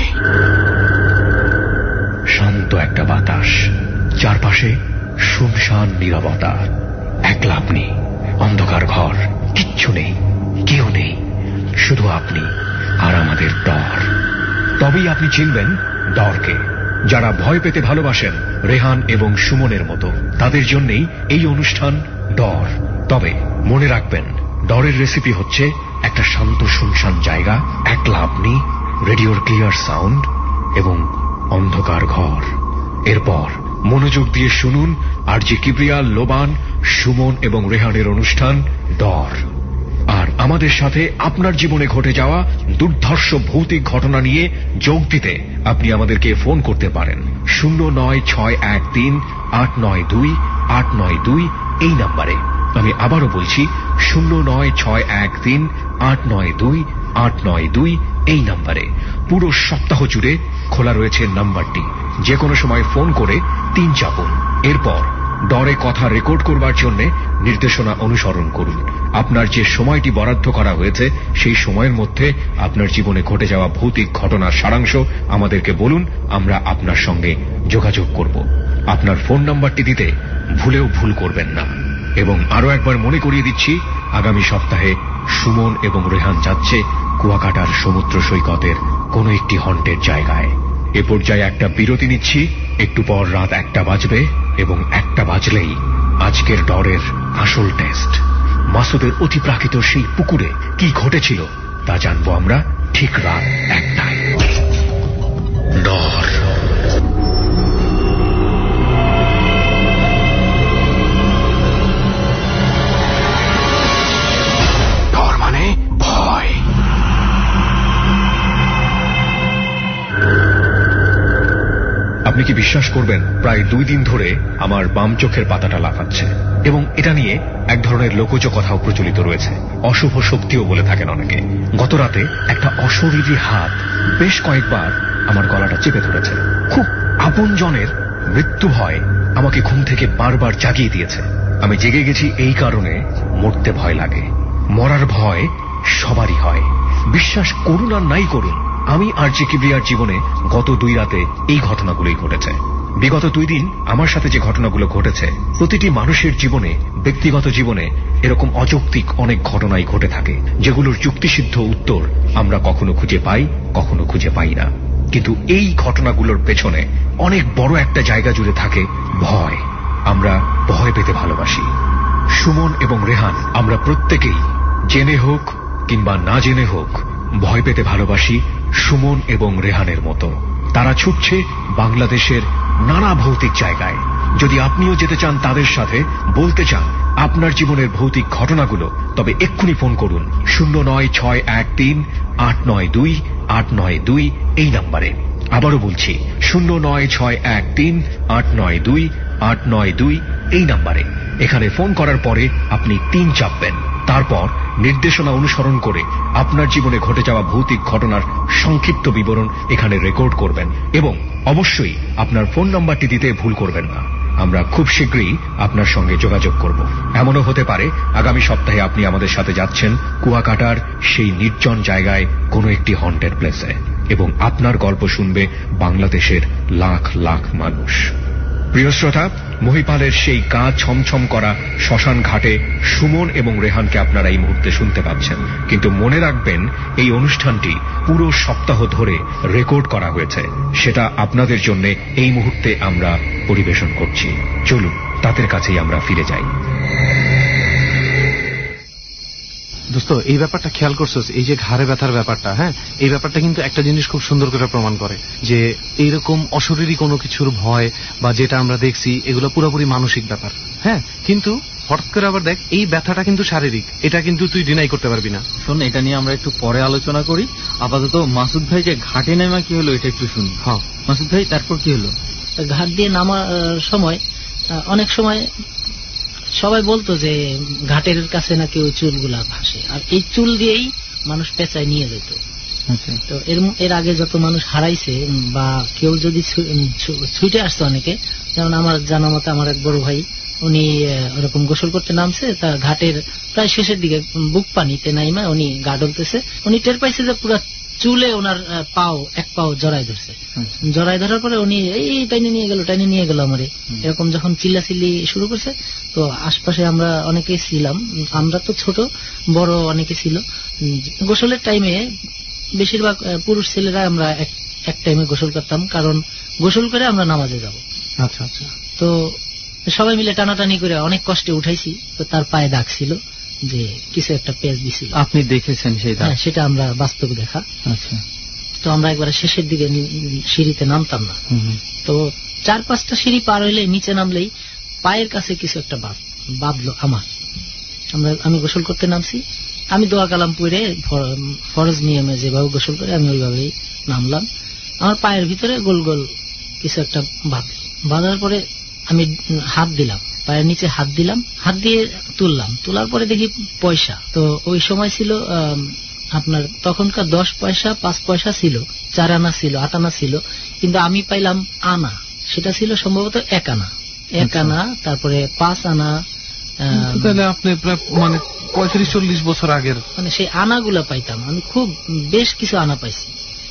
শান্ত একটা বাতাস, চারপাশে শুনশান নীরবতা, একলা আপনি, অন্ধকার ঘর, কিচ্ছু নেই, কেউ নেই, শুধু আপনি আর আমাদের ডর। তবেই আপনি চিনবেন ডরকে। যারা ভয় পেতে ভালোবাসেন রেহান এবং সুমনের মতো, তাদের জন্যই এই অনুষ্ঠান ডর। তবে মনে রাখবেন, ডরের রেসিপি হচ্ছে একটা শান্ত শুনশান জায়গা, একলা আপনি, রেডিওর ক্লিয়ার সাউন্ড এবং অন্ধকার ঘর। এরপর মনোযোগ দিয়ে শুনুন আর জি কিবরিয়া, লোবান, সুমন এবং রেহানের অনুষ্ঠান ডর। আর আমাদের সাথে আপনার জীবনে ঘটে যাওয়া দুর্ধর্ষ ভৌতিক ঘটনা নিয়ে যোগ দিতে আপনি আমাদেরকে ফোন করতে পারেন শূন্য নয় ছয় এক তিন আট নয় দুই আট নয় দুই এই নাম্বারে। আমি আবারও বলছি শূন্য নয় ছয় এক তিন আট নয় দুই আট নয় দুই এই নাম্বারে। পুরো সপ্তাহ জুড়ে খোলা রয়েছে নাম্বারটি। যে কোনো সময় ফোন করে তিন চাপুন। এরপর ডরে কথা রেকর্ড করবার জন্য নির্দেশনা অনুসরণ করুন। আপনার যে সময়টি বরাদ্দ করা হয়েছে সেই সময়ের মধ্যে আপনার জীবনে ঘটে যাওয়া ভৌতিক ঘটনার সারাংশ আমাদেরকে বলুন, আমরা আপনার সঙ্গে যোগাযোগ করব। আপনার ফোন নাম্বারটি দিতে ভুলেও ভুল করবেন না। এবং আরো একবার মনে করিয়ে দিচ্ছি, আগামী সপ্তাহে সুমন এবং রেহান যাচ্ছে কুয়াকাটার সমুদ্র সৈকতের কোন একটি হন্টের জায়গায়। এ পর্যায়ে একটা বিরতি নিচ্ছি। একটু পর রাত একটা বাজবে এবং একটা বাজলেই আজকের ডরের আসল টেস্ট। মাসুদের অতিপ্রাকৃত সেই পুকুরে কি ঘটেছিল তা জানবো আমরা ঠিক রাত একটায়। ডর। ডর মানে ভয়। আপনি কি বিশ্বাস করবেন, প্রায় দুই দিন ধরে আমার বাম চোখের পাতাটা লাফাচ্ছে এবং এটা নিয়ে এক ধরনের লোকজ কথাও প্রচলিত রয়েছে। অশুভ শক্তিও বলে থাকেন অনেকে। গত রাতে একটা অশরীরী হাত বেশ কয়েকবার আমার গলাটা চেপে ধরেছে। খুব আপনজনের মৃত্যু ভয় আমাকে ঘুম থেকে বারবার জাগিয়ে দিয়েছে। আমি জেগে গেছি এই কারণে মরতে ভয় লাগে। মরার ভয় সবারই হয়, বিশ্বাস করুন আর নাই করুন। আমি আর জে কিবরিয়ার জীবনে গত দুই রাতে এই ঘটনাগুলোই ঘটেছে। বিগত দুই দিন আমার সাথে যে ঘটনাগুলো ঘটেছে, প্রতিটি মানুষের জীবনে, ব্যক্তিগত জীবনে এরকম অযৌক্তিক অনেক ঘটনাই ঘটে থাকে, যেগুলোর যুক্তিসিদ্ধ উত্তর আমরা কখনো খুঁজে পাই, কখনো খুঁজে পাই না। কিন্তু এই ঘটনাগুলোর পেছনে অনেক বড় একটা জায়গা জুড়ে থাকে ভয়। আমরা ভয় পেতে ভালোবাসি। সুমন এবং রেহান আমরা প্রত্যেকেই জেনে হোক কিংবা না জেনে হোক ভয় পেতে ভালোবাসি সুমন এবং রেহানের মতো। তারা ছুটছে বাংলাদেশের নানা ভৌতিক জায়গায়। যদি আপনিও যেতে চান তাদের সাথে, বলতে চান আপনার জীবনের ভৌতিক ঘটনাগুলো, তবে এক্ষুনি ফোন করুন শূন্য নয় ছয় এক তিন আট নয় দুই আট নয় দুই এই নাম্বারে। আবারও বলছি শূন্য নয় ছয় এক তিন আট নয় দুই আট নয় দুই এই নাম্বারে। এখানে ফোন করার পরে আপনি তিন চাপবেন, তারপর নির্দেশনা অনুসরণ করে আপনার জীবনে ঘটে যাওয়া ভৌতিক ঘটনার সংক্ষিপ্ত বিবরণ এখানে রেকর্ড করবেন এবং অবশ্যই আপনার ফোন নাম্বারটি দিতে ভুল করবেন না। আমরা খুব শীঘ্রই আপনার সঙ্গে যোগাযোগ করব। এমনও হতে পারে আগামী সপ্তাহে আপনি আমাদের সাথে যাচ্ছেন কুয়াকাটার সেই নির্জন জায়গায় কোনো একটি হন্টেড প্লেসে, এবং আপনার গল্প শুনবে বাংলাদেশের লাখ লাখ মানুষ। প্রিয় শ্রোতা, মহিপালের সেই গা ছমছম করা শ্মশান ঘাটে সুমন এবং রেহানকে আপনারা এই মুহূর্তে শুনতে পাচ্ছেন। কিন্তু মনে রাখবেন, এই অনুষ্ঠানটি পুরো সপ্তাহ ধরে রেকর্ড করা হয়েছে, সেটা আপনাদের জন্য এই মুহূর্তে আমরা পরিবেশন করছি। চলুন তাদের কাছেই আমরা ফিরে যাই। দোস্ত, এই ব্যাপারটা খেয়াল করছোস, এই যে ঘাড়ে ব্যথার ব্যাপারটা, হ্যাঁ, এই ব্যাপারটা কিন্তু একটা জিনিস খুব সুন্দর করে প্রমাণ করে যে এইরকম অশরীরী কোনো কিছুর ভয় বা যেটা আমরা দেখছি এগুলো পুরোপুরি মানসিক ব্যাপার। হ্যাঁ, কিন্তু হঠাৎ করে আবার দেখ, এই ব্যথাটা কিন্তু শারীরিক, এটা কিন্তু তুই ডিনাই করতে পারবি না। শোন, এটা নিয়ে আমরা একটু পরে আলোচনা করি। আপাতত মাসুদ ভাই যে ঘাটে নেমা কি হলো এটা একটু শুনি। হ্যাঁ মাসুদ ভাই, তারপর কি হলো? ঘাট দিয়ে নামার সময় অনেক সময় সবাই বলতো যে ঘাটের কাছে নাকি ওই চুলগুলা ভাসে, আর এই চুল দিয়েই মানুষ পেঁচায় নিয়ে যেত। তো এর এর আগে যত মানুষ হারাইছে বা কেউ যদি ছুটে আসতো অনেকে, যেমন আমার জানা মতে আমার এক বড় ভাই, উনি ওরকম গোসল করতে নামছে, তা ঘাটের প্রায় শেষের দিকে বুক পানিতে নাইমা উনি গা ডলতেছে, উনি টের পাইছে যে পুরা চুলে ওনার পাও এক পাও জড়াই ধরছে। জড়াই ধরার পরে উনি এই টাইনে নিয়ে গেল টাইনে নিয়ে গেল আমারে, এরকম যখন চিল্লাচিল্লি শুরু করছে, তো আশপাশে আমরা অনেকে ছিলাম, আমরা তো ছোট, বড় অনেকে ছিল। গোসলের টাইমে বেশিরভাগ পুরুষ ছেলেরা আমরা এক টাইমে গোসল করতাম, কারণ গোসল করে আমরা নামাজে যাব। আচ্ছা আচ্ছা। তো সবাই মিলে টানাটানি করে অনেক কষ্টে উঠাইছি, তো তার পায়ে দাগ ছিল, যে কিছু একটা পেঁচ দিছিল। আপনি দেখেছেন সেটা? হ্যাঁ, সেটা আমরা বাস্তবে দেখা। আচ্ছা। তো আমরা একবার শেষের দিকে সিঁড়িতে নামতাম না, তো চার পাঁচটা সিঁড়ি পার হইলে নিচে নামলেই পায়ের কাছে কিছু একটা বাঁধলো আমার। আমরা আমি গোসল করতে নামছি, আমি দোয়া কালাম পড়ে ফরজ নিয়মে যেভাবে গোসল করে আমি ওইভাবেই নামলাম। আমার পায়ের ভিতরে গোল গোল কিছু একটা বাঁধলো, বাঁধার পরে আমি হাত দিলাম, পায়ের নিচে হাত দিলাম, হাত দিয়ে তুললাম, তোলার পরে দেখি পয়সা। তো ওই সময় ছিল আপনার তখনকার দশ পয়সা পাঁচ পয়সা ছিল, চার আনা ছিল, আট আনা ছিল, কিন্তু আমি পাইলাম আনা, সেটা ছিল সম্ভবত এক আনা, এক আনা, তারপরে পাঁচ আনা। তাহলে আপনি প্রায় মানে পঁয়ত্রিশ চল্লিশ বছর আগের মানে সেই আনাগুলা পাইতাম আমি, খুব বেশ কিছু আনা পাইছি,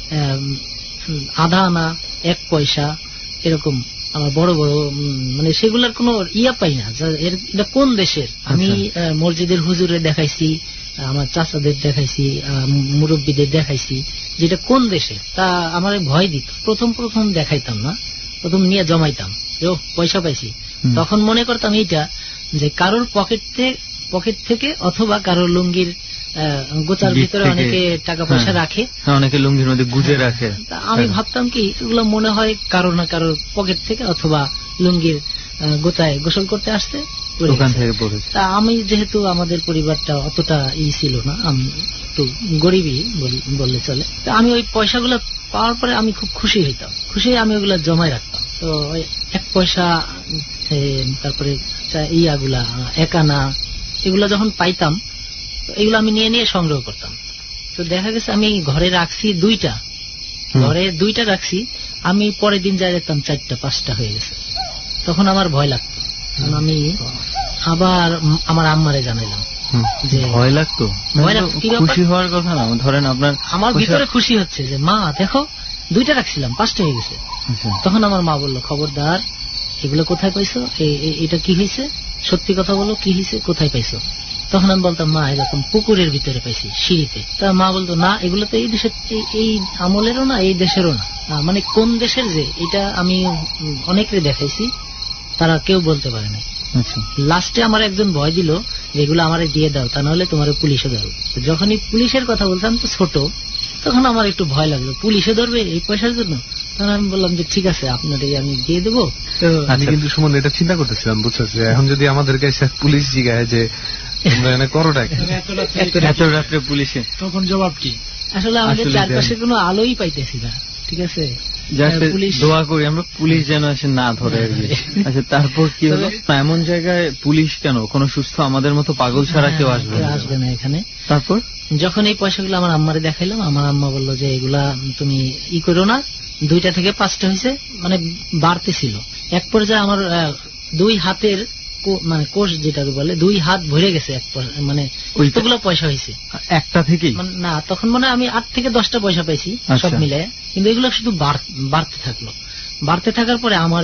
আধা আনা, এক পয়সা, এরকম আমার বড় বড়, মানে সেগুলার কোন ইয়া পাই না, এটা কোন দেশের। আমি মসজিদের হুজুরে দেখাইছি, আমার চাচাদের দেখাইছি, মুরব্বীদের দেখাইছি, যেটা কোন দেশে, তা আমার ভয় দিত। প্রথম প্রথম দেখাইতাম না, প্রথম নিয়ে জমাইতাম, ও পয়সা পাইছি। তখন মনে করতাম এইটা যে কারোর পকেট থেকে পকেট থেকে অথবা কারোর লুঙ্গির গোচার ভিতরে অনেকে টাকা পয়সা রাখে, অনেকে লুঙ্গির মধ্যে গুজে রাখে। আমি ভাবতাম কি এগুলো মনে হয় কারো না কারোর পকেট থেকে অথবা লুঙ্গির গোচায় গোসল করতে আসছে, ওখান থেকে পড়েছে। তা আমি যেহেতু আমাদের পরিবারটা অতটা ই ছিল না, আমি একটু গরিবই বললে চলে, তা আমি ওই পয়সাগুলো পাওয়ার পরে আমি খুব খুশি হইতাম, খুশি আমি ওগুলা জমাই রাখতাম। তো ওই এক পয়সা, তারপরে ইয়াগুলা এক আনা, এগুলা যখন পাইতাম এগুলো আমি নিয়ে নিয়ে সংগ্রহ করতাম। তো দেখা গেছে আমি ঘরে রাখছি দুইটা, ঘরে দুইটা রাখছি, আমি পরের দিন যাই দেখতাম চারটা পাঁচটা হয়ে গেছে। তখন আমার ভয় লাগতো, কারণ আমি আবার উম আমার আম্মারে জানাইলাম যে ভয় লাগতো, ভয় লাগতো, কি ব্যাপার? খুশি হওয়ার কথা না, ধরেন আপনার আমার ভিতরে খুশি হচ্ছে যে মা দেখো দুইটা রাখছিলাম পাঁচটা হয়ে গেছে। আচ্ছা। তখন আমার মা বললো খবরদার এগুলো কোথায় পাইছো, এ- এ- এটা কি হয়েছে, সত্যি কথা বলো কি হয়েছে, কোথায় পাইছো? তখন আমি বলতাম মা এরকম পুকুরের ভিতরে পাইছি সিঁড়িতে। তা মা বলতো না এগুলো তো এই দেশের এই- এই আমলেরও না এই দেশেরও না। আহ, মানে কোন দেশের যে এটা আমি উম, অনেকরে দেখাইছি, তারা কেউ বলতে পারে না। আচ্ছা। লাস্টে আমার একজন ভয় দিল যেগুলো আমারে দিয়ে দাও, তা নাহলে তোমার পুলিশে ধরো। যখনই পুলিশের কথা বলতাম তো ছোট, তখন আমার একটু ভয় লাগলো পুলিশে ধরবে এই পয়সার জন্য। তখন আমি বললাম যে ঠিক আছে আপনাদের আমি দিয়ে দেবো। তো আমি কিন্তু সুমন এটা চিন্তা করতেছিলাম, বুঝছিস, যে এখন যদি আমাদের কাছে পুলিশ জিগায় যে তোমরা এনে করোটা কি? এত রাত্রে পুলিশে তখন জবাব কি? আসলে আমাদের আসলে চারপাশে কোনো আলোই পাইতেছি না, ঠিক আছে। যাতে আহ, পুলিশ দোয়া করি আমরা পুলিশ যেন এসে না ধরে আর কি। আচ্ছা, তারপর কি হলো? এমন জায়গায় পুলিশ কেন, কোনো সুস্থ আমাদের মতো পাগল ছাড়া কেউ আসবে কেউ না। আসবে না এখানে। তারপর যখন এই পয়সাগুলো আমার আম্মারে দেখাইলাম, আমার আম্মা বললো যে এগুলা তুমি ই করো না, দুইটা থেকে পাঁচটা হয়েছে, মানে বাড়তেছিল। এক পর্যায়ে আমার আহ, দুই হাতের কো- মানে কোষ যেটাকে বলে দুই হাত ভরে গেছে, এক পর- মানে ওইটা- ওইগুলো পয়সা হয়েছে। একটা থেকেই মানে না তখন মনে হয় আমি আট থেকে দশটা পয়সা পাইছি সব আচ্ছা। মিলে, কিন্তু এগুলো শুধু বাড়- বাড়তে থাকলো। বাড়তে থাকার পরে আমার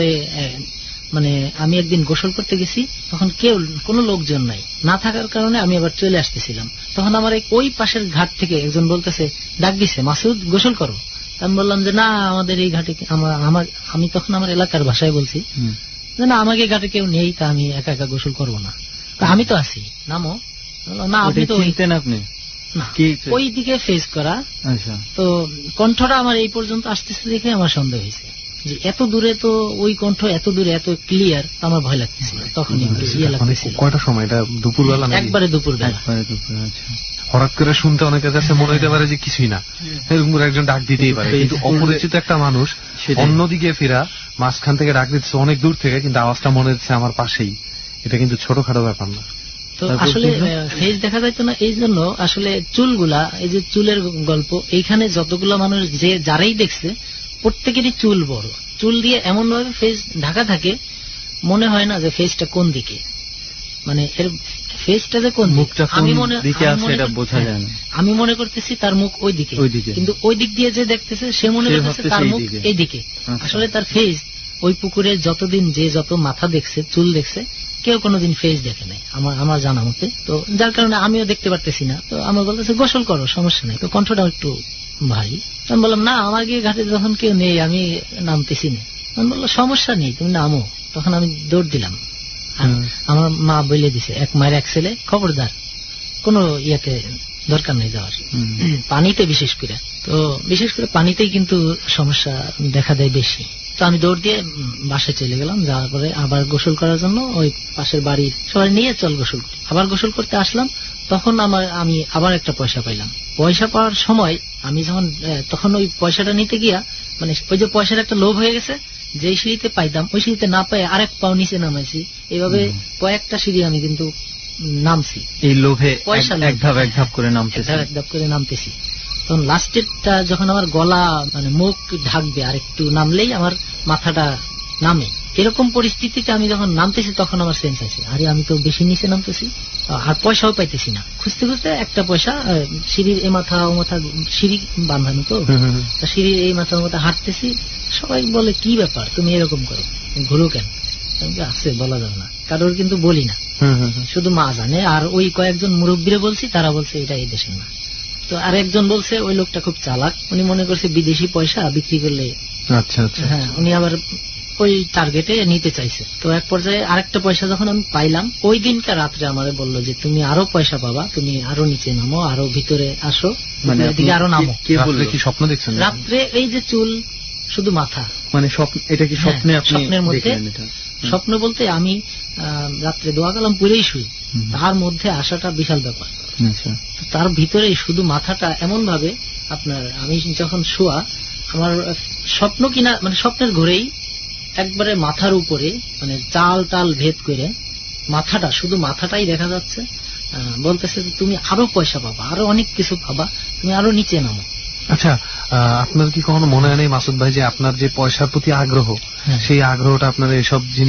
মানে আমি একদিন গোসল করতে গেছি, তখন কেউ কোনো লোকজন নাই, না থাকার কারণে আমি আবার চলে আসতেছিলাম। তখন আমার এই- ওই পাশের ঘাট থেকে একজন বলতেছে ডাক দিছে মাসুদ গোসল করো। আমি বললাম যে না আমাদের এই ঘাটে কি- আমা- আমার আমি তখন আমার এলাকার ভাষায় বলছি হুম। যে না আমাকে ঘাটে কেউ নেই, তা আমি একা একা গোসল করবো না, তা আমি তো আছি নামো। বললো, না আপনি ওটা তো ওই- চিনতেন আপনি? না, কি ওই দিকে ফেস করা। আচ্ছা। তো কণ্ঠটা আমার এই পর্যন্ত আসতেছে দেখে আমার সন্দেহ হয়েছে যে এত দূরে, তো ওই কণ্ঠ এত দূরে এত ক্লিয়ার, আমার ভয় লাগতেছিল তখন একটু ইয়ে লাগতেছিল। কয়টা সময় এটা? দুপুরবেলা নাকি? একবারে দুপুর বেলা। একবারে দুপুরে। আচ্ছা। হঠাৎ করে শুনতে অনেকের কাছে মনে হইতে পারে যে কিছুই না, এরকম করে একজন ডাক দিতেই পারে, কিন্তু অপরিচিত একটা মানুষ সেটাই। অন্যদিকে ফেরা মাঝখান থেকে ডাক দিচ্ছে অনেক দূর থেকে, কিন্তু আওয়াজটা মনে হচ্ছে আমার পাশেই। এটা কিন্তু ছোটখাটো ব্যাপার না। তো তারপর আসলে কি হলো? ফেস দেখা যাইতো না, এই জন্য আসলে চুলগুলা, এই যে চুলের গল্প, এইখানে যতগুলো মানুষ যে যারাই দেখছে প্রত্যেকেরই চুল বড়, চুল দিয়ে এমন ভাবে ফেস ঢাকা থাকে মনে হয় না যে ফেসটা কোন দিকে, মানে এর ফেসটা যে কোন দিকে। মুখটা কোন আমি মনে দিকে আমি আছে মনে এটা কর- বোঝা যায় না। আমি মনে করতেছি তার মুখ ওই দিকে, ওই দিকে। কিন্তু ওই দিক দিয়ে যে দেখতেছে সে মনে সে করতেছে ভাবতেছে তার এই মুখ দিকে। এই দিকে। আচ্ছা। আসলে তার ফেস ওই পুকুরে যতদিন যে যত মাথা দেখছে চুল দেখছে, কেউ কোনোদিন ফেস দেখে নাই আমার আমার জানা মতে। তো যার কারণে আমিও দেখতে পারতেছি না। তো আমার বলতেছে গোসল করো সমস্যা নেই। তো কণ্ঠটা একটু ভারী। আমি বললাম না আমার গিয়ে ঘাটে যখন কেউ নেই আমি নামতেছি না। আমি বললো সমস্যা নেই তুমি নামো। তখন আমি দৌড় দিলাম। আর হুম। আমার মা বলে দিছে এক মায়ের এক ছেলে, খবরদার কোনো ইয়েতে দরকার নেই যাওয়ার, হুম। পানিতে বিশেষ করে। তো বিশেষ করে পানিতেই কিন্তু সমস্যা দেখা দেয় বেশি। তো আমি দৌড় দিয়ে উম, বাসায় চলে গেলাম। যাওয়ার পরে আবার গোসল করার জন্য ওই পাশের বাড়ির সবাই নিয়ে চল গোসল করি। আবার গোসল করতে আসলাম, তখন আমার আমি আবার একটা পয়সা পাইলাম। পয়সা পাওয়ার সময় আমি যখন আহ, তখন ওই পয়সাটা নিতে গিয়া মানে ওই যে পয়সার একটা লোভ হয়ে গেছে, যেই সিঁড়িতে পাইতাম ওই সিঁড়িতে না পাই আরেক পাও নিচে নামাইছি। এইভাবে কয়েকটা সিঁড়ি আমি কিন্তু নামছি, এই লোভে পয়সা এক- লোভ। এক ধাপ এক ধাপ করে এক নামতেছে। ধাপ এক ধাপ করে নামতেছি। তখন লাস্টেরটা যখন আমার গলা মানে মুখ ঢাকবে আর একটু নামলেই আমার মাথাটা নামে, এরকম পরিস্থিতিতে আমি যখন নামতেছি তখন আমার সেন্স আছে, আরে আমি তো বেশি নিচে নামতেছি আর পয়সাও পাইতেছি না। খুঁজতে খুঁজতে একটা পয়সা আহ, সিঁড়ির এ মাথা ও মাথা, সিঁড়ি বাঁধানো তো, তা সিঁড়ির এই মাথা ও মাথা হাঁটতেছি। সবাই বলে কি ব্যাপার তুমি এরকম করো, ঘুরো কেন? আমি বলি, আছে বলা যাবে না, কারোর কিন্তু বলি না, শুধু মা জানে। আর ওই কয়েকজন মুরব্বীরে বলছি, তারা বলছে এটা এই দেশের না। তো আর একজন বলছে ওই লোকটা খুব চালাক, উনি মনে করছে বিদেশি পয়সা বিক্রি করলে, আচ্ছা আচ্ছা। হ্যাঁ উনি আবার ওই টার্গেটে নিতে চাইছে। তো এক পর্যায়ে আরেকটা পয়সা যখন আমি পাইলাম, ওই দিনকার রাত্রে আমাদের বললো যে তুমি আরো পয়সা পাবা, তুমি আরো নিচে নামো, আরো ভিতরে আসো, মানে এদিকে আরো নামো। কে বললো? রাত্রে কি স্বপ্ন দেখছেন? রাত্রে এই যে চুল শুধু মাথা, মানে স্বপ্ন, এটা কি স্বপ্নে হ্যাঁ, আপনি স্বপ্নের মধ্যে। দেখলেন এটা? স্বপ্ন বলতে আমি আহ, রাত্রে দোয়া কালাম পরেই শুই, হুম। তার মধ্যে আসাটা বিশাল ব্যাপার। আচ্ছা। তো তার ভিতরেই শুধু মাথাটা এমন ভাবে আপনার, আমি যখন শোয়া আমার স্বপ্ন কিনা মানে স্বপ্নের ঘরেই একবারে মাথার উপরে মানে চাল টাল ভেদ করে মাথাটা, শুধু মাথাটাই দেখা যাচ্ছে। আহ, বলতেছে যে তুমি আরো পয়সা পাবা, আরো অনেক কিছু পাবা, তুমি আরো নিচে নামো। আচ্ছা, আহ, আপনার কি কখনো মনে হয় নাই মাসুদ ভাই যে আপনার যে পয়সার প্রতি আগ্রহ, হ্যাঁ। সেই আগ্রহটা আপনার এসব জিনিস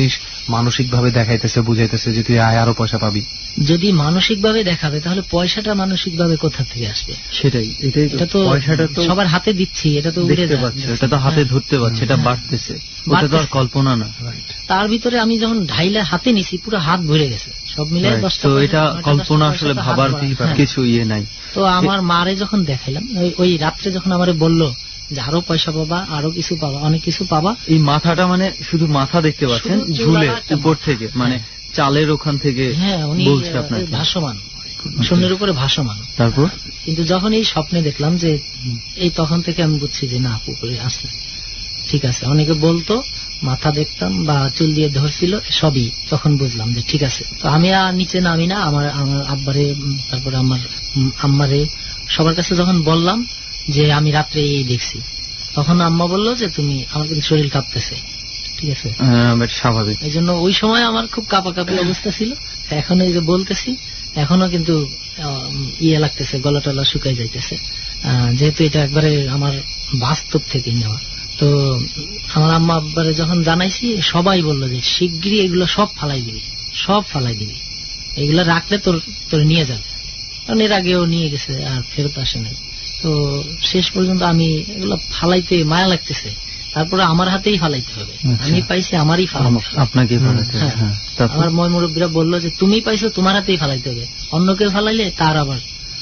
মানসিক ভাবে দেখাইতেছে, বুঝাইতেছে যে তুই আয় আরো পয়সা পাবি? যদি মানসিক ভাবে দেখাবে তাহলে পয়সাটা মানসিক ভাবে কোথা থেকে আসবে? সেটাই, এটাই এটা তো পয়সাটা তো সবার হাতে দিচ্ছি, এটা তো উড়ে দেখতে পাচ্ছে, এটা তো হাতে ধরতে পারছে, এটা বাড়তেছে, ওটা তো আর কল্পনা না। তার ভিতরে আমি যখন ঢাইলে হাতে নিছি পুরো হাত ভরে গেছে সব মিলে। তো এটা কল্পনা আসলে ভাবার কিছু ইয়ে নাই। তো আমার মারে যখন দেখাইলাম, ওই রাত্রে যখন আমারে বললো যে আরো পয়সা পাবা, আরো কিছু পাবা, অনেক কিছু পাবা, এই মাথাটা মানে শুধু মাথা দেখতে পাচ্ছেন ঝুলে উপর থেকে, মানে চালের ওখান থেকে। হ্যাঁ, উনি ভাসমান, শূন্যের উপরে ভাসমান। তারপর কিন্তু যখন এই স্বপ্নে দেখলাম যে এই তখন থেকে আমি বুঝছি যে না, পুকুরে আসলে ঠিক আছে। অনেকে বলতো মাথা দেখতাম বা চুল দিয়ে ধরছিল, সবই তখন বুঝলাম যে ঠিক আছে। তো আমি আর নিচে নামি না, আমার আমার আব্বারে, তারপরে আমার আম্মারে, সবার কাছে যখন বললাম যে আমি রাত্রে এই দেখছি, তখন আম্মা বললো যে তুমি, আমার কিন্তু শরীর কাঁপতেছে, ঠিক আছে, স্বাভাবিক। এই জন্য ওই সময় আমার খুব কাঁপাকাঁপি অবস্থা ছিল। এখন এই যে বলতেছি, এখনো কিন্তু ইয়ে লাগতেছে, গলা টলা শুকাই যাইতেছে, যেহেতু এটা একবারে আমার বাস্তব থেকে নেওয়া। তো আমার আম্মা আব্বারে যখন জানাইছি, সবাই বললো যে শিগগিরই এগুলো সব ফালাই দিবি, সব ফালাই দিবি, এগুলো রাখলে তোর তোর নিয়ে যাবে। কারণ এর আগেও নিয়ে গেছে আর ফেরত আসে নাই। তো শেষ পর্যন্ত আমি এগুলো ফালাইতে মায়া লাগতেছে, তারপরে আমার হাতেই ফালাইতে হবে, আমি পাইছি আমারই ফালাইতে হবে, আপনাকে ফালাইতে হবে। আমার ময় মুরব্বীরা বললো যে তুমি পাইছো, তোমার হাতেই ফালাইতে হবে, অন্য কেউ ফালাইলে তার আবার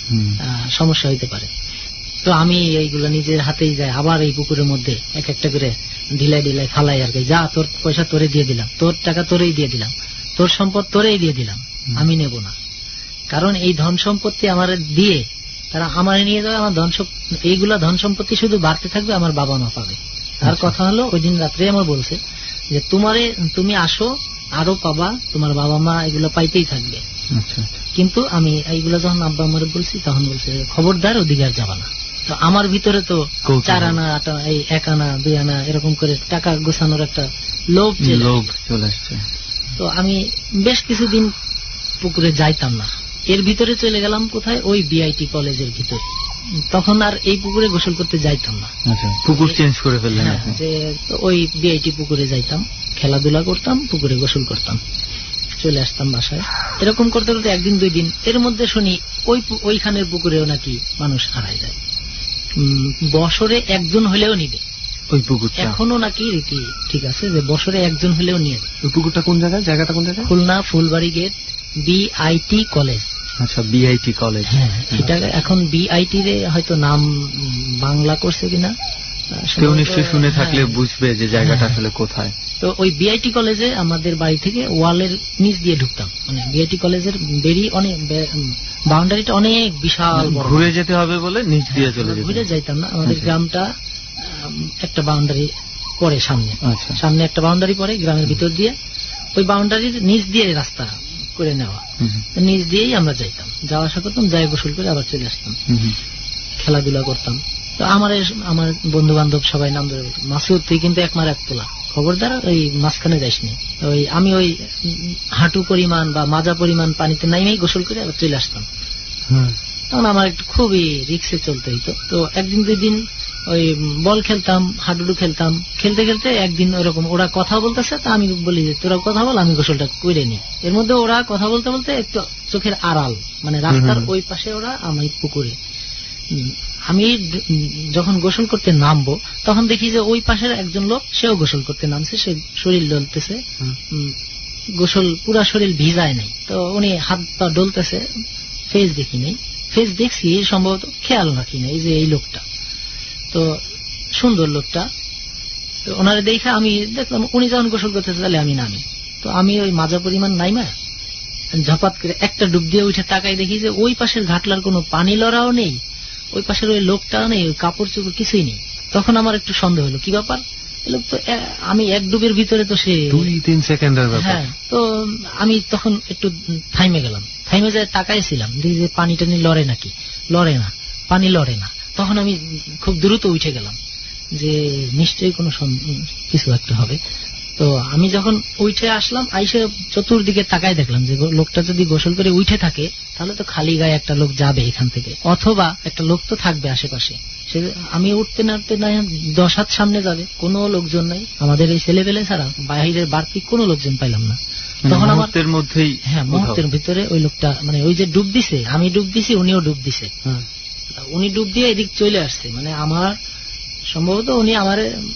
সমস্যা হইতে পারে। তো আমি এইগুলো নিজের হাতেই যাই, আবার এই পুকুরের মধ্যে এক একটা করে ঢিলাই ঢিলাই ফালাই আর কি। যা, তোর পয়সা তোরে দিয়ে দিলাম, তোর টাকা তোরেই দিয়ে দিলাম, তোর সম্পদ তোরেই দিয়ে দিলাম, আমি নেব না। কারণ এই ধন সম্পত্তি আমার দিয়ে তারা আমার নিয়ে যাবে, আমার ধন এইগুলা ধন সম্পত্তি শুধু বাড়তে থাকবে, আমার বাবা মা পাবে। তার কথা হলো ওই দিন রাত্রে আমার বলছে যে তোমারে, তুমি আসো আরো পাবা, তোমার বাবা মা এগুলো পাইতেই থাকবে। কিন্তু আমি এইগুলো যখন আব্বা আমার বলছি, তখন বলছে খবরদার ওদিকে আর যাবা না। তো আমার ভিতরে তো চার আনা আট আনা, এই এক আনা দুই আনা এরকম করে টাকা গোছানোর একটা লোভ লোভ চলে আসছে। তো আমি বেশ কিছুদিন পুকুরে যাইতাম না। এর ভিতরে চলে গেলাম কোথায়, ওই বিআইটি কলেজের ভিতরে। তখন আর এই পুকুরে গোসল করতে যাইতাম না, পুকুর চেঞ্জ করে ফেললেন। যে ওই বিআইটি পুকুরে যাইতাম, খেলাধুলা করতাম, পুকুরে গোসল করতাম, চলে আসতাম বাসায়। এরকম করতে করতে একদিন দুই দিন, এর মধ্যে শুনি ওই ওইখানের পুকুরেও নাকি মানুষ হারায় যায়, বছরে একজন হলেও নিবে ওই পুকুর। এখনো নাকি রীতি ঠিক আছে যে বছরে একজন হলেও নিয়ে যায়। ওই পুকুরটা কোন জায়গায়? জায়গাটা কোন জায়গায়? Khulna Phulbari gate, BIT college. আচ্ছা, বিআইটি কলেজ। হ্যাঁ, এটা এখন বিআইটি রে হয়তো নাম বাংলা করছে কিনা, কেউ নিশ্চয়ই শুনে থাকলে বুঝবে যে জায়গাটা আসলে কোথায়। তো ওই বিআইটি কলেজে আমাদের বাড়ি থেকে ওয়ালের নিচ দিয়ে ঢুকতাম, মানে বিআইটি কলেজের বেরি অনেক বাউন্ডারিটা অনেক বিশাল, ঘুরে যেতে হবে বলে নিচ দিয়ে চলে যেতাম। ঘুরে যাইতাম না, আমাদের গ্রামটা একটা বাউন্ডারি পরে সামনে, সামনে একটা বাউন্ডারি পরে গ্রামের ভিতর দিয়ে, ওই বাউন্ডারির নিচ দিয়ে রাস্তা করে নেওয়া, নিচ দিয়েই আমরা যাইতাম, যাওয়া আসা করতাম, যাই গোসল করে আবার চলে আসতাম, খেলাধুলা করতাম। তো আমার আমার বন্ধু বান্ধব সবাই নাম ধরে বলতো, মাসুদ তুই কিন্তু এক মার এক তোলা, খবরদার ওই মাঝখানে যাইসনি। ওই আমি ওই হাঁটু পরিমাণ বা মাজা পরিমাণ পানিতে নাইমেই গোসল করে আবার চলে আসতাম। তখন আমার একটু খুবই রিক্সে চলতে হইতো। তো একদিন দুই দিন ওই বল খেলতাম, হাডুডু খেলতাম, খেলতে খেলতে একদিন ওরকম ওরা কথা বলতেছে, তা আমি বলি যে তোরা কথা বল, আমি গোসলটা করে নি। এর মধ্যে ওরা কথা বলতে বলতে একটু চোখের আড়াল, মানে রাস্তার ওই পাশে ওরা, আমি পুকুরে। আমি যখন গোসল করতে নামবো তখন দেখি যে ওই পাশের একজন লোক, সেও গোসল করতে নামছে, সে শরীর ডলতেছে, গোসল পুরা শরীর ভিজায় নাই। তো উনি হাত পা ডলতেছে, ফেস দেখি নাই, ফেস দেখছি সম্ভবত, খেয়াল রাখি নাই যে এই লোকটা। তো সুন্দর লোকটা, তো ওনারে দেখে আমি দেখলাম উনি যখন গোসল করতেছে তাহলে আমি নামি। তো আমি ওই মাজা পরিমাণ নাইমা ঝপাত করে একটা ডুব দিয়ে উঠে তাকাই, দেখি যে ওই পাশের ঘাটলার কোনো পানি লড়াও নেই, ওই পাশের ওই লোকটাও নেই, ওই কাপড় চোপড় কিছুই নেই। তখন আমার একটু সন্দেহ হলো, কি ব্যাপার, লোক তো আমি এক ডুবের ভিতরে, তো সে দুই তিন সেকেন্ডের ব্যাপার। হ্যাঁ, তো আমি তখন একটু থাইমে গেলাম, থাইমে যায় তাকাইছিলাম দেখি যে পানি টানি লড়ে নাকি, লড়ে না, পানি লড়ে না। তখন আমি খুব দ্রুত উঠে গেলাম যে নিশ্চয়ই কোনো কিছু একটা হবে। তো আমি যখন উঠে আসলাম, আইসে চতুর্দিকে তাকায় দেখলাম যে লোকটা যদি গোসল করে উঠে থাকে তাহলে তো খালি গায়ে একটা লোক যাবে এখান থেকে, অথবা একটা লোক তো থাকবে আশেপাশে। সে আমি উঠতে নাড়তে না দশ হাত সামনে যাবে, কোনো লোকজন নাই, আমাদের এই ছেলেপেলে ছাড়া বাইরের বাড়তি কোনো লোকজন পাইলাম না। তখন আমার মধ্যেই হ্যাঁ মুহূর্তের ভিতরে ওই লোকটা মানে ওই যে ডুব দিছে, আমি ডুব দিছি, উনিও ডুব দিছে। উনি ডুব দিয়ে এদিক চলে আসছে, মানে আমার সম্ভবত উনি আমার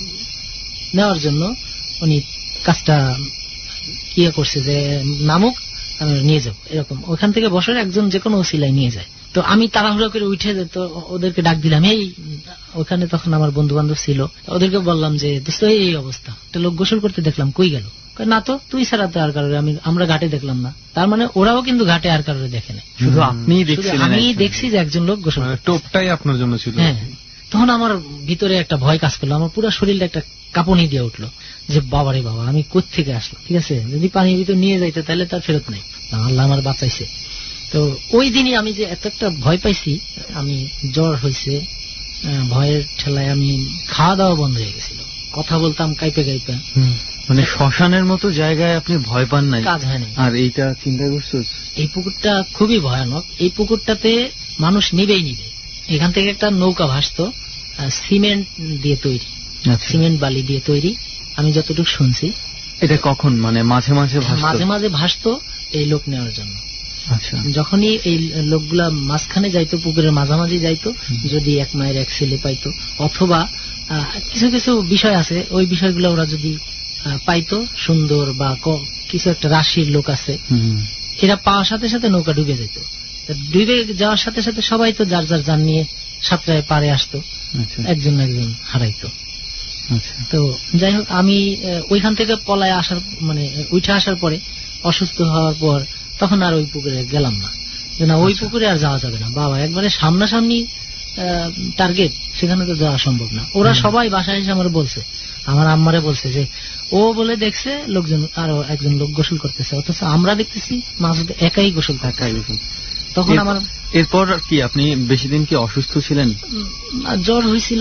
নেওয়ার জন্য উনি কাজটা ইয়ে করছে যে নামুক আমি নিয়ে যাবো, এরকম ওখান থেকে বসার একজন যে কোনো ওসিলায় নিয়ে যায়। তো আমি তাড়াহুড়ো করে উঠে তো ওদেরকে ডাক দিলাম, এই ওখানে তখন আমার বন্ধু বান্ধব ছিল, ওদেরকে বললাম যে দোস্ত এই অবস্থা, একটা লোক গোসল করতে দেখলাম, কই গেল? না তো তুই ছাড়া তো আর কারোর আমি আমরা ঘাটে দেখলাম না। তার মানে ওরাও কিন্তু ঘাটে আর কারোর দেখে নাই, শুধু আপনি দেখছেন। আমি দেখছি যে একজন লোক গোসল, টোপটাই আপনার জন্য ছিল। হ্যাঁ, তখন আমার ভিতরে একটা ভয় কাজ করলো, আমার পুরো শরীরটা একটা কাঁপুনি দিয়ে উঠলো যে বাবারে বাবা আমি কোত্থেকে আসলাম, ঠিক আছে যদি পানির ভিতর নিয়ে যাইতে তাহলে তার ফেরত নাই, আল্লাহ আমার বাঁচাইছে। তো ওই দিনই আমি যে এত একটা ভয় পাইছি, আমি জ্বর হয়েছে, ভয়ের ঠেলায় আমি খাওয়া দাওয়া বন্ধ হয়ে গেছিল, কথা বলতাম কাইপে কাইপে। মানে শ্মশানের মতো জায়গায় আপনি ভয় পান নাই, কাজ হয়নি। আর এইটা চিন্তা করছো, এই পুকুরটা খুবই ভয়ানক, এই পুকুরটাতে মানুষ নিবেই নিবে। এখান থেকে একটা নৌকা ভাসতো, সিমেন্ট দিয়ে তৈরি, সিমেন্ট বালি দিয়ে তৈরি, আমি যতটুকু শুনছি। এটা কখন মানে মাঝে মাঝে মাঝে মাঝে ভাসতো এই লোক নেওয়ার জন্য। আচ্ছা, যখনই এই লোকগুলা মাঝখানে যাইতো, পুকুরের মাঝামাঝি যাইতো, যদি এক মায়ের এক ছেলে পাইতো, অথবা কিছু কিছু বিষয় আছে ওই বিষয়গুলো ওরা যদি পাইতো, সুন্দর বা কিছু একটা রাশির লোক আছে, এরা পাওয়ার সাথে সাথে নৌকা ডুবে যেত। ডুবে যাওয়ার সাথে সাথে সবাই তো যার যার যান নিয়ে সাতটায় পারে আসতো, একজন একজন হারাইতো। তো যাই হোক, আমি ওইখান থেকে পলায় আসার মানে উঠে আসার পরে অসুস্থ হওয়ার পর তখন আর ওই পুকুরে গেলাম না, যে না ওই পুকুরে আর যাওয়া যাবে না বাবা, একবারে সামনাসামনি টার্গেট, সেখানে তো যাওয়া সম্ভব না। ওরা সবাই বাসায় এসে আমার বলছে, আমার আম্মারে বলছে যে ও বলে দেখছে লোকজন আরো একজন লোক গোসল করতেছে, অথচ আমরা দেখতেছি মাসুদ একাই গোসল করতেছে। তখন আমার এরপর কি আপনি বেশি দিন কি অসুস্থ ছিলেন? জ্বর হয়েছিল,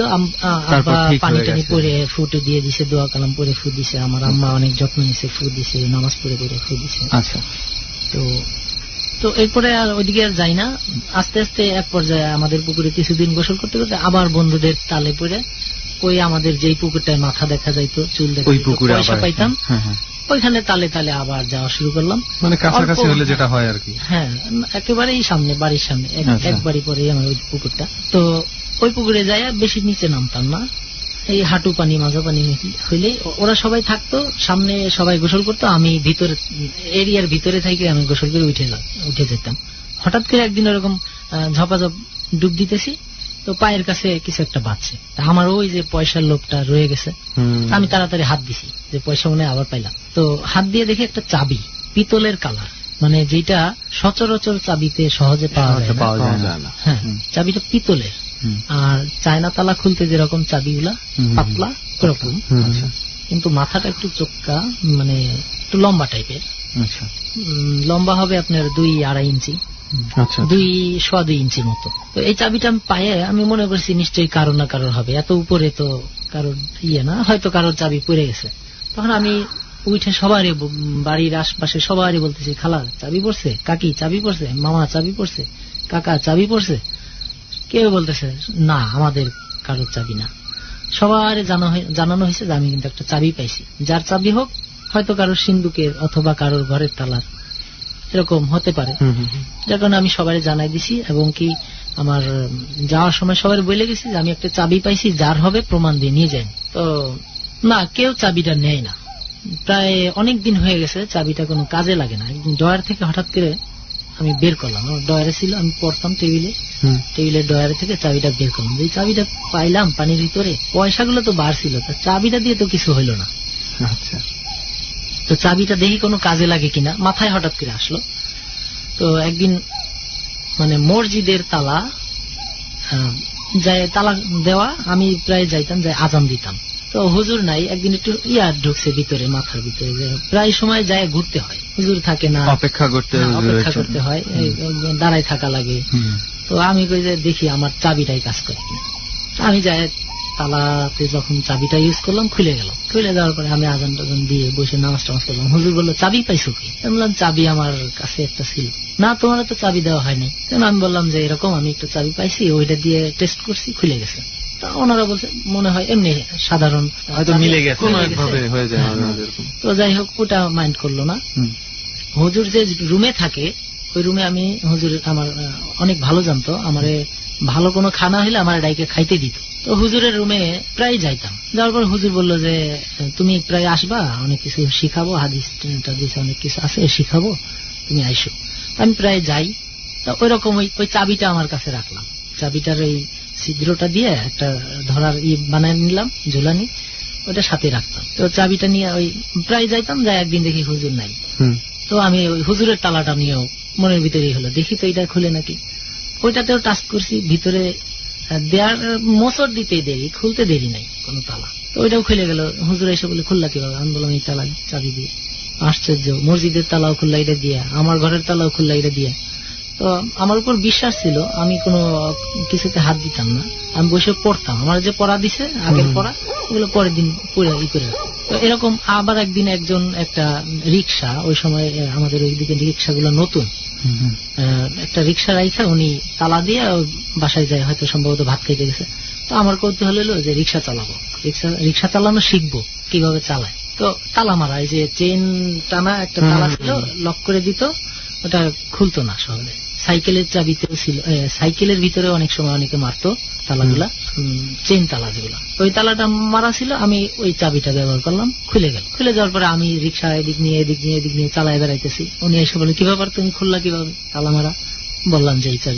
পানি টানি পরে ফুটে দিয়ে দিছে, দোয়া কালাম পরে ফু দিছে, আমার আম্মা অনেক যত্ন নিছে, ফু দিছে, নামাজ পড়ে পড়ে ফু দিছে। আচ্ছা, তো তো এরপরে আর ওইদিকে আর যাই না। আস্তে আস্তে এক পর্যায়ে আমাদের পুকুরে কিছুদিন গোসল করতে করতে আবার বন্ধুদের তালে পড়ে ওই আমাদের যেই পুকুরটায় মাথা দেখা যাইতো, চুল দেখা যাইতো, পয়সা পাইতাম, ওইখানে তালে তালে আবার যাওয়া শুরু করলাম। মানে কাছাকাছি হলে যেটা হয় আর কি। হ্যাঁ, একেবারেই সামনে, বাড়ির সামনে, এক বাড়ি পরে আমার ওই পুকুরটা। তো ওই পুকুরে যাই বেশি নিচে নামতাম না, এই হাঁটু পানি মাজা পানি হইলে ওরা সবাই থাকতো সামনে, সবাই গোসল করতো, আমি ভিতরে এরিয়ার ভিতরে থেকে আমি গোসল করে উঠে উঠে যেতাম। হঠাৎ করে একদিন এরকম ঝপাঝপ ডুব দিতেছি, তো পায়ের কাছে কিছু একটা বাজছে, আমার ওই যে পয়সার লোকটা রয়ে গেছে, আমি তাড়াতাড়ি হাত দিছি যে পয়সা মনে আবার পাইলাম। তো হাত দিয়ে দেখি একটা চাবি, পিতলের কালার, মানে যেটা সচরাচর চাবিতে সহজে পাওয়া যায় না। হ্যাঁ, চাবিটা পিতলের, আর চায়না তালা খুলতে যেরকম চাবিগুলা পাতলা ওরকম, কিন্তু মাথাটা একটু চোক্কা, মানে একটু লম্বা টাইপের। লম্বা হবে আপনার দুই আড়াই ইঞ্চি, দুই সোয়া দুই ইঞ্চির মতো। তো এই চাবিটা আমি পায়ে আমি মনে করছি নিশ্চয়ই কারো না কারোর হবে, এত উপরে তো কারোর ইয়ে না, হয়তো কারোর চাবি পড়ে গেছে। তখন আমি উঠে সবারই, বাড়ির আশপাশে সবারই বলতেছি, খালা চাবি পড়ছে, কাকি চাবি পড়ছে, মামা চাবি পড়ছে, কাকা চাবি পড়ছে। কেউ বলতেছে না আমাদের কারোর চাবি না। সবার জানানো হয়েছে যে আমি কিন্তু একটা চাবি পাইছি, যার চাবি হোক, হয়তো কারোর সিন্ধুকের অথবা কারোর ঘরের তালার, এরকম হতে পারে। যার কারণে আমি সবাই জানাই দিছি, এবং কি আমার যাওয়ার সময় সবাই বলে গেছি যে আমি একটা চাবি পাইছি, যার হবে প্রমাণ দিয়ে নিয়ে যাই। তো না, কেউ চাবিটা নেয় না, প্রায় অনেক দিন হয়ে গেছে, চাবিটা কোনো কাজে লাগে না। ডয়ার থেকে হঠাৎ করে আমি বের করলাম, আমার ডয়ারে ছিল, আমি পড়তাম টেবিলে, টেবিলের ডয়ারে থেকে চাবিটা বের করলাম। এই চাবিটা পাইলাম পানির ভিতরে, পয়সাগুলো তো বার ছিল, তা চাবিটা দিয়ে তো কিছু হইল না। আচ্ছা, তো চাবিটা দেখি কোনো কাজে লাগে কিনা মাথায় হঠাৎ করে আসলো। তো একদিন মানে মসজিদের তালা যায়, তালা দেওয়া, আমি প্রায় যাইতাম, যাই আজান দিতাম, তো হুজুর নাই। একদিন একটু ইয়ার ঢুকছে ভিতরে, মাথার ভিতরে, প্রায় সময় যায় ঘুরতে হয়, হুজুর থাকে না, অপেক্ষা করতে অপেক্ষা করতে হয়, দাঁড়ায় থাকা লাগে। তো আমি কই যে দেখি আমার চাবিটাই কাজ করে কিনা। আমি যাই তালাতে যখন চাবিটা ইউজ করলাম খুলে গেল। খুলে যাওয়ার পরে আমি আজান টাজান দিয়ে বসে নামাজ টামাজ করলাম। হুজুর বললো চাবি পাইছো কি? আমি বললাম চাবি আমার কাছে একটা ছিল। না তোমার তো চাবি দেওয়া হয়নি। আমি বললাম যে এরকম আমি একটা চাবি পাইছি, ওইটা দিয়ে টেস্ট করছি, খুলে গেছে। ওনারা বলছে মনে হয় এমনি সাধারণ হয়তো মিলে গেছে, হয়ে যায়। তো যাই হোক ওটা মাইন্ড করলো না। হুজুর যে রুমে থাকে ওই রুমে আমি, হুজুর আমার অনেক ভালো জানতো, আমারে ভালো কোনো খানা হইলে আমার ডাইকে খাইতে দিত। তো হুজুরের রুমে প্রায় যাইতাম। যাওয়ার পর হুজুর বললো যে তুমি প্রায় আসবা, অনেক কিছু শিখাবো, হাদিস টাদিস অনেক কিছু আছে শিখাবো, তুমি আইসো। আমি প্রায় যাই। তো ওই রকম ওই চাবিটা আমার কাছে রাখলাম। চাবিটার ওই ছিদ্রটা দিয়ে একটা ধরার ই বানায় নিলাম, ঝুলানি, ওটা সাথে রাখতাম। তো চাবিটা নিয়ে ওই প্রায় যাইতাম, যাই একদিন দেখি হুজুর নাই। তো আমি ওই হুজুরের তালাটা নিয়েও মনের ভিতরেই হলো, দেখি তো এটা খুলে নাকি। ওইটাতেও টাচ করছি, ভিতরে দেয়ার মোচড় দিতে দেরি, খুলতে দেরি নাই কোনো তালা। তো ওইটাও খুলে গেল। হুজুর এসে বলে খুললা কিভাবে? আমি বললাম এই তালা চাবি দিয়ে। আশ্চর্য, মসজিদের তালাও খুললা এটা দিয়া, আমার ঘরের তালাও খুললা এটা দিয়া। তো আমার উপর বিশ্বাস ছিল, আমি কোনো কিছুতে হাত দিতাম না, আমি বসে পড়তাম। আমার যে পড়া দিছে আগের পড়া, ওগুলো পরের দিন পড়ে ই করে। তো এরকম আবার একদিন একজন একটা রিক্সা, ওই সময় আমাদের ওইদিকে রিক্সাগুলো নতুন, একটা রিক্সা রাইখা উনি তালা দিয়ে বাসায় যায়, হয়তো সম্ভবত ভাত খাইতে গেছে। তো আমার কৌতূহল হলো যে রিক্সা চালাবো, রিক্সা রিক্সা চালানো শিখবো কিভাবে চালায়। তো তালা মারা, এই যে চেন টানা একটা তালা ছিল, লক করে দিত, ওটা খুলতো না সহজে। সাইকেলের চাবিতেও ছিল, সাইকেলের ভিতরে অনেক সময় অনেকে মারতো তালাগুলা, চেন তালা যেগুলা, ওই তালাটা মারা ছিল। আমি ওই চাবিটা ব্যবহার করলাম, খুলে গেল। খুলে যাওয়ার পরে আমি রিক্সা এদিক নিয়ে এদিক নিয়ে এদিক নিয়ে চালায় বেড়াইতেছি। উনি এসে বলে কি ব্যাপার, তুমি খুললা কিভাবে তালা মারা? বললাম যে এই চাবি।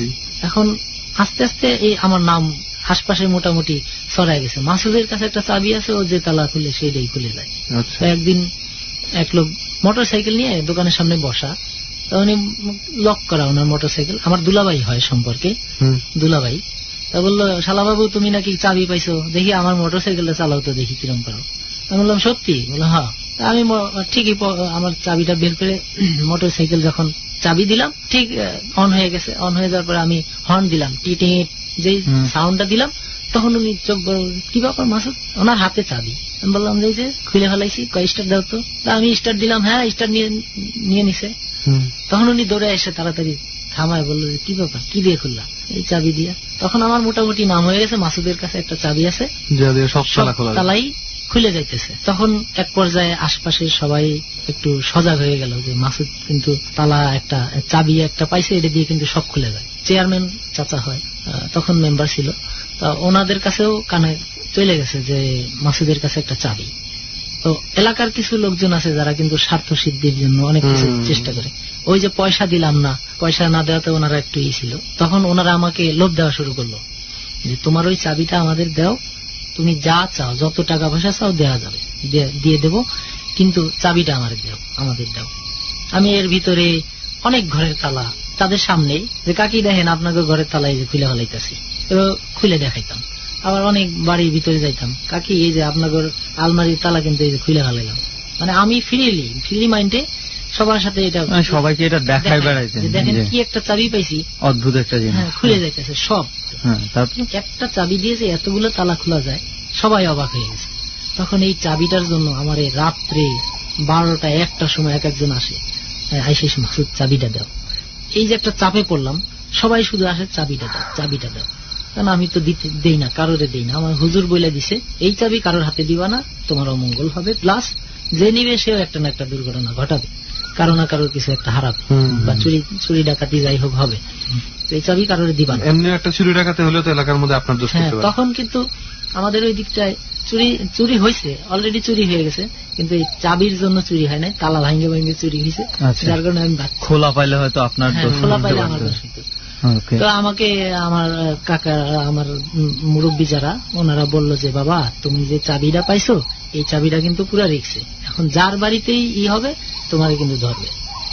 এখন আস্তে আস্তে এই আমার নাম আশপাশে মোটামুটি ছড়াই গেছে। মাসুদের কাছে একটা চাবি আছে, ও যে তালা খুলে সেইটাই খুলে যায়। একদিন এক লোক মোটর সাইকেল নিয়ে দোকানের সামনে বসা, উনি লক করা ওনার মোটর সাইকেল, আমার দুলাভাই হয় সম্পর্কে, দুলাভাই। তা বললো শালাবাবু তুমি নাকি চাবি পাইছো, দেখি আমার মোটর সাইকেলটা চালাও তো দেখি কিরম পারো। আমি বললাম সত্যি? বললো হ্যাঁ। আমি ঠিকই আমার চাবিটা বের করে মোটর সাইকেল যখন চাবি দিলাম, ঠিক অন হয়ে গেছে। অন হয়ে যাওয়ার পরে আমি হর্ন দিলাম, টিটি যেই সাউন্ডটা দিলাম, তখন উনি চোখ বড়, কি ব্যাপার মাসুদ? ওনার হাতে চাবি। আমি বললাম যে যে খুলে ফেলাইছি, কয় স্টার্ট দাও তো। আমি স্টার্ট দিলাম, হ্যাঁ স্টার্ট নিয়ে নিয়ে নিছে। তখন উনি দৌড়ে এসে তাড়াতাড়ি থামায় বললো কি ব্যাপার, কি দিয়ে খুললা? এই চাবি দিয়া। তখন আমার মোটামুটি নাম হয়ে গেছে, মাসুদের কাছে একটা চাবি আছে, সব তালাই খুলে যাইতেছে। তখন এক পর্যায়ে আশপাশের সবাই একটু সজাগ হয়ে গেল যে মাসুদ কিন্তু তালা একটা চাবি একটা পাইছে, এটা দিয়ে কিন্তু সব খুলে যায়। চেয়ারম্যান চাচা হয়, তখন মেম্বার ছিল, ওনাদের কাছেও কানে চলে গেছে যে মাসুদের কাছে একটা চাবি। তো এলাকার কিছু লোকজন আছে যারা কিন্তু স্বার্থ সিদ্ধির জন্য অনেক কিছু চেষ্টা করে। ওই যে পয়সা দিলাম না, পয়সা না দেওয়াতে ওনারা একটু ই ছিল, তখন ওনারা আমাকে লোভ দেওয়া শুরু করলো যে তোমার ওই চাবিটা আমাদের দাও, তুমি যা চাও, যত টাকা পয়সা চাও দেওয়া যাবে, দিয়ে দেব, কিন্তু চাবিটা আমাদের দাও, আমাদের দাও। আমি এর ভিতরে অনেক ঘরের তালা তাদের সামনেই, যে কাকি দেখেন আপনাকে ঘরের তালাই যে খুলে ফেলাইতেছি, খুলে দেখাইতাম। আবার অনেক বাড়ির ভিতরে যাইতাম, কাকি এই যে আপনাদের আলমারির তালা কিন্তু এই যে খুলে ফেলাইলাম। মানে আমি ফ্রিলি ফ্রিলি মাইন্ডে সবার সাথে এটা সবাইকে এটা দেখাই বেড়াইছেন, দেখেন কি একটা চাবি পাইছি, অদ্ভুত একটা জিনিস, খুলে যাইতেছে সব। একটা চাবি দিয়ে যে এতগুলো তালা খোলা যায়, সবাই অবাক হয়ে গেছে। তখন এই চাবিটার জন্য আমার এই রাত্রে বারোটা একটা সময় এক একজন আসে, আইসে মাসুদ চাবিটা দাও। এই যে একটা চাপে পড়লাম, সবাই শুধু আসে চাবিটা দাও, চাবিটা দাও। কারণ আমি তো দিতে দেই না, কারোরে দেই না। আমার হুজুর বলে দিছে এই চাবি কারোর হাতে দিবা না, তোমার অমঙ্গল হবে, প্লাস যে নিবে সেও একটা না একটা দুর্ঘটনা ঘটাবে, কারো না কারোর কিছু একটা হারাবে, বা চুরি চুরি ডাকাতি যাই হোক হবে। এই চাবি কারোর দিবা না। এমনি একটা চুরি ডাকাতি হলে তো এলাকার মধ্যে আপনার দোষ করতে পারে। তখন কিন্তু আমাদের ওই দিকটায় চুরি চুরি হয়েছে, অলরেডি চুরি হয়ে গেছে, কিন্তু এই চাবির জন্য চুরি হয় নাই, তালা ভাঙ্গে ভাঙ্গে চুরি হয়েছে, যার কারণে আমি খোলা পাইলে হয়তো আপনার দোষ, খোলা পাইলে আমার দোষ হতো। তো আমাকে আমার কাকা, আমার মুরব্বী যারা, ওনারা বলল যে বাবা তুমি যে চাবিটা পাইছো, এই চাবিটা কিন্তু পুরা রিস্কে, এখন যার বাড়িতেই ই হবে তোমার কিন্তু ধরবে,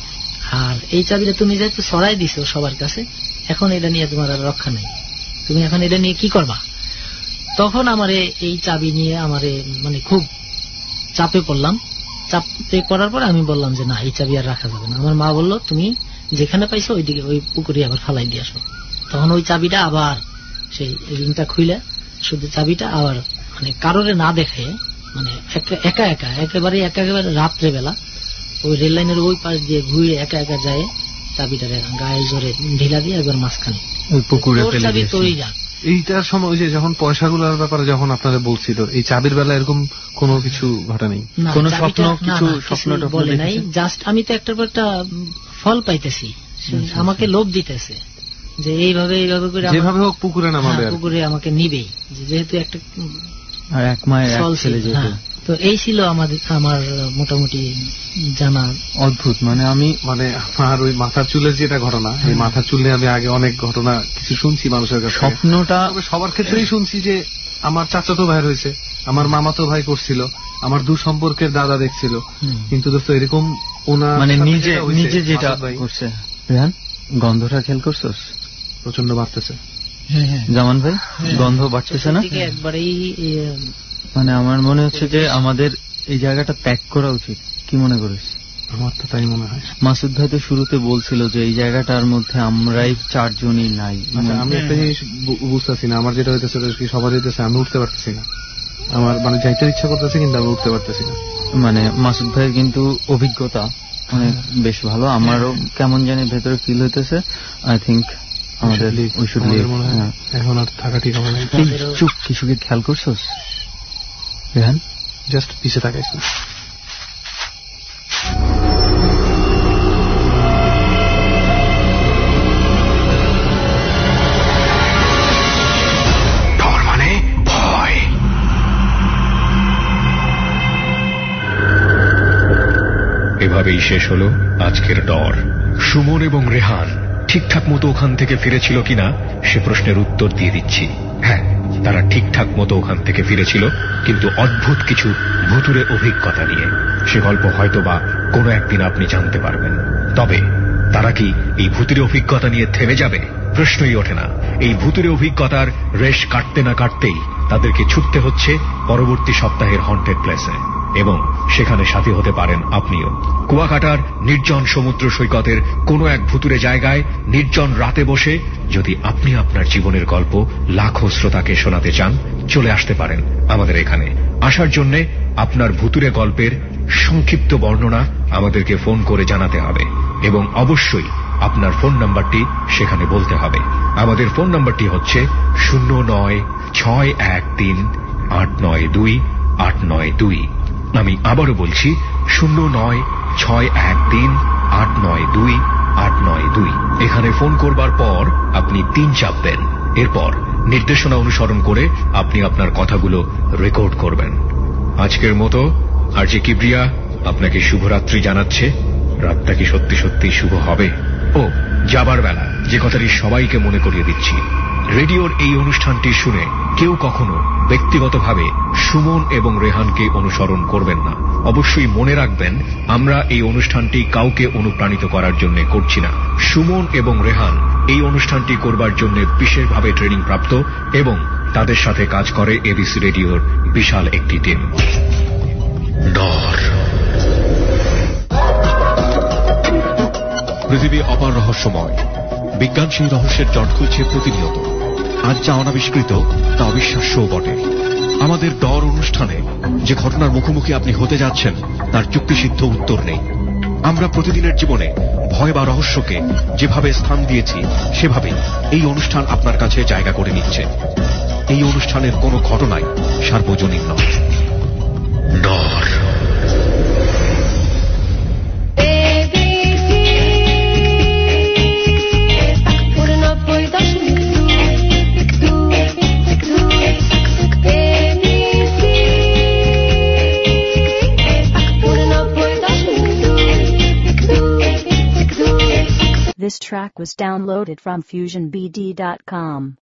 আর এই চাবিটা তুমি যেহেতু ছড়াই দিছো সবার কাছে, এখন এটা নিয়ে তোমার আর রক্ষা নেই, তুমি এখন এটা নিয়ে কি করবা। তখন আমারে এই চাবি নিয়ে আমারে মানে খুব চাপে পড়লাম। চাপে পড়ার পর আমি বললাম যে না, এই চাবি আর রাখা যাবে না। আমার মা বলল তুমি যেখানে পাইছো ওইদিকে ওই পুকুরে আবার ফালাই দিয়ে আসো। তখন ওই চাবিটা আবার সেই রিংটা খুলে শুধু চাবিটা, আবার মানে কারোরে না দেখে মানে একা একা একেবারে একা একেবারে রাত্রেবেলা ওই রেল লাইনের ওই পাশ দিয়ে ঘুরে একা একা যায়, চাবিটা গায়ে জোরে ঢিলা দিয়ে একবার মাঝখানে ওই পুকুরে ফেলে চাবি দিয়েছে। তোরই যান। এইটার সময় ওই যে যখন পয়সাগুলোর ব্যাপারে যখন আপনারা বলছিল, এই চাবির বেলা এরকম কোনো কিছু ঘটে নেই? না, কোনো চাবিটা- স্বপ্ন না, কিছু না, স্বপ্ন কিছু টপ্ন বলে নাই, দেখেছেন? জাস্ট আমি তো একটার পর একটা ফল পাইতেছি, সে আমাকে লোভ দিতেছে যে এইভাবে এইভাবে করে আমার- যেভাবে হোক পুকুরে নামাবে হ্যাঁ, আর কি। পুকুরে আমাকে নিবেই, যে যেহেতু একটা আর এক মায়ের এক ফল ছেলে ছিল, যেহেতু। হ্যাঁ। তো এই ছিল আমাদের আমার মোটামুটি জানা। অদ্ভুত, মানে আমি মানে আমার ওই মাথার চুলের যেটা ঘটনা, এই মাথার চুলে আমি আগে অনেক ঘটনা কিছু শুনছি মানুষের কাছে, স্বপ্নটা তবে সবার ক্ষেত্রেই শুনছি যে আমার চাচাতো ভাই হয়েছে, আমার মামাতো ভাই করছিল, আমার দূর সম্পর্কের দাদা দেখছিল, হুম। কিন্তু দোস্ত এরকম ওনার মানে সাথে নিজে যেটা হয়েছে, নিজে যেটা মাসুদ ভাই করছে। রেহান, গন্ধটা খেয়াল করছোস? প্রচন্ড বাড়তেছে। হ্যাঁ হ্যাঁ জামান ভাই, গন্ধ বাড়তেছে না? চতুর্দিকে একবারেই এ, মানে আমার মনে হচ্ছে যে আমাদের এই জায়গাটা ত্যাগ করা উচিত। কি মনে করিস? আমার তো তাই মনে হয়। মাসুদ ভাই তো শুরুতে বলছিল যে এই জায়গাটার মধ্যে আমরাই চারজনই নাই। আচ্ছা, আমি একটা জিনিস বু- বুঝতেছি না, আমার যেটা হইতেছে ওটা কি সবার হইতেছে, আমি উঠতে পারতেছি না। আমার মানে যাইতে ইচ্ছা করতেছে কিন্তু আমি উঠতে পারতেছি না। মানে মাসুদ ভাইয়ের কিন্তু অভিজ্ঞতা অনেক বেশ ভালো, আমারও কেমন জানি ভেতরে ফিল হইতেছে। আই থিঙ্ক আমাদের we should আমাদের leave. মনে হয় হ্যাঁ। এখন আর থাকা ঠিক হবে না। এই চুপ, কিছুকে খেয়াল করছোস রেহান? জাস্ট পিছে তাকাইস না। ডর মানে ভয়। এভাবেই শেষ হলো আজকের ডর। সুমন এবং রেহান ঠিকঠাক মতো ওখান থেকে ফিরেছিল কিনা সে প্রশ্নের উত্তর দিয়ে দিচ্ছি। হ্যাঁ, তারা ঠিকঠাক মতো ওখান থেকে ফিরেছিল, কিন্তু অদ্ভুত কিছু ভুতুরে অভিজ্ঞতা নিয়ে। সে গল্প হয়তো বা কোনো একদিন আপনি জানতে পারবেন। তবে তারা কি এই ভুতুরে অভিজ্ঞতা নিয়ে থেমে যাবে? প্রশ্নই ওঠে না। এই ভুতুরে অভিজ্ঞতার রেশ কাটতে না কাটতেই তাদেরকে ছুটতে হচ্ছে পরবর্তী সপ্তাহের হন্টেড প্লেসে, এবং সেখানে সাথী হতে পারেন আপনিও। কুয়াকাটার নির্জন সমুদ্র সৈকতের কোনো এক ভুতুরে জায়গায় নির্জন রাতে বসে যদি আপনি আপনার জীবনের গল্প লাখো শ্রোতাকে শোনাতে চান, চলে আসতে পারেন আমাদের এখানে। আসার জন্য আপনার ভুতুরে গল্পের সংক্ষিপ্ত বর্ণনা আমাদেরকে ফোন করে জানাতে হবে, এবং অবশ্যই আপনার ফোন নাম্বারটি সেখানে বলতে হবে। আমাদের ফোন নাম্বারটি হচ্ছে শূন্য নয় ছয় এক তিন আট নয় দুই আট নয় দুই। আমি আবারও বলছি শূন্য নয় ছয় এক তিন আট নয় দুই আট নয় দুই। এখানে ফোন করবার পর আপনি তিন চাপবেন। এরপর নির্দেশনা অনুসরণ করে আপনি আপনার কথাগুলো রেকর্ড করবেন। আজকের মতো আর যে কিবরিয়া আপনাকে শুভরাত্রি জানাচ্ছে। রাতটা কি সত্যি সত্যি শুভ হবে? ও যাবার বেলা যে কথাটি সবাইকে মনে করিয়ে দিচ্ছি, রেডিওর এই অনুষ্ঠানটি শুনে কেউ কখনো ব্যক্তিগতভাবে সুমন এবং রেহানকে অনুসরণ করবেন না। অবশ্যই মনে রাখবেন, আমরা এই অনুষ্ঠানটি কাউকে অনুপ্রাণিত করার জন্য করছি না। সুমন এবং রেহান এই অনুষ্ঠানটি করবার জন্য বিশেষভাবে ট্রেনিং প্রাপ্ত, এবং তাদের সাথে কাজ করে এবিসি রেডিওর বিশাল একটি টিম। ডর। পৃথিবী অপার রহস্যময়। বিজ্ঞান সেই রহস্যের জট খুলছে প্রতিনিয়ত। আজ যা অনাবিষ্কৃত তা অবিশ্বাস্যও বটে। আমাদের ডর অনুষ্ঠানে যে ঘটনার মুখোমুখি আপনি হতে যাচ্ছেন তার যুক্তিসিদ্ধ উত্তর নেই। আমরা প্রতিদিনের জীবনে ভয় বা রহস্যকে যেভাবে স্থান দিয়েছি, সেভাবেই এই অনুষ্ঠান আপনার কাছে জায়গা করে নিচ্ছে। এই অনুষ্ঠানের কোনো ঘটনাই সার্বজনীন নয়। ডর। This track was downloaded from fusion b d dot com.